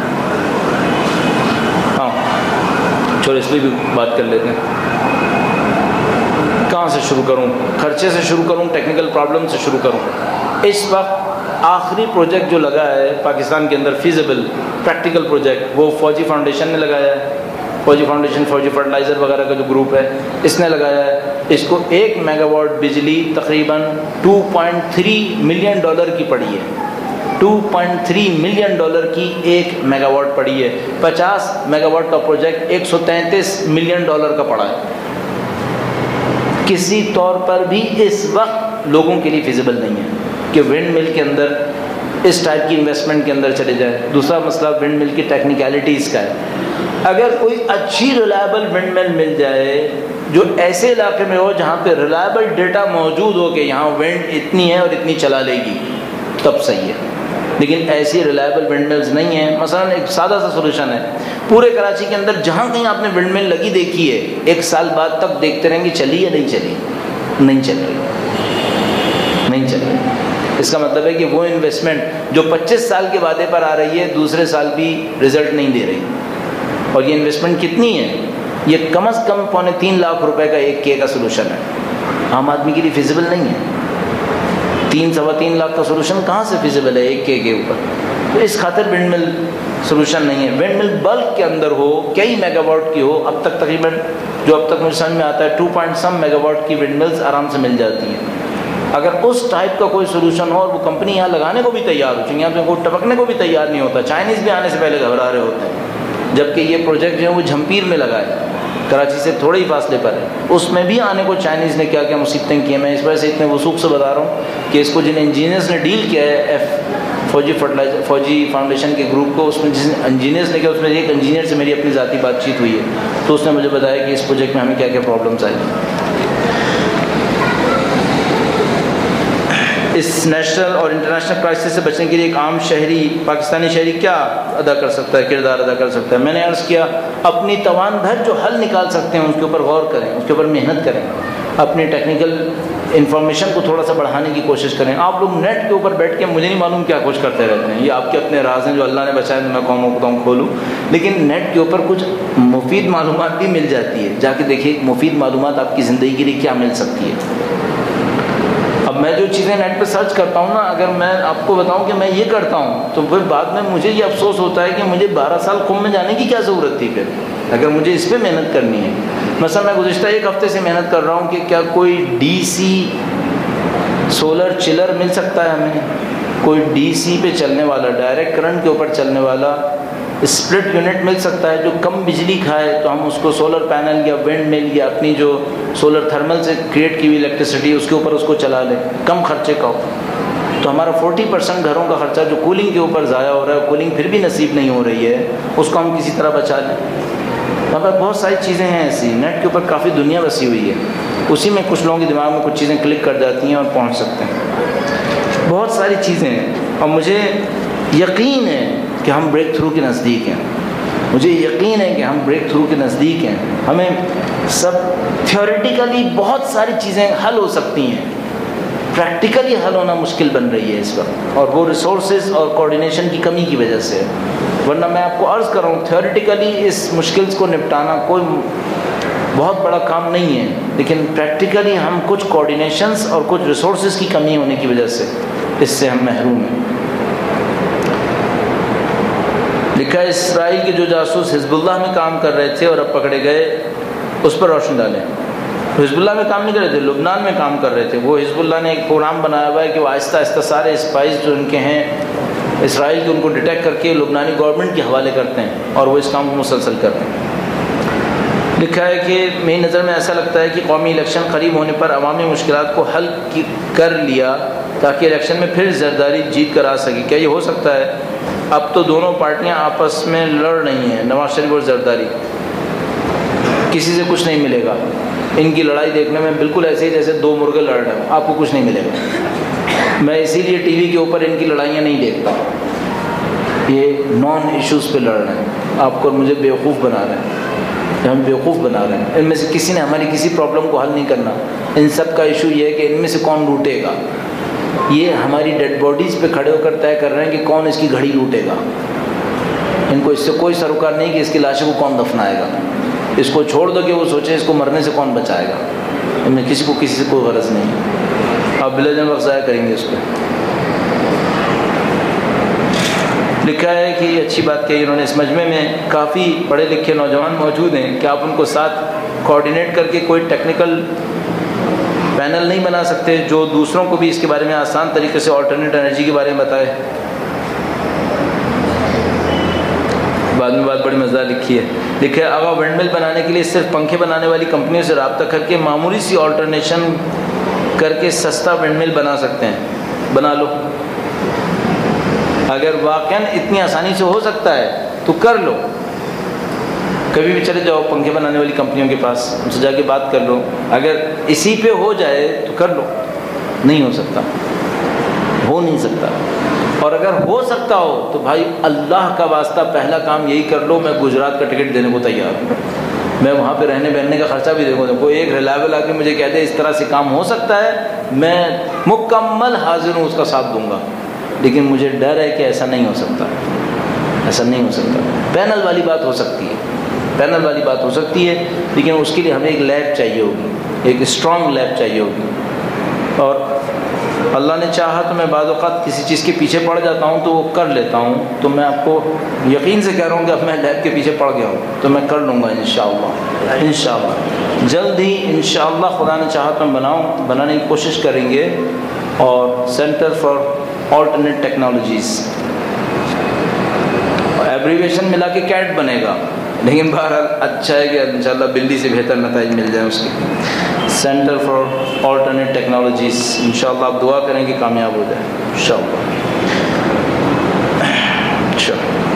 ہاں چلو اس پہ بھی بات کر لیتے ہیں۔ کہاں سے شروع کروں؟ خرچے سے شروع کروں، ٹیکنیکل پرابلم سے شروع کروں؟ اس وقت آخری پروجیکٹ جو لگا ہے پاکستان کے اندر فیزیبل پریکٹیکل پروجیکٹ وہ فوجی فاؤنڈیشن نے لگایا ہے، فوجی فاؤنڈیشن فوجی فرٹیلائزر وغیرہ کا جو گروپ ہے اس نے لگایا ہے۔ اس کو ایک میگا واٹ بجلی تقریباً two point three million dollar کی پڑی ہے، two point three million dollar کی ایک میگا واٹ پڑی ہے۔ پچاس میگا واٹ کا پروجیکٹ ایک سو تینتیس ملین ڈالر کا پڑا ہے۔ کسی طور پر بھی اس وقت لوگوں کے لیے فیزیبل نہیں ہے کہ ونڈ مل کے اندر اس ٹائپ کی انویسٹمنٹ کے اندر چلے جائے۔ دوسرا مسئلہ ونڈ مل کی ٹیکنیکلٹیز کا ہے، اگر کوئی اچھی ریلائبل ونڈ مل مل جائے جو ایسے علاقے میں ہو جہاں پہ ریلائبل ڈیٹا موجود ہو کہ یہاں ونڈ اتنی ہے اور اتنی چلا لے گی، تب صحیح ہے. لیکن ایسی ریلائبل ونڈ ملز نہیں ہیں. مثلا ایک سادہ سا سولوشن ہے، پورے کراچی کے اندر جہاں کہیں آپ نے ونڈ مل لگی دیکھی ہے، ایک سال بعد تک دیکھتے رہیں گے چلی یا نہیں چلی، نہیں چل رہی، نہیں چل رہی. اس کا مطلب ہے کہ وہ انویسٹمنٹ جو پچیس سال کے وعدے پر آ رہی ہے دوسرے سال بھی رزلٹ نہیں دے رہی. اور یہ انویسٹمنٹ کتنی ہے؟ یہ کم از کم پونے تین لاکھ روپے کا ایک کے کا سولوشن ہے. عام آدمی کے لیے فیزیبل نہیں ہے. تین سوا تین لاکھ کا سولوشن کہاں سے فیزیبل ہے ایک کے کے اوپر؟ تو اس خاطر ونڈ مل سولوشن نہیں ہے. ونڈ مل بلک کے اندر ہو، کئی میگا واٹ کی ہو. اب تک تقریباً جو اب تک مجھے سمجھ میں آتا ہے two point some megawatt کی ونڈ ملز آرام سے مل جاتی ہیں. اگر اس ٹائپ کا کوئی سولوشن ہو اور وہ کمپنی یہاں لگانے کو بھی تیار ہو، یہاں پہ کوئی ٹپکنے کو بھی تیار نہیں ہوتا. چائنیز بھی آنے سے پہلے گھبرا رہے ہوتے ہیں، جبکہ یہ پروجیکٹ جو ہے وہ جھمپیر میں لگا ہے، کراچی سے تھوڑے ہی فاصلے پر ہے. اس میں بھی آنے کو چائنیز نے کیا کیا مصیبتیں کی ہیں. میں اس وجہ سے اتنے وثوق سے بتا رہا ہوں کہ اس کو جن انجینئرز نے ڈیل کیا ہے ایف فوجی فرٹیلائزر فوجی فاؤنڈیشن کے گروپ کو، اس میں جس انجینئرز نے کیا، اس میں ایک انجینئر سے میری اپنی ذاتی بات چیت ہوئی ہے، تو اس نے مجھے بتایا کہ اس پروجیکٹ میں ہمیں کیا کیا پرابلمس آئی. اس نیشنل اور انٹرنیشنل کرائسس سے بچنے کے لیے ایک عام شہری، پاکستانی شہری کیا ادا کر سکتا ہے، کردار ادا کر سکتا ہے؟ میں نے عرض کیا اپنی توان بھر جو حل نکال سکتے ہیں اس کے اوپر غور کریں، اس کے اوپر محنت کریں، اپنی ٹیکنیکل انفارمیشن کو تھوڑا سا بڑھانے کی کوشش کریں. آپ لوگ نیٹ کے اوپر بیٹھ کے مجھے نہیں معلوم کیا کچھ کرتے رہتے ہیں، یہ آپ کے اپنے راز ہیں جو اللہ نے بچائے تو میں قوموں کو تو کھولوں. لیکن نیٹ کے اوپر کچھ مفید معلومات بھی مل جاتی ہے، جا کے دیکھیے مفید معلومات آپ کی زندگی کے لیے کیا مل سکتی ہے. اب میں جو چیزیں نیٹ پہ سرچ کرتا ہوں نا، اگر میں آپ کو بتاؤں کہ میں یہ کرتا ہوں تو پھر بعد میں مجھے یہ افسوس ہوتا ہے کہ مجھے بارہ سال قم میں جانے کی کیا ضرورت تھی پھر، اگر مجھے اس پہ محنت کرنی ہے. مثلا میں گزشتہ ایک ہفتے سے محنت کر رہا ہوں کہ کیا کوئی ڈی سی سولر چلر مل سکتا ہے ہمیں، کوئی ڈی سی پہ چلنے والا، ڈائریکٹ کرنٹ کے اوپر چلنے والا اسپلٹ یونٹ مل سکتا ہے جو کم بجلی کھائے، تو ہم اس کو سولر پینل یا ونڈ مل یا اپنی جو سولر تھرمل سے کریٹ کی ہوئی الیکٹریسٹی اس کے اوپر اس کو چلا لیں، کم خرچے کا ہو. تو ہمارا فورٹی پرسینٹ گھروں کا خرچہ جو کولنگ کے اوپر ضائع ہو رہا ہے، کولنگ پھر بھی نصیب نہیں ہو رہی ہے، اس کو ہم کسی طرح بچا لیں. وہاں پر بہت ساری چیزیں ہیں ایسی، نیٹ کے اوپر کافی دنیا بسی ہوئی ہے، اسی میں کچھ لوگوں کے دماغ میں کچھ چیزیں کلک کر جاتی ہیں اور پہنچ سکتے ہیں. بہت ساری چیزیں ہیں اور مجھے یقین ہے کہ ہم بریک تھرو کے نزدیک ہیں. مجھے یقین ہے کہ ہم بریک تھرو کے نزدیک ہیں. ہمیں سب تھیوریٹیکلی بہت ساری چیزیں حل ہو سکتی ہیں، پریکٹیکلی حل ہونا مشکل بن رہی ہے اس وقت، اور وہ ریسورسز اور کوآرڈینیشن کی کمی کی وجہ سے. ورنہ میں آپ کو عرض کر رہا ہوں تھیوریٹیکلی اس مشکلز کو نپٹانا کوئی بہت بڑا کام نہیں ہے، لیکن پریکٹیکلی ہم کچھ کوآرڈینیشنز اور کچھ ریسورسز کی کمی ہونے کی وجہ سے اس سے ہم محروم ہیں. لکھا ہے اسرائیل کے جو جاسوس حزب اللہ میں کام کر رہے تھے اور اب پکڑے گئے، اس پر روشنی ڈالیں. حزب اللہ میں کام نہیں کر رہے تھے، لبنان میں کام کر رہے تھے. وہ حزب اللہ نے ایک پروگرام بنایا ہوا ہے کہ وہ آہستہ آہستہ سارے اسپائز جو ان کے ہیں اسرائیل کے، ان کو ڈیٹیکٹ کر کے لبنانی گورنمنٹ کے حوالے کرتے ہیں اور وہ اس کام کو مسلسل کرتے ہیں. لکھا ہے کہ میری نظر میں ایسا لگتا ہے کہ قومی الیکشن قریب ہونے پر عوامی مشکلات کو حل کر لیا تاکہ الیکشن میں پھر زرداری جیت کر آ سکے. کیا یہ ہو سکتا ہے؟ اب تو دونوں پارٹیاں آپس میں لڑ رہی ہیں، نواز شریف اور زرداری، کسی سے کچھ نہیں ملے گا. ان کی لڑائی دیکھنے میں بالکل ایسے ہی جیسے دو مرغے لڑ رہے ہیں، آپ کو کچھ نہیں ملے گا. میں اسی لیے ٹی وی کے اوپر ان کی لڑائیاں نہیں دیکھتا. یہ نان ایشوز پہ لڑ رہے ہیں، آپ کو مجھے بیوقوف بنا رہے ہیں، ہم بیوقوف بنا رہے ہیں. ان میں سے کسی نے ہماری کسی پرابلم کو حل نہیں کرنا. ان سب کا ایشو یہ ہے کہ ان میں سے کون لوٹے گا. یہ ہماری ڈیڈ باڈیز پہ کھڑے ہو کر طے کر رہے ہیں کہ کون اس کی گھڑی لوٹے گا. ان کو اس سے کوئی سروکار نہیں کہ اس کی لاشوں کو کون دفنائے گا. اس کو چھوڑ دو کہ وہ سوچیں اس کو مرنے سے کون بچائے گا. ان میں کسی کو کسی سے کوئی غرض نہیں. آپ بلا جان وقت ضائع کریں گے اس پہ. لکھا ہے کہ یہ اچھی بات کہی انہوں نے، اس مجمع میں کافی پڑھے لکھے نوجوان موجود ہیں کہ آپ ان کو ساتھ کوآرڈینیٹ کر کے کوئی ٹیکنیکل پینل نہیں بنا سکتے جو دوسروں کو بھی اس کے بارے میں آسان طریقے سے آلٹرنیٹ انرجی کے بارے میں بتائے. بعد میں بات بڑی مزہ لکھی ہے. لکھا ہے آگا ونڈ مل بنانے کے لیے صرف پنکھے بنانے والی کمپنیوں سے رابطہ کر کے معمولی سی آلٹرنیشن کر کے سستا ونڈ مل بنا سکتے ہیں. بنا لو، اگر واقعاً اتنی آسانی سے ہو سکتا ہے تو کر لو. کبھی بھی چلے جاؤ پنکھے بنانے والی کمپنیوں کے پاس، ان سے جا کے بات کر لو، اگر اسی پہ ہو جائے تو کر لو، نہیں ہو سکتا، ہو نہیں سکتا۔ اور اگر ہو سکتا ہو تو بھائی اللہ کا واسطہ پہلا کام یہی کر لو، میں گجرات کا ٹکٹ دینے کو تیار ہوں، میں وہاں پہ رہنے بہننے کا خرچہ بھی دے گا، کوئی ایک ریلائبل آ کے مجھے کہتے ہیں اس طرح سے کام ہو سکتا ہے، میں مکمل حاضر ہوں، اس کا ساتھ دوں گا۔ لیکن مجھے ڈر ہے کہ ایسا نہیں ہو سکتا، ایسا نہیں ہو سکتا۔ پینل والی بات ہو سکتی ہے، پینل والی بات ہو سکتی ہے، لیکن اس کے لیے ہمیں ایک لیب چاہیے ہوگی، ایک اسٹرانگ لیب چاہیے ہوگی۔ اور اللہ نے چاہا تو میں بعض اوقات کسی چیز کے پیچھے پڑ جاتا ہوں تو وہ کر لیتا ہوں، تو میں آپ کو یقین سے کہہ رہا ہوں کہ اب میں لیب کے پیچھے پڑ گیا ہوں تو میں کر لوں گا انشاءاللہ، انشاءاللہ جلد ہی انشاءاللہ خدا نے چاہا تو میں بناؤں بنانے کی کوشش کریں گے۔ اور centre for alternate technologies, abbreviation ملا کے کیٹ بنے گا، لیکن بہرحال اچھا ہے کہ انشاءاللہ بلی سے بہتر نتائج مل جائیں اس کے۔ سینٹر فار آلٹرنیٹ ٹیکنالوجیز، انشاءاللہ آپ دعا کریں کہ کامیاب ہو جائے انشاءاللہ۔ اچھا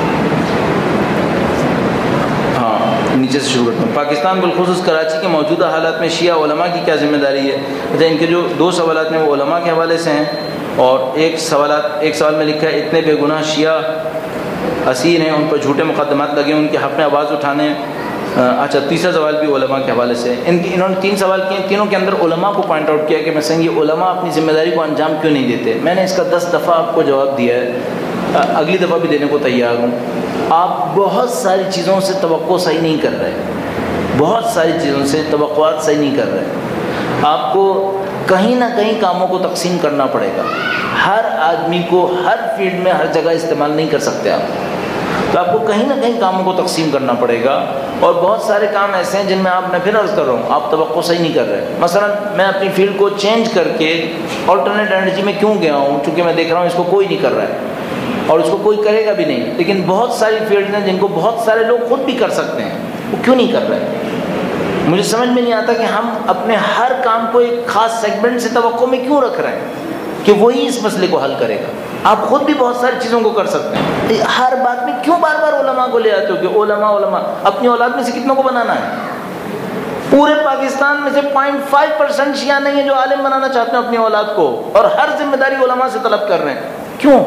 ہاں، نیچے سے شروع کرتا ہوں۔ پاکستان بالخصوص کراچی کے موجودہ حالات میں شیعہ علماء کی کیا ذمہ داری ہے؟ اچھا، ان کے جو دو سوالات ہیں وہ علماء کے حوالے سے ہیں، اور ایک سوالات ایک سوال میں لکھا ہے اتنے بے گناہ شیعہ اسیر ہیں، ان پر جھوٹے مقدمات لگے، ان کے حق میں آواز اٹھانے۔ اچھا، تیسرا سوال بھی علماء کے حوالے سے، ان کی انہوں نے تین سوال کیے، تینوں کے اندر علماء کو پوائنٹ آؤٹ کیا کہ مثلا یہ علماء اپنی ذمہ داری کو انجام کیوں نہیں دیتے۔ میں نے اس کا دس دفعہ آپ کو جواب دیا ہے، اگلی دفعہ بھی دینے کو تیار ہوں۔ آپ بہت ساری چیزوں سے توقع صحیح نہیں کر رہے، بہت ساری چیزوں سے توقعات صحیح نہیں کر رہے۔ آپ کو کہیں نہ کہیں کاموں کو تقسیم کرنا پڑے گا، ہر آدمی کو ہر فیلڈ میں ہر جگہ استعمال نہیں کر سکتے آپ، تو آپ کو کہیں نہ کہیں کاموں کو تقسیم کرنا پڑے گا۔ اور بہت سارے کام ایسے ہیں جن میں آپ میں پھر عرض کر رہا ہوں آپ توقع صحیح نہیں کر رہے۔ مثلا میں اپنی فیلڈ کو چینج کر کے آلٹرنیٹ انرجی میں کیوں گیا ہوں؟ چونکہ میں دیکھ رہا ہوں اس کو کوئی نہیں کر رہا ہے اور اس کو کوئی کرے گا بھی نہیں، لیکن بہت ساری فیلڈ ہیں جن کو بہت سارے لوگ خود بھی کر سکتے ہیں، وہ کیوں نہیں کر رہے؟ مجھے سمجھ میں نہیں آتا کہ ہم اپنے ہر کام کو ایک خاص سیگمنٹ سے توقع میں کیوں رکھ رہے ہیں کہ وہی اس مسئلے کو حل کرے گا۔ آپ خود بھی بہت ساری چیزوں کو کر سکتے ہیں، ہر بات میں کیوں بار بار علماء کو لے آتے ہو کہ علماء علماء؟ اپنی اولاد میں سے کتنوں کو بنانا ہے؟ پورے پاکستان میں سے پوائنٹ فائیو پرسینٹ شیعہ نہیں ہے جو عالم بنانا چاہتے ہیں اپنی اولاد کو، اور ہر ذمہ داری علماء سے طلب کر رہے ہیں۔ کیوں؟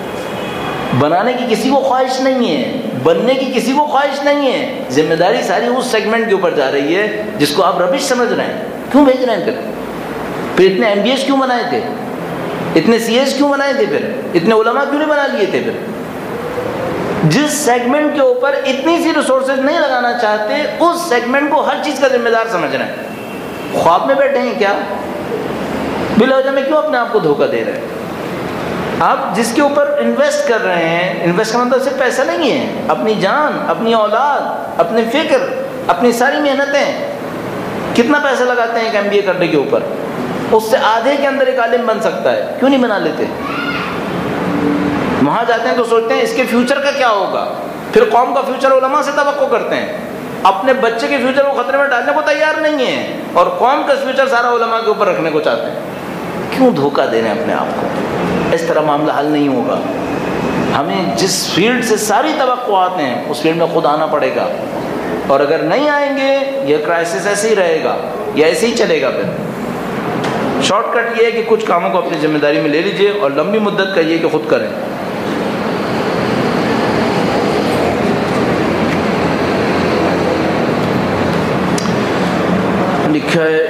بنانے کی کسی کو خواہش نہیں ہے، بننے کی کسی کو خواہش نہیں ہے، ذمہ داری ساری اس سیگمنٹ کے اوپر جا رہی ہے جس کو آپ ربش سمجھ رہے ہیں۔ کیوں بھیج رہے ہیں پھر پھر اتنے ایم بی ایس کیوں بنائے تھے؟ اتنے سی ایس کیوں بنائے تھے؟ پھر اتنے علماء کیوں نہیں بنا لیے تھے؟ پھر جس سیگمنٹ کے اوپر اتنی سی ریسورسز نہیں لگانا چاہتے، اس سیگمنٹ کو ہر چیز کا ذمہ دار سمجھ رہے ہیں۔ خواب میں بیٹھے ہیں کیا؟ بلا وجہ میں کیوں اپنے آپ کو دھوکہ دے رہے ہیں؟ آپ جس کے اوپر انویسٹ کر رہے ہیں، انویسٹ کا مطلب صرف پیسہ نہیں ہے، اپنی جان، اپنی اولاد، اپنی فکر، اپنی ساری محنتیں۔ کتنا پیسہ لگاتے ہیں ایک ایم بی اے کرنے کے اوپر؟ اس سے آدھے کے اندر ایک عالم بن سکتا ہے، کیوں نہیں بنا لیتے؟ وہاں جاتے ہیں تو سوچتے ہیں اس کے فیوچر کا کیا ہوگا، پھر قوم کا فیوچر علماء سے توقع کرتے ہیں، اپنے بچے کے فیوچر کو خطرے میں ڈالنے کو تیار نہیں ہیں، اور قوم کا فیوچر سارا علماء کے اوپر رکھنے کو چاہتے ہیں۔ کیوں دھوکہ دے رہے ہیں اپنے آپ کو؟ اس طرح معاملہ حل نہیں ہوگا۔ ہمیں جس فیلڈ سے ساری توقعات ہیں اس فیلڈ میں خود آنا پڑے گا، اور اگر نہیں آئیں گے یہ کرائسس ایسے ہی رہے گا، یہ ایسے ہی چلے گا۔ پھر شارٹ کٹ یہ ہے کہ کچھ کاموں کو اپنی ذمہ داری میں لے لیجئے، اور لمبی مدت کا یہ کہ خود کریں۔ لکھا ہے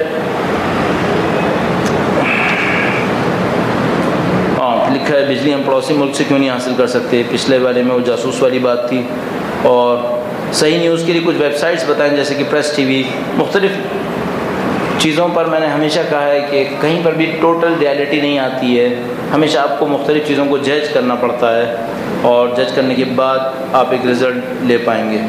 ہاں لکھا ہے بجلی ہم پڑوسی ملک سے کیوں نہیں حاصل کر سکتے؟ پچھلے والے میں وہ جاسوس والی بات تھی، اور صحیح نیوز کے لیے کچھ ویب سائٹس بتائیں جیسے کہ پریس ٹی وی، مختلف چیزوں پر میں نے ہمیشہ کہا ہے کہ کہیں پر بھی ٹوٹل ریالٹی نہیں آتی ہے، ہمیشہ آپ کو مختلف چیزوں کو جج کرنا پڑتا ہے، اور جج کرنے کے بعد آپ ایک رزلٹ لے پائیں گے۔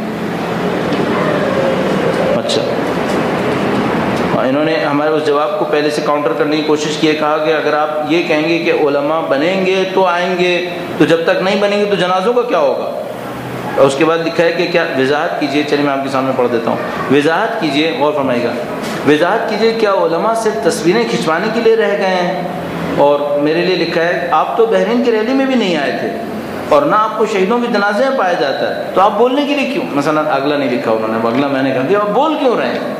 اچھا، انہوں نے ہمارے اس جواب کو پہلے سے کاؤنٹر کرنے کی کوشش کی ہے، کہا کہ اگر آپ یہ کہیں گے کہ علماء بنیں گے تو آئیں گے، تو جب تک نہیں بنیں گے تو جنازوں کا کیا ہوگا؟ اور اس کے بعد لکھا ہے کہ کیا وضاحت کیجئے، چلیے میں آپ کے سامنے پڑھ دیتا ہوں، وضاحت کیجئے، غور فرمائیے گا، وضاحت کیجئے کیا علماء صرف تصویریں کھنچوانے کے لیے رہ گئے ہیں؟ اور میرے لیے لکھا ہے آپ تو بحرین کی ریلی میں بھی نہیں آئے تھے، اور نہ آپ کو شہیدوں کے جنازے میں پایا جاتا ہے، تو آپ بولنے کے لیے کیوں؟ مثلا اگلا نہیں لکھا انہوں نے، اگلا میں نے کہا کہ آپ بول کیوں رہے ہیں؟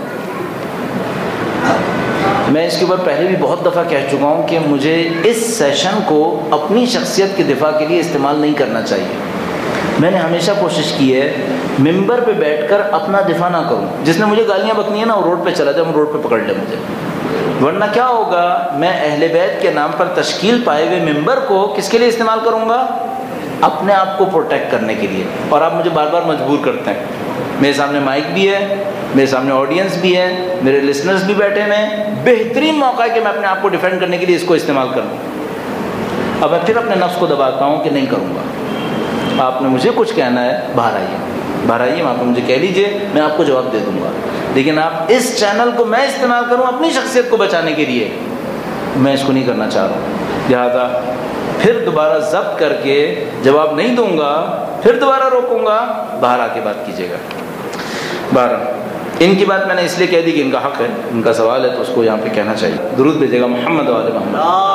میں اس کے اوپر پہلے بھی بہت دفعہ کہہ چکا ہوں کہ مجھے اس سیشن کو اپنی شخصیت کے دفاع کے لیے استعمال نہیں کرنا چاہیے۔ میں نے ہمیشہ کوشش کی ہے ممبر پہ بیٹھ کر اپنا دفاع نہ کروں، جس نے مجھے گالیاں بکنی ہے نا وہ روڈ پہ چلا جائے، وہ روڈ پہ پکڑ لے مجھے، ورنہ کیا ہوگا، میں اہل بیت کے نام پر تشکیل پائے ہوئے ممبر کو کس کے لیے استعمال کروں گا؟ اپنے آپ کو پروٹیکٹ کرنے کے لیے۔ اور آپ مجھے بار بار مجبور کرتے ہیں، میرے سامنے مائک بھی ہے، میرے سامنے آڈینس بھی ہے، میرے لسنرز بھی بیٹھے ہیں، بہترین موقع ہے کہ میں اپنے آپ کو ڈیفینڈ کرنے کے لیے اس کو استعمال کروں۔ اب میں پھر اپنے نفس کو دباتا ہوں کہ نہیں کروں گا، آپ نے مجھے کچھ کہنا ہے باہر آئیے، باہر آئیے، وہاں پہ مجھے کہہ لیجئے، میں آپ کو جواب دے دوں گا، لیکن آپ اس چینل کو میں استعمال کروں اپنی شخصیت کو بچانے کے لیے، میں اس کو نہیں کرنا چاہ رہا ہوں۔ لہٰذا پھر دوبارہ ضبط کر کے جواب نہیں دوں گا، پھر دوبارہ روکوں گا، باہر آ کے بات کیجیے گا۔ بارہ ان کی بات میں نے اس لیے کہہ دی کہ ان کا حق ہے، ان کا سوال ہے تو اس کو یہاں پہ کہنا چاہیے۔ درود بھیجے گا محمد و آل محمد۔